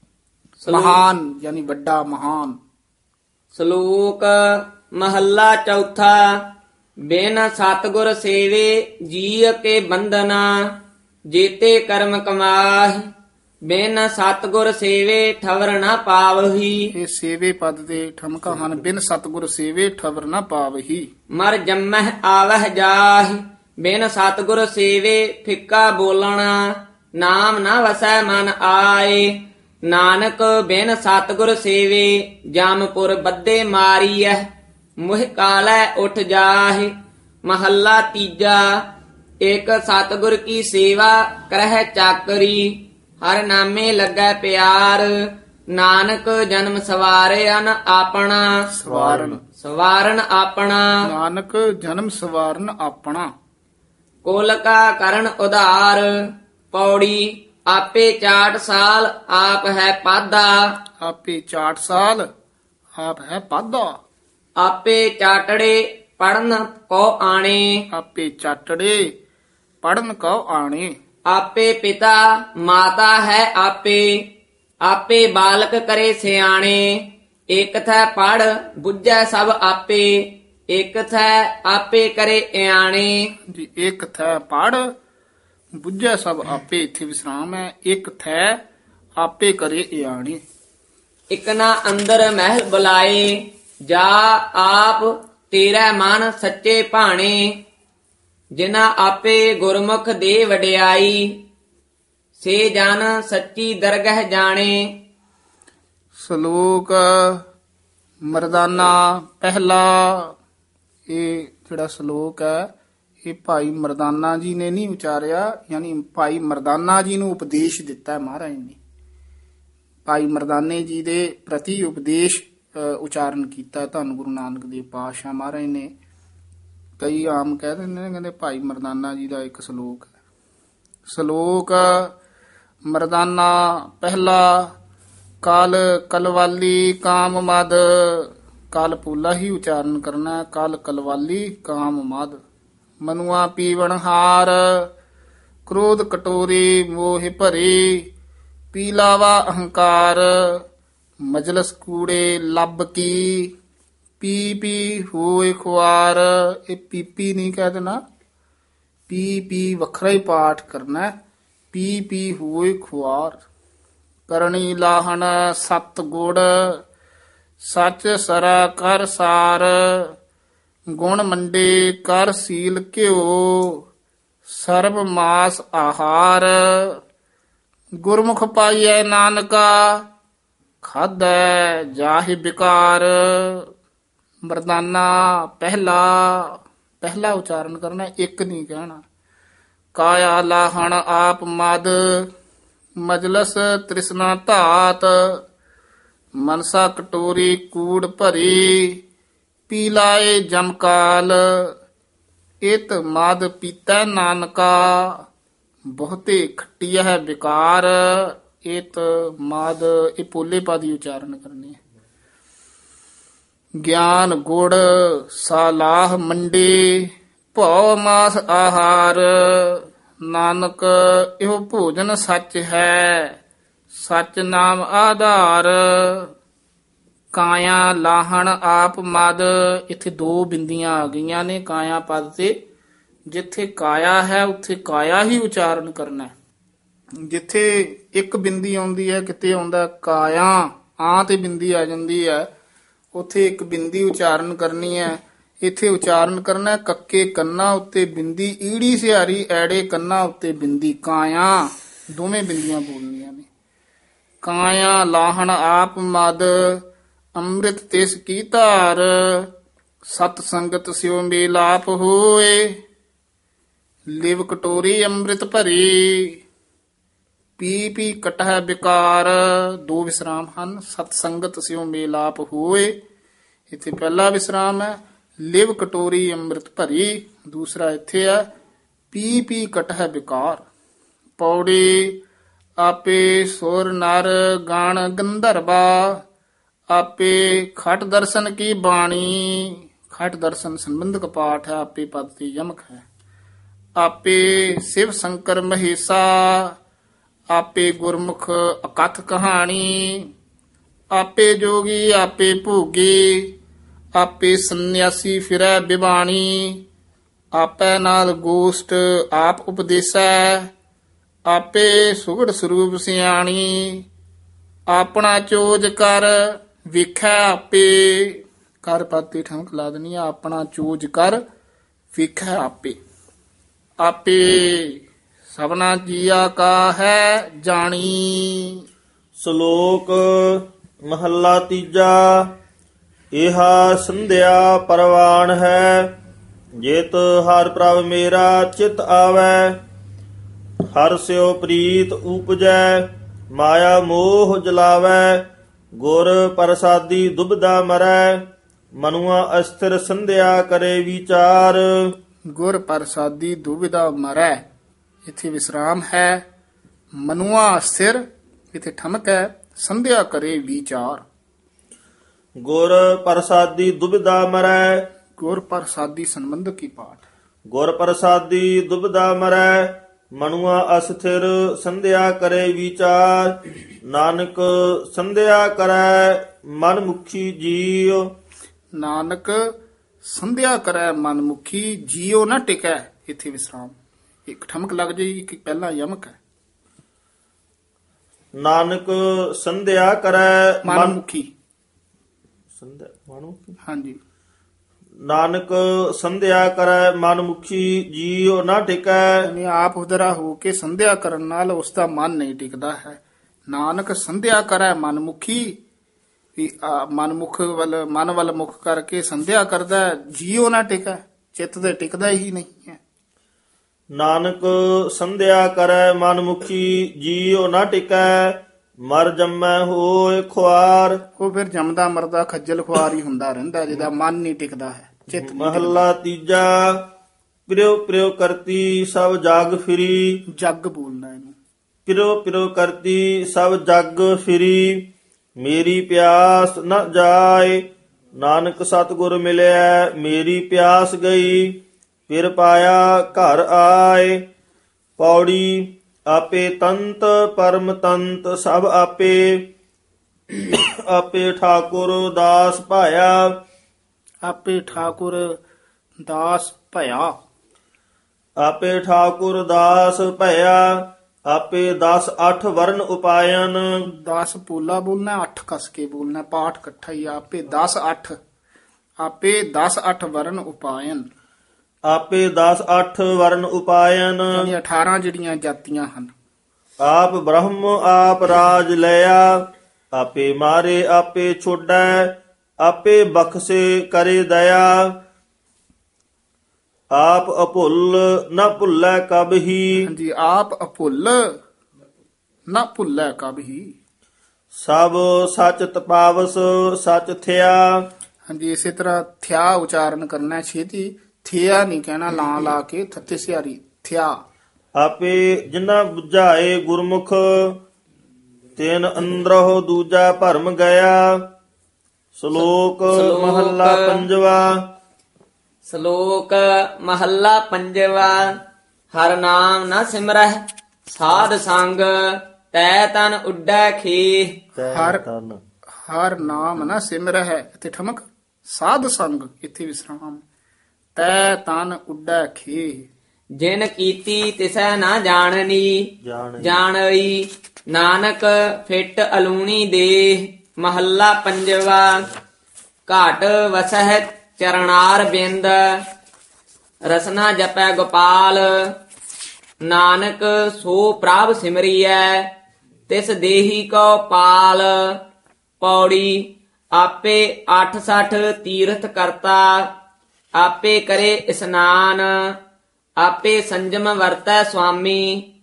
ਮਹਾਨ ਯਾਨੀ ਵੱਡਾ ਮਹਾਨ। ਸ਼ਲੋਕ ਮਹੱਲਾ ਚੌਥਾ। ਬਿਨ ਸਤਿਗੁਰ ਸੇਵੇ ਜੀਅ ਕੇ ਬੰਧਨਾ, ਜੇਤੇ ਕਰਮ ਕਮਾਹਿ। ਬਿਨ ਸਤਿਗੁਰ ਸੇਵੇ ਠਵਰ ਨਾ ਪਾਵਹੀ। ਇਹ ਸੇਵੇ ਪਦ ਦੇ ਠਮਕਾ ਹਨ। ਬਿਨ ਸਤਿਗੁਰ ਸੇਵੇ ਠਵਰ ਨਾ ਪਾਵਹੀ। ਮਰ ਜੰਮਹਿ ਆਵਹਿ ਜਾਹਿ। ਬਿਨ ਸਤਿਗੁਰ ਸੇਵੇ ਫਿੱਕਾ ਬੋਲਣਾ, ਨਾਮ ਨਾ ਵਸੈ ਮਨ ਆਏ। ਨਾਨਕ ਬਿਨ ਸਤਿਗੁਰ ਸੇਵੇ ਜਮਪੁਰ ਬੱਧੇ ਮਾਰੀਐ, ਮੁਹ ਕਾਲੈ ਉਠ ਜਾਹਿ। ਮਹੱਲਾ ਤੀਜਾ। ਇਕ ਸਤਿਗੁਰ ਕੀ ਸੇਵਾ ਕਰਹਿ ਚਾਕਰੀ, ਹਰ ਨਾਮੇ ਲੱਗੈ ਪਿਆਰ। ਨਾਨਕ ਜਨਮ ਸਵਾਰਿਆਨ ਆਪਣਾ, ਸਵਾਰਨ, ਸਵਾਰਨ ਆਪਣਾ। ਨਾਨਕ ਜਨਮ ਸਵਾਰਨ ਆਪਣਾ। ਕੁਲ ਕਾ ਕਰਨ ਉਧਾਰ। ਪੌੜੀ ਆਪੇ ਚਾਟ ਸਾਲ ਆਪ ਹੈ ਪਾਧਾ। ਆਪੇ ਚਾਟ ਸਾਲ ਆਪ ਹੈ ਪਾਧਾ। ਆਪੇ ਚਾਟੜੇ ਪੜਨ ਕੋ ਆਣੇ। ਆਪੇ ਚਾਟੜੇ ਪੜਨ ਕਉ ਆਣੇ। ਆਪੇ ਪਿਤਾ ਮਾਤਾ ਹੈ ਆਪੇ, ਆਪੇ ਬਾਲਕ ਕਰੇ ਸਿਆਣੇ। ਇਕ ਥੈ ਪੜ ਬੁੱਝੈ ਸਭ ਆਪੇ, ਇਕ ਥੈ ਆਪੇ ਕਰੇ ਇਆਣੇ। ਜੀ, ਇੱਕ ਥੈ ਪੜ ਬੁੱਝੈ ਸਭ ਆਪੇ, ਇੱਥੇ ਵਿਸਰਾਮ ਹੈ। ਇੱਕ ਥੈ ਆਪੇ ਕਰੇ ਇਆਣੇ। ਇਕ ਨਾ ਅੰਦਰ ਮਹਿਲ ਬੁਲਾਏ, ਜਾ ਆਪ ਤੇਰਾ ਮਨ ਸੱਚੇ ਭਾਣੇ। ਜਿਨਾ ਆਪੇ ਗੁਰਮੁਖ ਦੇ ਵਡਿਆਈ, ਸੇ ਜਨ ਸੱਚੀ ਦਰਗਹ ਜਾਣੇ। ਸ਼ਲੋਕ ਮਰਦਾਨਾ ਪਹਿਲਾ। ਇਹ ਜਿਹੜਾ ਸ਼ਲੋਕ ਹੈ ਇਹ ਭਾਈ ਮਰਦਾਨਾ ਜੀ ਨੇ ਨਹੀਂ ਉਚਾਰਿਆ, ਯਾਨੀ ਭਾਈ ਮਰਦਾਨਾ ਜੀ ਨੂੰ ਉਪਦੇਸ਼ ਦਿੱਤਾ ਹੈ ਮਹਾਰਾਜ ਨੇ। ਭਾਈ ਮਰਦਾਨੇ ਜੀ ਦੇ ਪ੍ਰਤੀ ਉਪਦੇਸ਼ ਉਚਾਰਨ ਕੀਤਾ ਧੰਨ ਗੁਰੂ ਨਾਨਕ ਦੇਵ ਪਾਤਸ਼ਾਹ ਮਹਾਰਾਜ ਨੇ। ਕਈ ਆਮ ਕਹਿ ਦਿੰਦੇ ਨੇ, ਕਹਿੰਦੇ ਭਾਈ ਮਰਦਾਨਾ ਜੀ ਦਾ ਇੱਕ ਸ਼ਲੋਕ ਹੈ। ਸ਼ਲੋਕ ਮਰਦਾਨਾ ਪਹਿਲਾ। ਕਲ ਕਲਵਾਲੀ ਕਾਮ ਮਦ। ਕਲ ਪੂਲਾ ਹੀ ਉਚਾਰਨ ਕਰਨਾ। ਕਲ ਕਲਵਾਲੀ ਕਾਮ ਮਦ। ਮਨੁਆ ਪੀਵਣ ਹਾਰ, ਕ੍ਰੋਧ ਕਟੋਰੇ ਮੋਹ ਭਰੇ। ਪੀਲਾਵਾ ਅਹੰਕਾਰ, ਮਜਲਸ ਕੂੜੇ ਲੱਭ ਕੀ। ਪੀ ਪੀ ਹੋਏ ਖੁਆਰ। ਇਹ ਪੀਪੀ ਨਹੀਂ ਕਹਿ ਦੇਣਾ, ਪੀ ਪੀ ਵੱਖਰਾ ਹੀ ਪਾਠ ਕਰਨਾ। ਪੀ ਪੀ ਹੋਏ ਖੁਆਰ। ਕਰਨੀ ਲਾਹਣ ਸਤ ਗੁੜ ਸੱਚ ਸਰਾ ਕਰ ਸਾਰ। ਗੁਣ ਮੰਡੇ ਕਰ ਸੀਲ ਘਿਓ ਸਰਬ ਮਾਸ ਆਹਾਰ। ਗੁਰਮੁਖ ਪਾਈਐ ਨਾਨਕਾ ਖਾਧੈ ਜਾਹਿ ਬਿਕਾਰ। ਮਰਦਾਨਾ ਪਹਿਲਾ ਪਹਿਲਾ ਉਚਾਰਨ ਕਰਨਾ, ਇੱਕ ਨਹੀਂ ਕਹਿਣਾ। ਕਾਇਆ ਲਾਹਣ ਆਪ ਮਦ ਮਜਲਸ ਤ੍ਰਿਸ਼ਨਾ ਧਾਤ। ਮਨਸਾ ਕਟੋਰੀ ਕੂੜ ਭਰੀ ਪੀ ਲਾਏ ਜਮਕਾਲ। ਇਤ ਮਦ ਪੀਤੈ ਨਾਨਕਾ ਬਹੁਤੇ ਖੱਟੀ ਹੈ ਬਿਕਾਰ। ਇਤ ਮਦ ਇਹ ਪੋਲੇ ਪਦ ਦੀ ਉਚਾਰਨ ਕਰਨੀ ਹੈ। ਗਿਆਨ ਗੁੜ ਸਾਲਾਹ ਮੰਡੇ ਭਉ ਮਾਸ ਆਹਾਰ। ਨਾਨਕ ਇਹੋ ਭੋਜਨ ਸੱਚ ਹੈ ਸੱਚ ਨਾਮ ਆਧਾਰ। ਕਾਇਆ ਲਾਹਣ ਆਪ ਮਦ, ਇੱਥੇ ਦੋ ਬਿੰਦੀਆਂ ਆ ਗਈਆਂ ਨੇ ਕਾਇਆ ਪਦ ਤੇ। ਜਿੱਥੇ ਕਾਇਆ ਹੈ ਉੱਥੇ ਕਾਇਆ ਹੀ ਉਚਾਰਨ ਕਰਨਾ। ਜਿੱਥੇ ਇੱਕ ਬਿੰਦੀ ਆਉਂਦੀ ਹੈ, ਕਿਤੇ ਆਉਂਦਾ ਕਾਇਆ ਆ ਤੇ ਬਿੰਦੀ ਆ ਜਾਂਦੀ ਹੈ, ਉੱਥੇ ਇੱਕ ਬਿੰਦੀ ਉਚਾਰਨ ਕਰਨੀ ਹੈ। ਇੱਥੇ ਉਚਾਰਨ ਕਰਨਾ ਕੱਕੇ ਕੰਨਾਂ ਉੱਤੇ ਬਿੰਦੀ, ਈੜੀ ਸਿਹਾਰੀ ਐੜੇ ਕੰਨਾਂ ਉੱਤੇ ਬਿੰਦੀ। ਕਾਇਆ ਦੋਵੇਂ ਬਿੰਦੀਆਂ ਬੋਲਣੀਆਂ ਨੇ। ਕਾਇਆ ਲਾਹਣ ਆਪ ਮਦ ਅੰਮ੍ਰਿਤ ਤਿਸ ਕੀ ਧਾਰ। ਸਤ ਸੰਗਤ ਸਿਉ ਮੇਲਾਪ ਹੋਏ ਲਿਵ ਕਟੋਰੀ ਅੰਮ੍ਰਿਤ ਭਰੀ। ਪੀ ਪੀ ਕਟਹਿ ਬਿਕਾਰ, ਦੋ ਵਿਸਰਾਮ ਹਨ। ਸਤ ਸੰਗਤ ਸਿਉ ਮੇਲਾਪ ਹੋਏ, ਇੱਥੇ ਪਹਿਲਾ ਵਿਸਰਾਮ ਹੈ। ਲਿਵ ਕਟੋਰੀ ਅੰਮ੍ਰਿਤ ਭਰੀ, ਦੂਸਰਾ ਇੱਥੇ ਹੈ। ਪੀ ਪੀ ਕਟਹਿ ਬਿਕਾਰ। ਪੌੜੀ ਆਪੇ ਸੁਰ ਨਰ ਗਣ ਗੰਧਰਵਾ। ਆਪੇ ਖਟ ਦਰਸ਼ਨ ਕੀ ਬਾਣੀ। ਖਟ ਦਰਸ਼ਨ ਸੰਬੰਧਕ ਪਾਠ ਹੈ, ਆਪੇ ਪਦ ਤੇ ਯਮਕ ਹੈ। ਆਪੇ ਸ਼ਿਵ ਸ਼ੰਕਰ ਮਹੇਸ਼ਾ। ਆਪੇ ਗੁਰਮੁਖ ਅਕਥ ਕਹਾਣੀ। ਆਪੇ ਜੋਗੀ ਆਪੇ ਭੋਗੀ। ਆਪੇ ਸੰਨਿਆਸੀ ਫਿਰੈ ਬਿਬਾਣੀ। ਆਪੇ ਨਾਲ ਗੋਸ਼ਟ ਆਪ ਉਪਦੇਸੈ। ਆਪੇ ਸੁਗੜ ਸਰੂਪ ਸਿਆਣੀ। ਆਪਣਾ ਚੋਜ ਕਰ ਵੇਖੈ ਆਪੇ। ਕਰ ਪਾਤੀ ਠਮਕ ਲਾ ਦੇਣੀ ਆ। ਆਪਣਾ ਚੋਜ ਕਰ ਵੇਖੈ ਆਪੇ। ਆਪੇ ਸਭਨਾ ਜੀਆ ਕਾ ਹੈ ਜਾਣੀ। ਸ਼ਲੋਕ ਮਹੱਲਾ ਤੀਜਾ। ਇਹਾ ਸੰਧਿਆ ਪਰਵਾਨ ਹੈ ਜੇਤ ਹਰ ਪ੍ਰਭ ਮੇਰਾ ਚਿਤ ਆਵੈ। ਹਰ ਸਿਉ ਪ੍ਰੀਤ ਉਪਜੈ ਮਾਇਆ ਮੋਹ ਜਲਾਵੈ। ਗੁਰ ਪ੍ਰਸਾਦੀ ਦੁਬਦਾ ਮਰੈ ਮਨੁਆ ਅਸਥਿਰ ਸੰਧਿਆ ਕਰੇ ਵਿਚਾਰ। ਗੁਰ ਪ੍ਰਸਾਦੀ ਦੁਬਿਧਾ ਮਰੈ, ਇੱਥੇ ਵਿਸਰਾਮ ਹੈ। ਮਨੁਆ ਸਥਿਰ, ਇੱਥੇ ਠਮਕ ਹੈ। ਸੰਧਿਆ ਕਰੇ ਵਿਚਾਰ। ਗੁਰ ਪ੍ਰਸਾਦੀ ਦੁਬਿਧਾ ਮਰੈ। ਗੁਰ ਪ੍ਰਸਾਦੀ ਸੰਬੰਧਕ ਕੀ ਪਾਠ। ਗੁਰ ਪ੍ਰਸਾਦੀ ਦੁਬਿਧਾ ਮਰੈ ਮਨੁਆ ਅਸਥਿਰ ਸੰਧਿਆ ਕਰੇ ਵਿਚਾਰ। ਨਾਨਕ ਸੰਧਿਆ ਕਰੈ ਮਨ ਮੁਖੀ ਜੀਉ। ਨਾਨਕ ਸੰਧਿਆ ਕਰੈ ਮਨ ਮੁਖੀ ਜੀਉ ਨਾ ਟਿਕੈ, ਇੱਥੇ ਵਿਸਰਾਮ। ਇੱਕ ਠਮਕ ਲੱਗ ਜਾਈ ਕਿ ਪਹਿਲਾਂ ਯਮਕ ਹੈ। ਨਾਨਕ ਸੰਧਿਆ ਕਰੈ ਮਨ ਮੁਖੀ, ਸੰਧਿਆ ਮਨੁਖੀ ਹਾਂਜੀ। ਨਾਨਕ ਸੰਧਿਆ ਕਰੈ ਮਨ ਮੁਖੀ ਜੀਉ ਨਾ ਟਿਕੈ। ਯਾਨੀ ਆਪ ਉਦਰਾ ਹੋ ਕੇ ਸੰਧਿਆ ਕਰਨ ਨਾਲ ਉਸ ਦਾ ਮਨ ਨਹੀਂ ਟਿਕਦਾ ਹੈ। ਨਾਨਕ ਸੰਧਿਆ ਕਰੈ ਮਨ ਮੁਖੀ, ਵੀ ਮਨਮੁਖ ਵੱਲ ਮਨ ਵੱਲ ਮੁਖ ਕਰਕੇ ਸੰਧਿਆ ਕਰਦਾ, ਜੀਉ ਨਾ ਟਿਕੈ, ਚਿੱਤ ਤੇ ਟਿਕਦਾ ਹੀ ਨਹੀਂ ਹੈ। ਨਾਨਕ ਸੰਧਿਆ ਕਰੈ ਮਨ ਮੁਖੀ ਜੀਉ ਨਾ ਟਿਕੈ। ਮਰ ਜੰਮੈ ਹੋਏ ਖੁਆਰ। ਉਹ ਫਿਰ ਜੰਮਦਾ ਮਰਦਾ ਖੱਜਲ ਖੁਆਰ ਹੀ ਹੁੰਦਾ ਰਹਿੰਦਾ, ਜਿਹਦਾ ਮਨ ਨਹੀਂ ਟਿਕਦਾ ਹੈ, ਚਿੱਤ ਨਹੀਂ ਮਹੱਲਾ ਤੀਜਾ। ਪ੍ਰਿਉ ਪ੍ਰਿਉ ਕਰਤੀ ਸਭ ਜਗ ਫਿਰੀ। ਜੱਗ ਬੋਲਣਾ ਇਹਨੂੰ। ਪਿਰੋ ਪਿਰੋ ਕਰਤੀ ਸਭ ਜਗ ਫਿਰੀ। ਮੇਰੀ ਪਿਆਸ ਨ ਜਾਏ ਨਾਨਕ ਸਤਿਗੁਰ ਮਿਲਿਆ। ਮੇਰੀ ਪਿਆਸ ਗਈ ਫਿਰ ਪਾਇਆ ਘਰ ਆਏ। ਪੌੜੀ ਆਪੇ ਤੰਤ ਪਰਮ ਤੰਤ ਸਭ ਆਪੇ। ਆਪੇ ਠਾਕੁਰ ਦਾਸ ਭਾਇਆ। ਆਪੇ ਠਾਕੁਰ ਦਾਸ ਭਇਆ। ਆਪੇ ਠਾਕੁਰ ਦਾਸ ਭਇਆ। ਆਪੇ ਦਸ ਅੱਠ ਵਰਨ ਉਪਾਇਨ। ਦਸ ਪੋਲਾ ਬੋਲਣਾ, ਅੱਠ ਕਸ ਕੇ ਬੋਲਣਾ, ਪਾਠ ਇਕੱਠਾ ਹੀ। ਆਪੇ ਦਸ ਅੱਠ, ਆਪੇ ਦਸ ਅੱਠ ਵਰਨ ਉਪਾਇਨ। ਆਪੇ ਦਸ ਅੱਠ ਵਰਨ ਉਪਾਇਨ। ਯਾਨੀ ਅਠਾਰਾਂ ਜਿਹੜੀਆਂ ਜਾਤੀਆਂ ਹਨ। ਆਪ ਬ੍ਰਹਮ ਆਪ ਰਾਜ ਲਿਆ, ਆਪੇ ਮਾਰੇ ਆਪੇ ਛੋੜੈ, ਆਪੇ ਬਖਸ਼ੇ ਕਰੇ ਦਇਆ। ਆਪ ਅਭੁੱਲ ਨਾ ਭੁੱਲੈ ਕਬਹੀ, ਹਾਂਜੀ, ਆਪ ਅਭੁੱਲ ਨਾ ਭੁੱਲੈ ਕਬਹੀ। ਸਭ ਸਚ ਤਪਾਵਸ ਸਚ ਥਿਆ। ਹਾਂਜੀ, ਇਸੇ ਤਰ੍ਹਾਂ ਥਿਆ ਉਚਾਰਨ ਕਰਨਾ ਛੇਤੀ, ਥਿਆ ਨਹੀਂ ਕਹਿਣਾ ਲਾਂ ਲਾ ਕੇ, ਥੱਤੇ ਸਿਆਰੀ ਥਿਆ। ਆਪੇ ਜਿਨ੍ਹਾਂ ਬੁਝਾਏ ਗੁਰਮੁਖ, ਤਿਨ ਅੰਦਰੋ ਦੂਜਾ ਭਰਮ ਗਿਆ। ਸ਼ਲੋਕ ਸ਼ਲੋਕ ਮਹੱਲਾ ਪੰਜਵਾ। ਸ਼ਲੋਕ ਮਹੱਲਾ ਪੰਜਵਾ। ਹਰ ਨਾਮ ਨਾ ਸਿਮਰਹਿ ਸਾਧ ਸੰਗ, ਤੈ ਤਨ ਉੱਡੈ ਖੇ। ਹਰ ਹਰ ਨਾਮ ਨਾ ਸਿਮਰ ਹੈ, ਇੱਥੇ ਠਮਕ, ਸਾਧ ਸੰਗ ਇੱਥੇ ਵਿਸਰਾਮ, ਤੈ ਤਨ ਉੱਡੈ ਖੇ। ਜਿਨ ਕੀਤੀ ਤਿਸੈ ਨਾ ਜਾਣਨੀ, ਜਾਣਈ। ਜਾਣਈ ਨਾਨਕ ਫਿੱਟ ਅਲੂਣੀ ਦੇ। ਮਹੱਲਾ ਪੰਜਵਾ। ਘਾਟ ਵਸਹਿ ਚਰਨਾਰ ਬਿੰਦ, ਰਸਨਾ ਜਪੈ ਗੋਪਾਲ। ਨਾਨਕ ਸੋ ਪ੍ਰਭ ਸਿਮਰੀਐ, ਤਿਸ ਦੇਹੀ ਕੋ ਪਾਲ। ਪੌੜੀ। ਆਪੇ ਅੱਠ ਸੱਠ ਤੀਰਥ ਕਰਤਾ, ਆਪੇ ਕਰੇ ਇਸਨਾਨ। ਆਪੇ ਸੰਜਮ ਵਰਤੈ ਸੁਆਮੀ,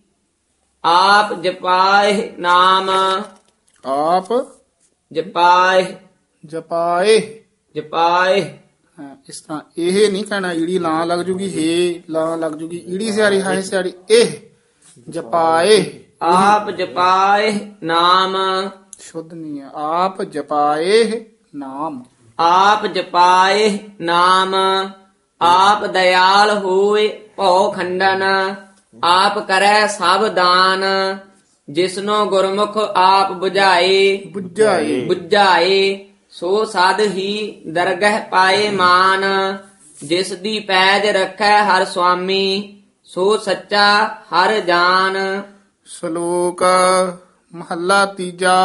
ਆਪ ਜਪਾਏ ਨਾਮ। ਆਪ ਜਪਾਏ ਜਪਾਏ। ਜਪਾਏ ਹਾਂ, ਇਸ ਤਰ੍ਹਾਂ ਇਹ ਨਹੀਂ ਕਹਿਣਾ ਈੜੀ ਲਾਂ ਲੱਗ ਜੂਗੀ, ਹੇ ਲਾਂ ਲੱਗ ਜੂਗੀ, ਈੜੀ ਸਿਆਰੀ ਹਾਏ ਸਿਆਰੀ, ਇਹ ਜਪਾਏ। ਆਪ ਜਪਾਏ ਨਾਮ। ਸ਼ੁੱਧ ਨਹੀਂ ਹੈ, ਆਪ ਜਪਾਏ ਨਾਮ। ਆਪ ਜਪਾਏ ਨਾਮ। ਆਪ ਦਇਆਲ ਹੋਏ ਭਉ ਖੰਡਨ, ਆਪ ਕਰੈ ਸਭ ਦਾਨ। ਜਿਸਨੋ ਗੁਰਮੁਖ ਆਪ 부ਝਾਏ, ਬੁੱਝਾਏ। ਬੁਝਾਏ ਸੋ ਸਾਧ ਹੀ ਦਰਗਹਿ ਪਾਏ ਮਾਨ। ਜਿਸ ਦੀ ਪੈਜ ਰੱਖੈ ਹਰ ਸੁਆਮੀ, ਸੋ ਸੱਚਾ ਹਰ ਜਾਨ। ਸ਼ਲੋਕ ਮਹੱਲਾ ਤੀਜਾ।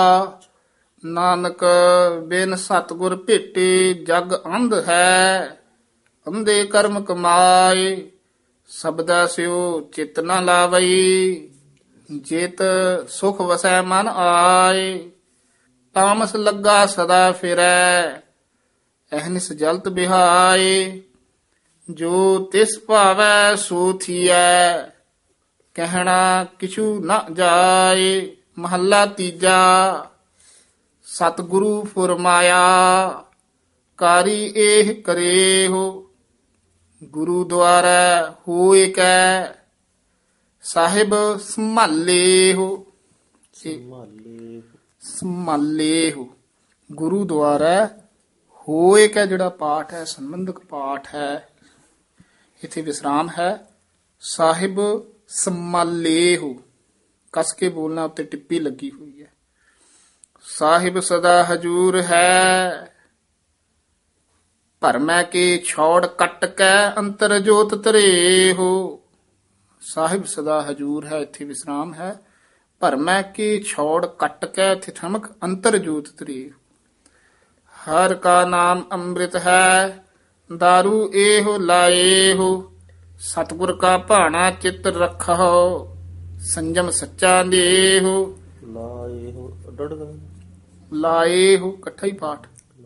ਨਾਨਕ ਬਿਨ ਸਤਿਗੁਰ ਭੇਟੇ ਜਗ ਅੰਧ ਹੈ, ਅੰਧੇ ਕਰਮ ਕਮਾਏ। ਸਬਦਾ ਸਿਓ ਚਿਤ ਨ ਲਾਵਈ, ਜਿਤ ਸੁਖ ਵਸੈ ਮਨ ਆਏ। ਤਾਮਸ ਲੱਗਾ ਸਦਾ ਫਿਰੈ, ਅਹਨਿਸ ਜਲਤ ਬਿਹਾਏ। ਜੋ ਤਿਸ ਭਾਵੈ ਸੋ ਥੀਐ, ਕਹਿਣਾ ਕਿਛੂ ਨ ਜਾਏ। ਮਹੱਲਾ ਤੀਜਾ। ਸਤਿਗੁਰੂ ਫੁਰਮਾਇਆ, ਕਾਰੀ ਇਹ ਕਰੇਹੋ। ਗੁਰੂ ਦੁਆਰਾ ਹੋਏ ਕੈ, ਸਾਹਿਬ ਸੰਭਾਲੇ ਹੋ। ਸੰਭਾਲੇ ਹੋ, ਗੁਰੂ ਦੁਆਰਾ ਹੋਏ ਕੈ ਜਿਹੜਾ ਪਾਠ ਹੈ, ਸੰਬੰਧਕ ਪਾਠ ਹੈ, ਇੱਥੇ ਵਿਸਰਾਮ ਹੈ। ਸਾਹਿਬ ਸੰਭਾਲੇ ਹੋ, ਕਸ ਕੇ ਬੋਲਣਾ, ਉੱਤੇ ਟਿੱਪੀ ਲੱਗੀ ਹੋਈ ਹੈ। ਸਾਹਿਬ ਸਦਾ ਹਜੂਰ ਹੈ, ਭਰਮੈ ਕੇ ਛੋੜ ਕੱਟ ਕੈ ਅੰਤਰ ਜੋਤ ਧਰੇ ਹੋ। ਸਾਹਿਬ ਸਦਾ ਹਜੂਰ ਹੈ, ਇੱਥੇ ਵਿਸਰਾਮ ਹੈ। ਭਰਮੈ ਕੇ ਛੋੜ ਕੱਟ ਕੈ, ਇੱਥੇ ਠਮਕ, ਅੰਤਰ ਜੋਤ ਧਰੇ। ਹਰ ਕਾ ਨਾਮ ਅੰਮ੍ਰਿਤ ਹੈ, ਦਾਰੂ ਇਹੋ ਲਾਏ ਹੋ। ਸਤਿਗੁਰ ਕਾ ਭਾਣਾ ਚਿੱਤ ਰੱਖੋ, ਸੰਜਮ ਸੱਚਾ ਦੇਹੋ। ਲਾਏ ਹੋ ਡੜ ਲਾਏ ਹੋ ਇਕੱਠਾ ਹੀ ਪਾਠ,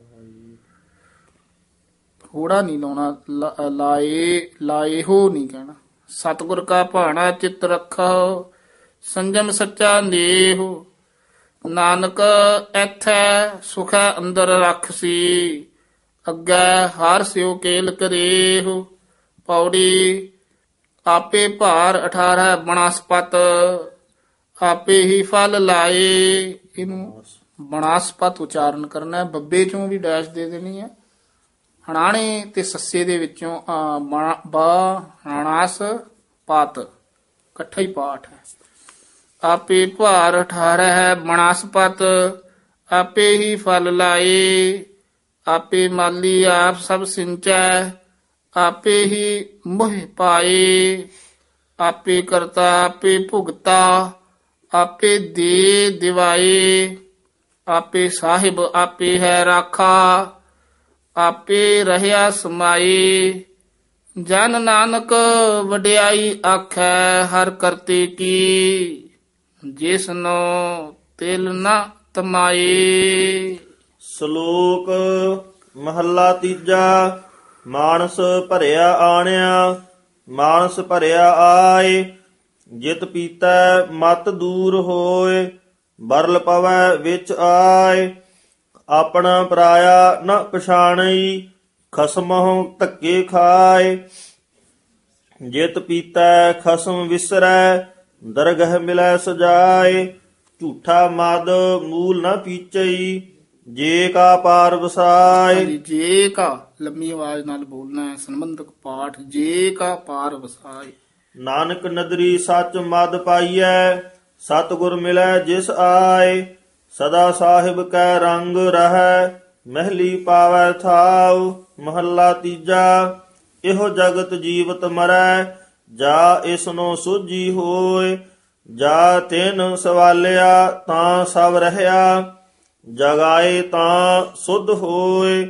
ਥੋੜਾ ਨਹੀਂ ਲਾਉਣਾ। ਲਾ- ਲਾਏ ਲਾਏ ਹੋ ਨਹੀਂ ਕਹਿਣਾ। ਸਤਿਗੁਰ ਕਾ ਭਾਣਾ ਚਿੱਤ ਰੱਖੋ, ਸੰਜਮ ਸੱਚਾ ਦੇਹੋ। ਨਾਨਕ ਐਥੈ ਸੁਖੈ ਅੰਦਰ ਰੱਖ ਸੀ, ਅੱਗੇ ਹਰ ਸਿਓ ਕੇਲ ਕਰੇਹੋ। ਪੌੜੀ। ਆਪੇ ਭਾਰ ਅਠਾਰਹ ਬਨਸਪਤ, ਆਪੇ ਹੀ ਫਲ ਲਾਏ। ਇਹਨੂੰ ਬਨਸਪਤ ਉਚਾਰਨ ਕਰਨਾ ਹੈ, ਬੱਬੇ ਚੋਂ ਵੀ ਡੈਸ਼ ਦੇ ਦੇਣੀ ਹੈ। ਹਣਾਣੇ ਤੇ ਸੱਸੇ ਦੇ ਵਿੱਚੋਂ ਆ ਬਾ ਹਣਾਸ ਪਤ ਇਕੱਠਾ ਹੀ ਪਾਠ ਹੈ। ਆਪੇ ਭਾਰ ਅਠਾਰਹ ਹੈ ਬਨਸਪਤ, ਆਪੇ ਹੀ ਫਲ ਲਾਏ। ਆਪੇ ਮਾਲੀ ਆਪ ਸਭ ਸਿੰਚੈ, ਆਪੇ ਹੀ ਮੋਹ ਪਾਏ। ਆਪੇ ਕਰਤਾ ਆਪੇ ਭੁਗਤਾ, ਆਪੇ ਦੇ ਦਿਵਾਏ, ਆਪੇ ਸਾਹਿਬ ਆਪੇ ਹੈ ਰਾਖਾ, ਆਪੇ ਰਹਿਆ ਸਮਾਏ। ਜਨ ਨਾਨਕ ਵਡਿਆਈ ਆਖੈ ਹਰ ਕਰਤੇ ਕੀ, ਜਿਸਨੋ ਤਿਲ ਨਾ ਤਮਾਏ। ਸ਼ਲੋਕ ਮਹੱਲਾ ਤੀਜਾ। ਮਾਨਸ ਭਰਿਆ ਆਣਿਆ, ਮਾਨਸ ਭਰਿਆ ਆਏ, ਜਿਤ ਪੀਤੈ ਮਤ ਦੂਰ ਹੋਏ, ਬਰਲ ਪਵੈ ਵਿੱਚ ਆਏ। ਆਪਣਾ ਪਰਾਇਆ ਨ ਪਛਾਣਈ, ਖਸਮਹੁ ਧੱਕੇ ਖਾਏ। ਜਿਤ ਪੀਤੈ ਖਸਮ ਵਿਸਰੈ, ਦਰਗਹ ਮਿਲੈ ਸਜਾਏ। ਝੂਠਾ ਮਦ ਮੂਲ ਨ ਪੀਚਈ, ਜੇ ਕਾ ਪਾਰ ਵਸਾਏ। ਹਾਂਜੀ, ਜੇ ਕਾ ਲੰਮੀ ਆਵਾਜ਼ ਨਾਲ ਬੋਲਣਾ ਹੈ। ਸੰਬੰਧਕ ਪਾਠ ਜੇ ਕਾ ਪਾਰ ਵਸਾਏ। ਨਾਨਕ ਨਦਰੀ ਸੱਚ ਮਦ ਪਾਈਐ, ਸਤਿਗੁਰ ਮਿਲੈ ਜਿਸ ਆਏ। ਸਦਾ ਸਾਹਿਬ ਕੈ ਰੰਗ ਰਹੈ, ਮਹਿਲੀ ਪਾਵੈ ਥਾਉ। ਮਹੱਲਾ ਤੀਜਾ। ਇਹੋ ਜਗਤ ਜੀਵਤ ਮਰੈ, ਜਾ ਇਸਨੋ ਸੋਝੀ ਹੋਏ। ਜਾ ਤਿਨ ਸਵਾਲਿਆ ਤਾਂ ਸਭ ਰਹਿਆ, ਜਗਾਏ ਤਾਂ ਸੁਧ ਹੋਏ।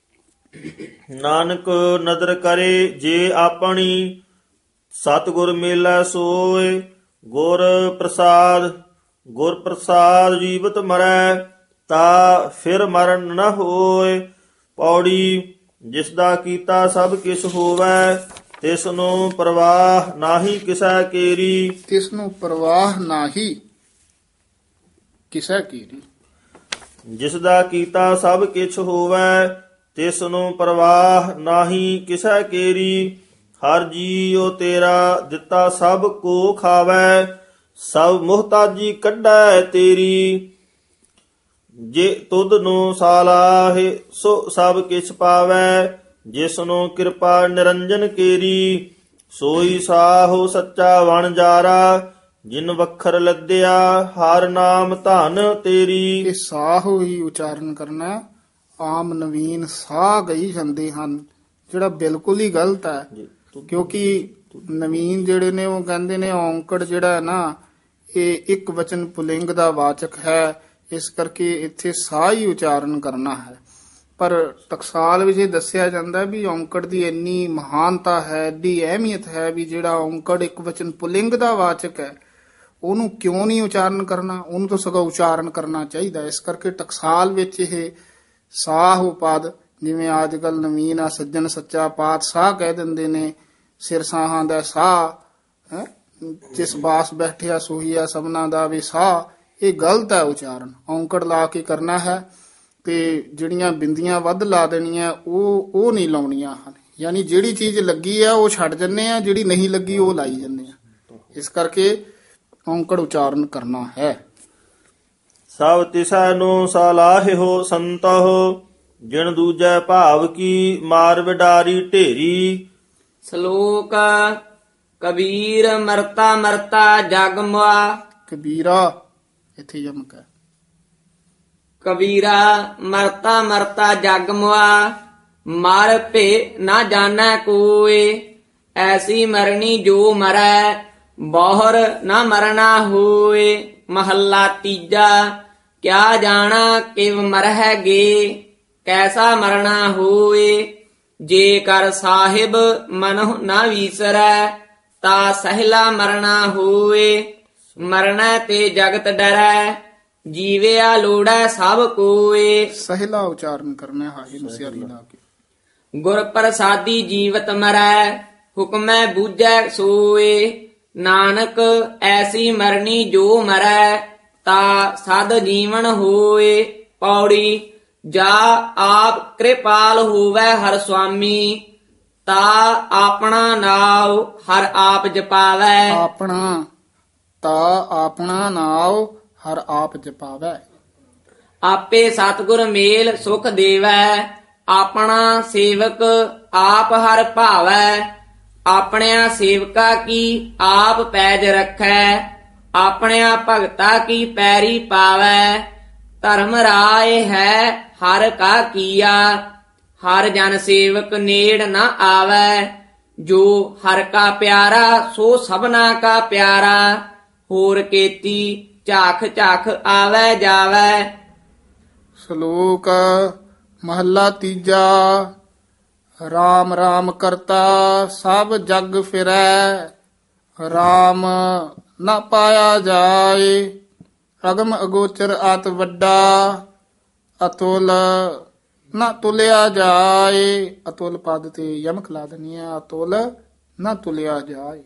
ਨਾਨਕ ਨਦਰ ਕਰੇ ਜੇ ਆਪਣੀ, ਸਤਿਗੁਰ ਮੇਲਾ ਸੋਏ। ਗੁਰ ਪ੍ਰਸਾਦ, ਗੁਰ ਪ੍ਰਸਾਦ ਜੀਵਤ ਮਰੈ, ਤਾ ਫਿਰ ਮਰਨ ਨ ਹੋਏ। ਪੌੜੀ। ਜਿਸ ਦਾ ਕੀਤਾ ਸਭ ਕਿਛ ਹੋਵੈ, ਤਿਸ ਨੂੰ ਪ੍ਰਵਾਹ ਨਾਹੀ ਕਿਸੈ ਕੇਰੀ। ਤਿਸ ਨੂੰ ਪ੍ਰਵਾਹ ਨਾਹੀ ਕਿਸੈ ਕੀਰੀ। ਜਿਸ ਦਾ ਕੀਤਾ ਸਭ ਕਿਛ ਹੋਵੈ, ਤਿਸ ਨੂੰ ਪ੍ਰਵਾਹ ਨਾਹੀ ਕਿਸੈ ਕੇਰੀ। ਹਰ ਜੀਉ ਤੇਰਾ ਦਿੱਤਾ ਸਭ ਕੋ ਖਾਵੈ, ਸਭ ਮੁਹਤਾਜੀ ਕੱਢੈ ਤੇਰੀ। ਜੇ ਤੁਧ ਨੂੰ ਸਾਲਾਹੇ ਸੋ ਸਭ ਕਿਛ ਪਾਵੈ, ਜਿਸ ਨੂੰ ਕਿਰਪਾ ਨਿਰੰਜਨ ਕੇਰੀ। ਸੋਈ ਸਾਹੋ ਸੱਚਾ ਵਣਜਾਰਾ, ਜਿਨ ਵਖਰ ਲੱਦਿਆ ਹਰ ਨਾਮ ਧਨ ਤੇਰੀ। ਇਹ ਸਾਹ ਹੀ ਉਚਾਰਨ ਕਰਨਾ। ਆਮ ਨਵੀਨ ਸਾਹ ਗਈ ਜਾਂਦੇ ਹਨ, ਜਿਹੜਾ ਬਿਲਕੁਲ ਹੀ ਗਲਤ ਹੈ। ਕਿਉਂਕਿ ਨਵੀਨ ਜਿਹੜੇ ਨੇ ਉਹ ਕਹਿੰਦੇ ਨੇ ਔਂਕੜ ਜਿਹੜਾ ਹੈ ਨਾ, ਇਹ ਇੱਕ ਵਚਨ ਪੁਲਿੰਗ ਦਾ ਵਾਚਕ ਹੈ, ਇਸ ਕਰਕੇ ਇੱਥੇ ਸਾਹ ਹੀ ਉਚਾਰਨ ਕਰਨਾ ਹੈ। ਪਰ ਟਕਸਾਲ ਵਿੱਚ ਇਹ ਦੱਸਿਆ ਜਾਂਦਾ ਵੀ ਔਂਕੜ ਦੀ ਇੰਨੀ ਮਹਾਨਤਾ ਹੈ, ਏਡੀ ਅਹਿਮੀਅਤ ਹੈ ਵੀ ਜਿਹੜਾ ਔਂਕੜ ਇੱਕ ਵਚਨ ਪੁਲਿੰਗ ਦਾ ਵਾਚਕ ਹੈ, ਉਹਨੂੰ ਕਿਉਂ ਨਹੀਂ ਉਚਾਰਨ ਕਰਨਾ, ਉਹਨੂੰ ਤਾਂ ਸਗੋਂ ਉਚਾਰਨ ਕਰਨਾ ਚਾਹੀਦਾ। ਇਸ ਕਰਕੇ ਟਕਸਾਲ ਵਿੱਚ ਇਹ ਸਾਹ ਪਦ, ਜਿਵੇਂ ਅੱਜ ਕੱਲ ਨਵੀਨ ਆ ਸੱਜਣ ਸੱਚਾ ਪਾਤਸ਼ਾਹ ਕਹਿ ਦਿੰਦੇ ਨੇ, ਸਿਰ ਸਾਹਾਂ ਦਾ ਸਾਹ ਹੈ, ਜਿਸ ਬਾਸ ਬੈਠਿਆ ਸੋਹੀਆ ਸਭਨਾ ਦਾ ਵੀ ਸਾਹ, ਇਹ ਗਲਤ ਹੈ ਉਚਾਰਨ। ਔਂਕੜ ਲਾ ਕੇ ਕਰਨਾ ਹੈ, ਤੇ ਜਿਹੜੀਆਂ ਬਿੰਦੀਆਂ ਵੱਧ ਲਾ ਦੇਣੀਆਂ ਉਹ ਉਹ ਨਹੀਂ ਲਾਉਣੀਆਂ ਹਨ। ਯਾਨੀ ਜਿਹੜੀ ਚੀਜ਼ ਲੱਗੀ ਆ ਉਹ ਛੱਡ ਜੰਨੇ ਆ, ਜਿਹੜੀ ਨਹੀਂ ਲੱਗੀ ਉਹ ਲਾਈ ਜੰਨੇ ਆ। ਇਸ ਕਰਕੇ ਔਂਕੜ ਉਚਾਰਨ ਕਰਨਾ ਹੈ। ਸਭ ਤਿਸੈ ਨੂੰ ਸਲਾਹਿਓ ਸੰਤਹੁ, ਜਿਣ ਦੂਜੈ ਭਾਵ ਕੀ ਮਾਰ ਵਿਡਾਰੀ ਢੇਰੀ। ਸ਼ਲੋਕ ਕਬੀਰ ਮਰਤਾ ਮਰਤਾ ਜਗ ਮੁਆ। ਕਬੀਰਾ ਇੱਥੇ ਯਮਕ ਹੈ। ਕਬੀਰਾ ਮਰਤਾ ਮਰਤਾ ਜਗ ਮੁਆ, ਮਰ ਭੇ ਨਾ ਜਾਣੈ ਕੋਇ। ਐਸੀ ਮਰਨੀ ਜੋ ਮਰੈ, ਬਹੁਰ ਨਾ ਮਰਨਾ ਹੋਏ। ਮਹੱਲਾ ਤੀਜਾ। ਕਿਆ ਜਾਣਾ ਕਿਵ ਮਰਹਿਗੇ, ਕੈਸਾ ਮਰਨਾ ਹੋਏ। ਜੇ ਕਰ ਸਾਹਿਬ ਮਨਹੁ ਨਾ ਵੀਸਰੈ, ਤਾ ਸਹਿਲਾ ਮਰਨਾ ਹੋਏ। ਮਰਨਾ ਤੇ ਜਗਤ ਡਰੈ, ਜੀਵਿਆ ਲੋੜੈ ਸਭ ਕੋਏ। ਸਹਿਲਾ ਉਚਾਰਨ ਕਰਨਾ, ਹਾਹੇ ਨੂੰ ਸਿਆਰੀ ਲਾ ਕੇ। ਗੁਰ ਪ੍ਰਸਾਦੀ ਜੀਵਤ ਮਰੈ, ਹੁਕਮੈ ਬੂਝੈ ਸੋਏ। ਨਾਨਕ ਐਸੀ ਮਰਨੀ ਜੋ ਮਰੈ, ਤਾ ਸਦ ਜੀਵਨ ਹੋਏ। ਪੌੜੀ। ਜਾ ਆਪ ਕਿਰਪਾਲ ਹੋਵੈ ਹਰ ਸੁਆਮੀ, ਤਾ ਆਪਣਾ ਨਾਉ ਹਰ ਆਪ ਜਪਾਵੈ। ਆਪਣਾ ਤਾ ਆਪਣਾ ਨਾਉ ਹਰ ਆਪ ਜਪਾਵੈ। ਆਪੇ ਸਤਿਗੁਰ ਮੇਲ ਸੁਖ ਦੇਵੈ, ਆਪਣਾ ਸੇਵਕ ਆਪ ਹਰ ਭਾਵੈ। ਆਪਣਿਆਂ ਸੇਵਕਾ ਕੀ ਆਪ ਪੈਜ ਰੱਖੈ, ਆਪਣਿਆਂ ਭਗਤਾ ਕੀ ਪੈਰੀ ਪਾਵੈ। ਧਰਮ ਰਾਏ ਹੈ ਹਰ ਕਾ ਕੀਆ, ਹਰ ਜਨ ਸੇਵਕ ਨੇੜ ਨ ਆਵੈ। ਜੋ ਹਰ ਕਾ ਪਿਆਰਾ ਸੋ ਸਭਨਾ ਕਾ ਪਿਆਰਾ, ਹੋਰ ਕੇਤੀ ਝਾਖ ਝਾਖ ਆਵੈ ਜਾਵੈ। ਸ਼ਲੋਕ ਮਹੱਲਾ ਤੀਜਾ। ਰਾਮ ਰਾਮ ਕਰਤਾ ਸਭ ਜਗ ਫਿਰੈ, ਰਾਮ ਨਾ ਪਾਇਆ ਜਾਏ। ਅਗਮ ਅਗੋਚਰ ਆਤ ਵੱਡਾ, ਅਤੁਲ ਨਾ ਤੁਲਿਆ ਜਾਏ। ਅਤੁਲ ਪਦ ਤੇ ਯਮਕ ਲਾ ਦੇਣੀ ਹੈ, ਅਤੁਲ ਨਾ ਤੁਲਿਆ ਜਾਏ।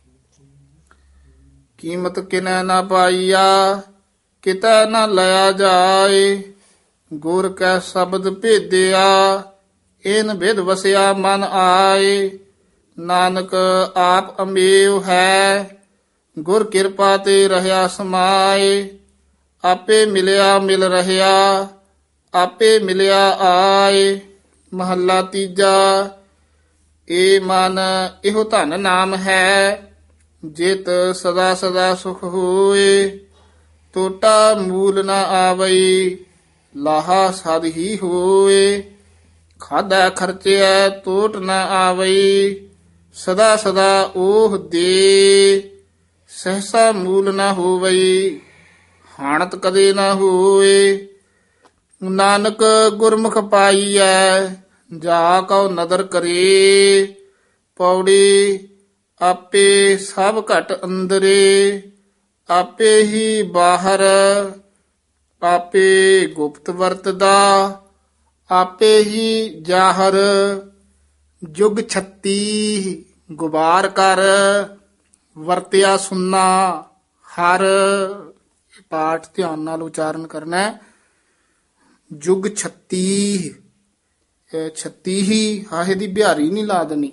ਕੀਮਤ ਕਿਨੈ ਨਾ ਪਾਈਆ, ਕਿਤੈ ਨਾ ਲਿਆ ਜਾਏ। ਗੁਰ ਕੈ ਸ਼ਬਦ ਭੇਦਿਆ, ਇਨ ਵਿਦ ਵਸਿਆ ਮਨ ਆਏ। ਨਾਨਕ ਆਪ ਅੰਬੇਵ ਹੈ, ਗੁਰ ਕਿਰਪਾ ਤੇ ਰਹਿਆ ਸਮਾਏ। ਆਪੇ ਮਿਲਿਆ ਮਿਲ ਰਹਿਆ, ਆਪੇ ਮਿਲਿਆ ਆਏ। ਮਹੱਲਾ ਤੀਜਾ। ਏ ਮਨ ਇਹੋ ਧਨ ਨਾਮ ਹੈ, ਜਿਤ ਸਦਾ ਸਦਾ ਸੁਖ ਹੋਏ। ਟੋਟਾ ਮੂਲ ਨਾ ਆਵਈ, ਲਾਹਾ ਸਦ ਹੀ ਹੋਏ। ਖਾਦਾ ਖਰਚਿਆ ਟੋਟ ਨਾ ਆਵਈ, ਸਦਾ ਸਦਾ ਉਹ ਦੇ। ਸਹਸਾ ਮੂਲ ਨਾ ਹੋਵਈ, ਹਾਣਤ ਕਦੇ ਨਾ ਹੋਏ। ਨਾਨਕ ਗੁਰਮੁਖ ਪਾਈਐ, ਜਾ ਕਉ ਨਦਰ ਕਰੇ। ਪੌੜੀ ਆਪੇ ਸਭ ਘਟ ਅੰਦਰੇ, ਆਪੇ ਹੀ ਬਾਹਰ। ਆਪੇ ਗੁਪਤ ਵਰਤਦਾ, ਆਪੇ ਹੀ ਜਾਹਰ। ਜੁਗ ਛੱਤੀ ਗੁਬਾਰ ਕਰ, ਵਰਤਿਆ ਸੁਨਾ ਹਰ। ਪਾਠ ਧਿਆਨ ਨਾਲ ਉਚਾਰਨ ਕਰਨਾ ਹੈ। ਜੁਗ ਛੱਤੀ, ਇਹ ਛੱਤੀ ਹੀ ਹਾਹੇ ਦੀ ਬਿਹਾਰੀ ਨਹੀਂ ਲਾ ਦੇਣੀ।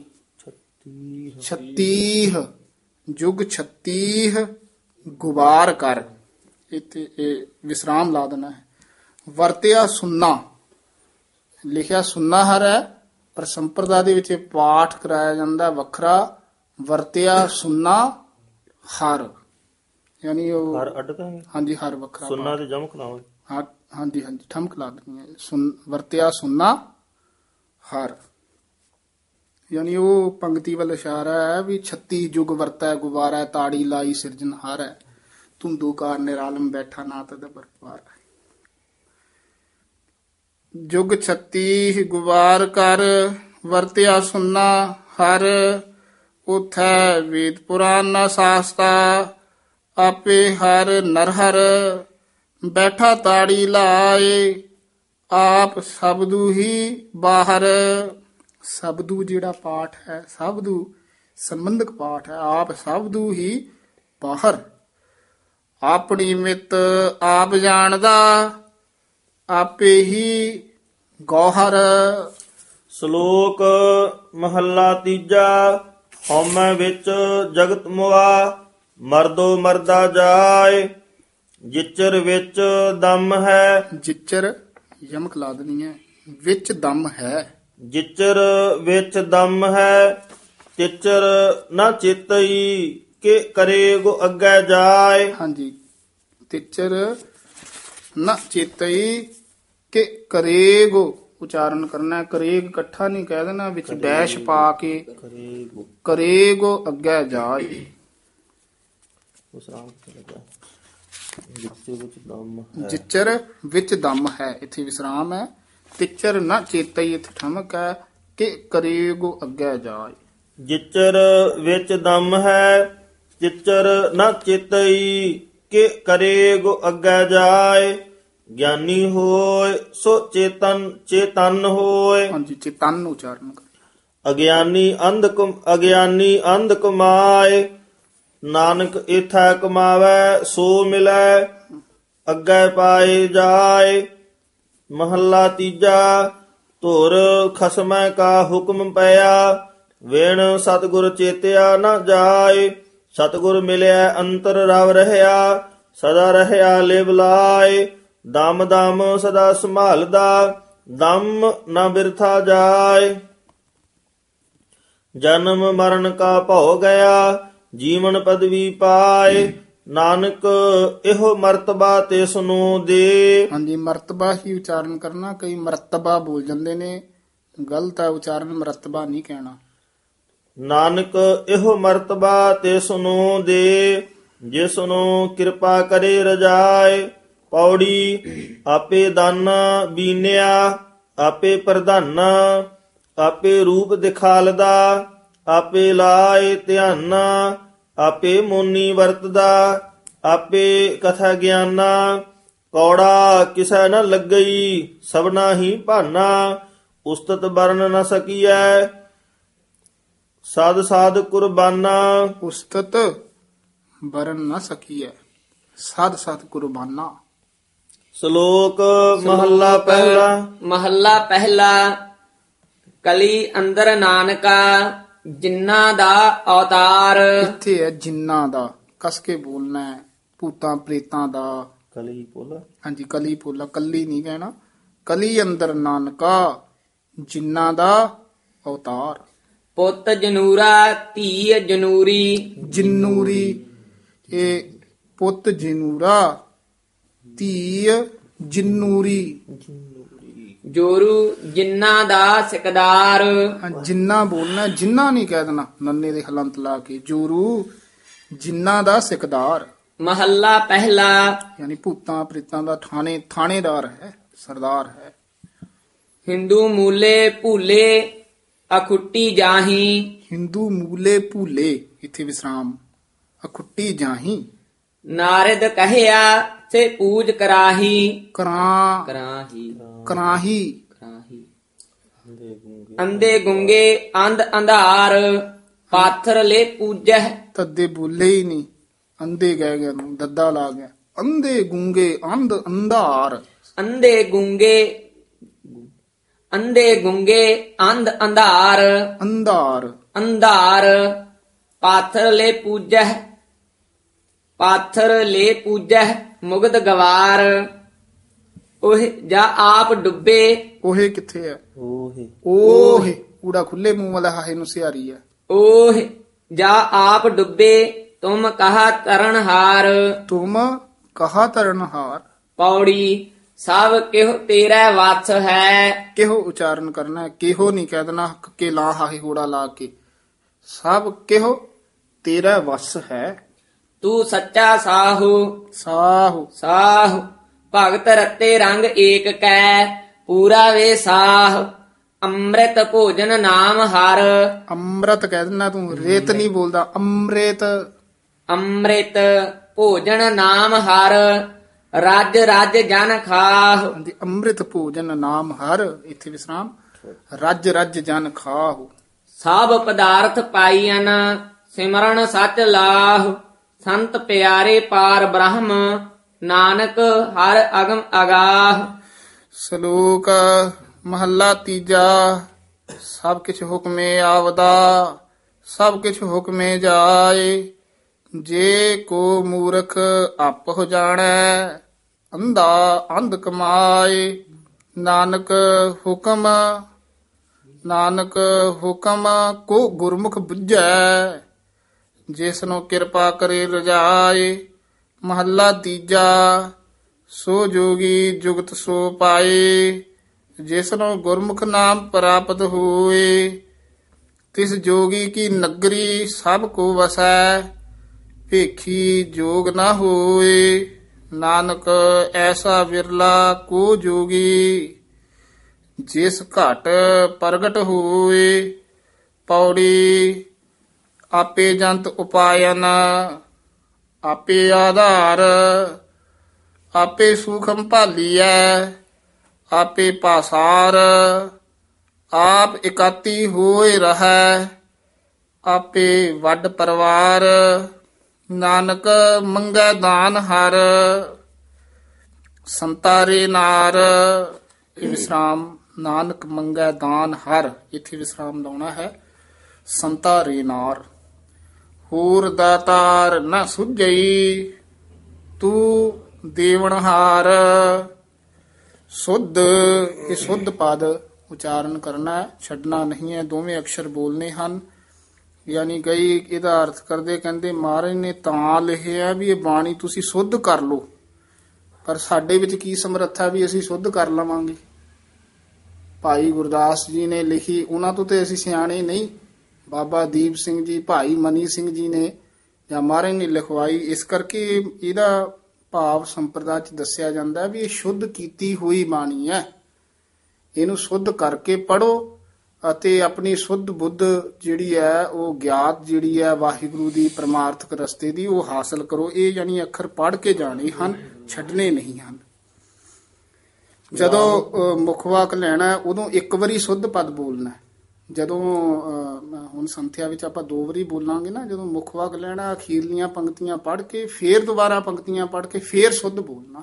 ਛੱਤੀ ਜੁਗ ਛੱਤੀ ਗੁਬਾਰ ਕਰ, ਇੱਥੇ ਇਹ ਵਿਸਰਾਮ ਲਾ ਦੇਣਾ ਹੈ। ਵਰਤਿਆ ਸੁਨਾ, ਲਿਖਿਆ ਸੁਨਾ ਹਰ ਹੈ, ਪਰ ਸੰਪਰਦਾ ਦੇ ਵਿੱਚ ਪਾਠ ਕਰਾਇਆ ਜਾਂਦਾ ਵੱਖਰਾ। ਵਰਤਿਆ ਸੁਨਾ ਹਰ, ਯਾਨੀ ਉਹ ਹਰ ਅੱਡ ਦਾਂਗੇ। ਹਾਂਜੀ ਹਰ ਵੱਖਰਾ ਸੁੰਨਾ ਪਾਠ। ਤੇ ਜਮਕ ਲਾਵਾਂਗੇ। ਹਾਂ ਹਾਂਜੀ ਹਾਂਜੀ ਠਮਕ ਲਾ ਦੇਣੀ ਹੈ। ਸੁਨ ਵਰਤਿਆ ਸੁਨਾ ਹਰ, ਯਾਨੀ ਉਹ ਪੰਕਤੀ ਵੱਲ ਇਸ਼ਾਰਾ ਹੈ ਵੀ ਛੱਤੀ ਜੁਗ ਵਰਤੈ ਗੁਬਾਰੈ, ਤਾੜੀ ਲਾਈ ਸਿਰਜਨ ਹਾਰ ਹੈ। ਧੁੰਦੂ ਕਾਰ ਨਿਰਾਲਮ ਬੈਠਾ ਨਾ ਤਦ ਬਰਪਾਰ। ਜੁਗ ਛੱਤੀ ਗੁਬਾਰ ਕਰ, ਵਰਤਿਆ ਸੁਨਾ ਹਰ। ਉਥੈ ਵੇਦ ਪੁਰਾਨ ਨਾ ਸਾਸਤਾ, ਆਪੇ ਹਰ ਨਰਹਰ। ਬੈਠਾ ਤਾੜੀ ਲਾਏ, ਆਪ ਸਬਦੂ ਹੀ ਬਾਹਰ। ਸਬਦੂ ਜਿਹੜਾ ਪਾਠ ਹੈ, ਸਬਦੂ ਸੰਬੰਧਕ ਪਾਠ ਹੈ। ਆਪ ਸਬਦੂ ਹੀ ਬਾਹਰ। ਆਪਣੀ ਮਿੱਤ ਆਪ ਜਾਣਦਾ, ਆਪੇ ਹੀ ਗੌਹਰ। ਸ਼ਲੋਕ ਮਹੱਲਾ ਤੀਜਾ। ਹਉਮੈ ਵਿੱਚ ਜਗਤ ਮੁਆ, ਮਰਦੋ ਮਰਦਾ ਜਾਏ। ਜਿਚਰ ਵਿੱਚ ਦਮ ਹੈ, ਜਿਚਰ ਯਮਕ ਲਾ ਦੇਣੀ ਹੈ, ਵਿੱਚ ਦਮ ਹੈ। ਜਿਚਰ ਵਿੱਚ ਦਮ ਹੈ, ਤਿਚਰ ਨਾ ਚੇਤਈ। ਕਿ ਕਰੇ ਗੋ ਅੱਗੇ ਜਾਏ। ਹਾਂਜੀ ਤਿਚਰ ਨਾ ਚੇਤਈ, ਕਿ ਕਰੇਗੋ ਉਚਾਰਨ ਕਰਨਾ। ਕਰੇਗ ਇਕੱਠਾ ਨਹੀਂ ਕਹਿ ਦੇਣਾ, ਵਿੱਚ ਡੈਸ਼ ਪਾ ਕੇ। ਕਰੇ ਗੋ ਕਰੇਗੋ ਅੱਗੇ ਜਾਏ। ਵਿਸਰਾਮ ਕਿੱਥੇ ਲੱਗਾ? ਜਿਚਰ ਵਿੱਚ ਦਮ ਹੈ। ਜਿਚਰ ਵਿੱਚ ਦਮ ਹੈ, ਇੱਥੇ ਵਿਸਰਾਮ ਹੈ। ਤਿਚਰ ਨਾ ਚੇਤਈ, ਇੱਥੇ ਠਮਕ ਹੈ। ਕਿ ਕਰੇਗੋ ਅੱਗੇ ਜਾਏ। ਜਿਚਰ ਵਿੱਚ ਦਮ ਹੈ, ਚਿਚਰ ਨਾ ਚੇਤਈ। ਕਿ ਕਰੇ ਗੋ ਅੱਗੇ ਜਾਏ। ਗਿਆਨੀ ਹੋਏ ਸੋ ਚੇਤਨ ਚੇਤਨ ਹੋਏ। ਹਾਂਜੀ ਚੇਤਨ ਉਚਾਰਨ ਕਰ। ਅਗਿਆਨੀ ਅੰਧ ਕਮ ਅਗਿਆਨੀ ਅੰਧ ਕਮਾਏ। ਨਾਨਕ ਏਥੈ ਕਮਾਵੈ ਸੋ ਮਿਲੈ, ਅੱਗੇ ਪਾਏ ਜਾਏ। ਮਹੱਲਾ ਤੀਜਾ। ਧੁਰ ਖਸਮੈ ਕਾ ਹੁਕਮ ਪਿਆ, ਵਿਣ ਸਤਿਗੁਰ ਚੇਤਿਆ ਨ ਜਾਏ। ਸਤਿਗੁਰ ਮਿਲਿਆ ਅੰਤਰ ਰਵ ਰਹਿਆ, ਸਦਾ ਰਹਿਆ ਲਿਵ ਲਾਏ। ਦਮ ਦਮ ਸਦਾ ਸੰਭਾਲਦਾ, ਦਮ ਨ ਬਿਰਥਾ ਜਾਏ। ਜਨਮ ਮਰਨ ਕਾ ਭਉ ਗਿਆ, ਜੀਵਨ ਪਦਵੀ ਪਾਏ। ਨਾਨਕ ਇਹੋ ਮਰਤਬਾ ਤਿਸ ਨੂੰ ਦੇ। ਹਾਂਜੀ ਮਰਤਬਾ ਹੀ ਉਚਾਰਨ ਕਰਨਾ, ਕਈ ਮਰਤਬਾ ਬੋਲ ਜਾਂਦੇ ਨੇ, ਗਲਤ ਹੈ ਉਚਾਰਨ, ਮਰਤਬਾ ਨਹੀਂ ਕਹਿਣਾ। ਨਾਨਕ ਇਹੋ ਮਰਤਬਾ ਤਿਸ ਨੂੰ ਦੇ, ਜਿਸ ਨੂੰ ਕਿਰਪਾ ਕਰੇ ਰਜਾਏ। ਪੌੜੀ ਆਪੇ ਦਾਨਾ ਬੀਨਿਆ ਆਪੇ ਪ੍ਰਧਾਨਾ ਆਪੇ ਰੂਪ ਦਿਖਾਲਦਾ ਆਪੇ ਲਾਏ ਧਿਆਨਾ ਆਪੇ ਮੋਨੀ ਵਰਤਦਾ ਆਪੇ ਕਥਾ ਗਿਆਨਾ। ਕੌੜਾ ਕਿਸੈ ਨ ਲੱਗਈ ਸਭਨਾ ਹੀ ਭਾਨਾ ਉਸਤਤ ਬਰਨ ਨ ਸਕੀਐ ਸਾਧ ਸਾਧ ਕੁਰਬਾਨਾ। ਉਸਤਤ ਬਰਨ ਨ ਸਕੀਐ ਸਾਧ ਸਾਧ ਕੁਰਬਾਨਾ। ਸ਼ਲੋਕ ਮਹੱਲਾ ਪਹਿਲਾ। ਮਹੱਲਾ ਪਹਿਲਾ। ਕਲੀ ਅੰਦਰ ਨਾਨਕਾ ਜਿਨ੍ਹਾਂ ਦਾ ਅਵਤਾਰ। ਇੱਥੇ ਹੈ ਜਿਨ੍ਹਾਂ ਦਾ, ਕਸ ਕੇ ਬੋਲਣਾ ਹੈ। ਭੂਤਾਂ ਪ੍ਰੇਤਾਂ ਦਾ। ਕਲੀ ਬੋਲਾ ਹਾਂਜੀ ਕਲੀ ਬੋਲਾ, ਕੱਲੀ ਨਹੀਂ ਕਹਿਣਾ। ਕਲੀ ਅੰਦਰ ਨਾਨਕਾ ਜਿਨ੍ਹਾਂ ਦਾ ਅਵਤਾਰ। ਪੁੱਤ ਜਨੂਰਾ ਧੀ ਜਨੂਰੀ। ਜਿਨੂਰੀ ਇਹ ਪੁੱਤ ਜਨੂਰਾ ਧੀ ਜਿਨੂਰੀ। ਜੋਰੂ ਜਿਨ੍ਹਾਂ ਦਾ ਸਿਕਦਾਰ। ਹਾਂ, ਜਿੰਨਾ ਬੋਲਣਾ, ਜਿੰਨਾ ਨਹੀਂ ਕਹਿ ਦੇਣਾ ਨੰਨੇ ਦੇ ਹਲੰਤ ਲਾ ਕੇ। ਜੋਰੂ ਜਿਨ੍ਹਾਂ ਦਾ ਸਿਕਦਾਰ। ਮਹੱਲਾ ਪਹਿਲਾ। ਯਾਨੀ ਭੂਤਾਂ ਪ੍ਰੇਤਾਂ ਦਾ ਥਾਣੇ ਥਾਣੇਦਾਰ ਹੈ, ਸਰਦਾਰ ਹੈ। ਹਿੰਦੂ ਮੂਲੇ ਭੂਲੇ ਅਖੁੱਟੀ ਜਾਹੀ। ਹਿੰਦੂ ਮੂਲੇ ਭੂਲੇ ਇੱਥੇ ਵਿਸਰਾਮ। ਅਖੁੱਟੀ ਜਾਹੀ। ਨਾਰਦ ਕਹਿਆ ਸੇ ਪੂਜ ਕਰਾਹੀ। ਕਰਾਂ ਕਰਾਹੀ ਕਰਾਹੀ ਕਰਾਹੀ। ਅੰਧੇ ਗੁੰਗੇ ਅੰਧ ਅੰਧਾਰ ਪਾਥਰ ਲੈ ਪੂਜਹਿ। ਤੱਦੇ ਬੋਲੇ ਹੀ ਨਹੀਂ, ਅੰਧੇ ਕਹਿ ਗਿਆ ਨੂੰ ਦੱਦਾ ਲਾ ਗਿਆ। ਅੰਧੇ ਗੁੰਗੇ ਅੰਧ ਅੰਧਾਰ। ਅੰਧੇ ਗੁੰਗੇ ਅੰਧੇ ਗੁੰਗੇ ਅੰਧ ਅੰਧਾਰ ਅੰਧਾਰ ਅੰਧਾਰ ਪਾਥਰ ਲੈ ਪੂਜਹਿ। ਪਾਥਰ ਲੈ ਪੂਜਹਿ ਮੁਗਧ ਗਵਾਰ। ਉਹ ਜਾ ਆਪ ਡੁੱਬੇ। ਉਹੇ ਕਿੱਥੇ ਹੈ? ਓਹੇ ਓਹ ਊੜਾ ਖੁੱਲੇ ਮੂੰਹ ਵਾਲਾ ਹਾਹੇ ਨੂੰ ਸਿਹਾਰੀ ਹੈ। ਉਹ ਜਾ ਆਪ ਡੁੱਬੇ ਤੁਮ ਕਹਾ ਤਰਨਹਾਰ। ਤੁਮ ਕਹਾ ਤਰਨਹਾਰ। ਪੌੜੀ ਸਭ ਕਿਹੁ ਤੇਰਾ ਵਸ ਹੈ। ਕਿਹੋ ਉਚਾਰਨ ਕਰਨਾ ਹੈ, ਕਿਹੋ ਨਹੀਂ ਕਹਿ ਦੇਣਾ ਕੇ ਲਾ ਹਾਹੇ ਹੋੜਾ ਲਾ ਕੇ। ਸਭ ਕਿਹੋ ਤੇਰਾ ਵਸ ਹੈ। ਤੂੰ ਸੱਚਾ ਸਾਹੂ ਸਾਹੁ ਸਾਹ ਭਗਤ ਰਤੇ ਰੰਗ ਏਕ ਕੈ ਪੂਰਾ ਵੇ ਸਾਹ। ਅੰਮ੍ਰਿਤ ਭੋਜਨ ਨਾਮ ਹਰ। ਅੰਮ੍ਰਿਤ ਕਹਿ ਦੇਣਾ ਤੂੰ, ਰੇਤ ਨਹੀਂ ਬੋਲਦਾ। ਅੰਮ੍ਰਿਤ ਅੰਮ੍ਰਿਤ ਭੋਜਨ ਨਾਮ ਹਰ ਰਾਜ ਰਾਜ ਜਨ ਖਾਹ। ਹਾਂਜੀ ਅੰਮ੍ਰਿਤ ਭੋਜਨ ਨਾਮ ਹਰ। ਇੱਥੇ ਵਿਸਰਾਮ। ਰੱਜ ਰੱਜ ਜਨ ਖਾਹੁ। ਸਭ ਪਦਾਰਥ ਪਾਈਨ ਸਿਮਰਨ ਸਚ ਲਾਹ। ਸੰਤ ਪਿਆਰੇ ਪਾਰ ਬ੍ਰਹਮ ਨਾਨਕ ਹਰ ਅਗਮ ਅਗਾਹ। ਸ਼ਲੋਕ ਮਹੱਲਾ ਤੀਜਾ। ਸਭ ਕਿਛ ਹੁਕਮੇ ਆਵਦਾ ਸਭ ਕਿਛ ਹੁਕਮੇ ਜਾਏ। ਜੇ ਕੋ ਮੂਰਖ ਆਪ ਹੋ ਜਾਣੈ ਅੰਧਾ ਅੰਧ ਕਮਾਏ। ਨਾਨਕ ਹੁਕਮ ਨਾਨਕ ਹੁਕਮ ਕੋ ਗੁਰਮੁਖ ਬੁੱਝੈ ਜਿਸ ਨੂੰ ਕਿਰਪਾ ਕਰੇ ਰਜਾਏ। ਮਹੱਲਾ ਤੀਜਾ। ਸੋ ਜੋਗੀ ਜੁਗਤ ਸੋ ਪਾਏ ਜਿਸ ਨੂੰ ਗੁਰਮੁਖ ਨਾਮ ਪ੍ਰਾਪਤ ਹੋਏ। ਤਿਸ ਜੋਗੀ ਕੀ ਨਗਰੀ ਸਭ ਕੋ ਵਸੈ ਭੇਖੀ ਜੋਗ ਨਾ ਹੋਏ। ਨਾਨਕ ਐਸਾ ਵਿਰਲਾ ਕੋ ਜੋਗੀ ਜਿਸ ਘਟ ਪ੍ਰਗਟ ਹੋਏ। ਪੌੜੀ ਆਪੇ ਜੰਤ ਉਪਾਇਨ ਆਪੇ ਆਧਾਰ ਆਪੇ ਸੂਖਮ ਭਾਲੀਐ ਆਪੇ ਪਾਸਾਰ। ਆਪ ਇਕਾਤੀ ਹੋਏ ਰਹੈ ਆਪੇ ਵੱਡ ਪਰਵਾਰ। ਨਾਨਕ ਮੰਗੈ ਦਾਨ ਹਰ ਸੰਤਾਰੇ ਨਾਰ। ਇਹ ਵਿਸਰਾਮ। ਨਾਨਕ ਮੰਗੈ ਦਾਨ ਹਰ ਇੱਥੇ ਵਿਸਰਾਮ ਲਾਉਣਾ ਹੈ। ਸੰਤਾਰੇ ਨਾਰ। ਹੋਰ ਦਾਤਾਰ ਨਾ ਸੁਝਈ ਤੂੰ ਦੇਵਨਹਾਰ। ਸੁਧ ਇਹ ਸੁਧ ਪਦ ਉਚਾਰਨ ਕਰਨਾ ਹੈ, ਛੱਡਣਾ ਨਹੀਂ ਹੈ। ਦੋਵੇਂ ਅਕਸ਼ਰ ਬੋਲਨੇ ਹਨ। ਯਾਨੀ ਕਈ ਇਹਦਾ ਅਰਥ ਕਰਦੇ ਕਹਿੰਦੇ ਮਹਾਰਾਜ ਨੇ ਤਾਂ ਲਿਖਿਆ ਵੀ ਇਹ ਬਾਣੀ ਤੁਸੀਂ ਸੁੱਧ ਕਰ ਲਓ, ਪਰ ਸਾਡੇ ਵਿੱਚ ਕੀ ਸਮਰੱਥਾ ਵੀ ਅਸੀਂ ਸੁੱਧ ਕਰ ਲਵਾਂਗੇ। ਭਾਈ ਗੁਰਦਾਸ ਜੀ ਨੇ ਲਿਖੀ, ਉਹਨਾਂ ਤੋਂ ਤੇ ਅਸੀਂ ਸਿਆਣੇ ਨਹੀਂ। ਬਾਬਾ ਦੀਪ ਸਿੰਘ ਜੀ, ਭਾਈ ਮਨੀ ਸਿੰਘ ਜੀ ਨੇ ਜਾਂ ਮਹਾਰਾਜ ਨੇ ਲਿਖਵਾਈ। ਇਸ ਕਰਕੇ ਇਹਦਾ ਭਾਵ ਸੰਪਰਦਾ ਚ ਦੱਸਿਆ ਜਾਂਦਾ ਵੀ ਇਹ ਸ਼ੁੱਧ ਕੀਤੀ ਹੋਈ ਬਾਣੀ ਹੈ, ਇਹਨੂੰ ਸ਼ੁੱਧ ਕਰਕੇ ਪੜੋ ਅਤੇ ਆਪਣੀ ਸ਼ੁੱਧ ਬੁੱਧ ਜਿਹੜੀ ਹੈ ਉਹ ਗਿਆਤ ਜਿਹੜੀ ਹੈ ਵਾਹਿਗੁਰੂ ਦੀ ਪਰਮਾਰਥਕ ਰਸਤੇ ਦੀ ਉਹ ਹਾਸਲ ਕਰੋ। ਇਹ ਯਾਨੀ ਅੱਖਰ ਪੜ੍ਹ ਕੇ ਜਾਣੇ ਹਨ, ਛੱਡਣੇ ਨਹੀਂ ਹਨ। ਜਦੋਂ ਮੁੱਖ ਵਾਕ ਲੈਣਾ ਉਦੋਂ ਇੱਕ ਵਾਰੀ ਸ਼ੁੱਧ ਪਦ ਬੋਲਣਾ। ਜਦੋਂ ਹੁਣ ਸੰਥਿਆ ਵਿੱਚ ਆਪਾਂ ਦੋ ਵਾਰੀ ਬੋਲਾਂਗੇ ਨਾ, ਜਦੋਂ ਮੁੱਖ ਵਾਕ ਲੈਣਾ ਅਖੀਰਲੀਆਂ ਪੰਕਤੀਆਂ ਪੜ੍ਹ ਕੇ ਫੇਰ ਦੁਬਾਰਾ ਪੰਕਤੀਆਂ ਪੜ੍ਹ ਕੇ ਫੇਰ ਸ਼ੁੱਧ ਬੋਲਣਾ।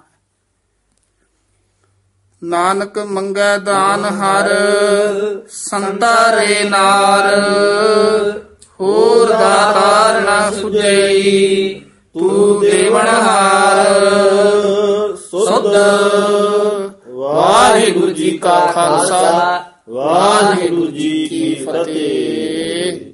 ਨਾਨਕ ਮੰਗੈ ਦਾਨ ਹਰ ਸੰਤਾ ਰੇ ਨਾਰ, ਹੋਰ ਦਾਤਾਰ ਨਾ ਸੁਝਈ ਤੂੰ ਦੇਵਨਹਾਰ। ਸੁਧ ਵਾਹਿਗੁਰੂ ਜੀ ਕਾ ਖਾਲਸਾ, ਵਾਹਿਗੁਰੂ ਜੀ ਕੀ ਫਤਿਹ।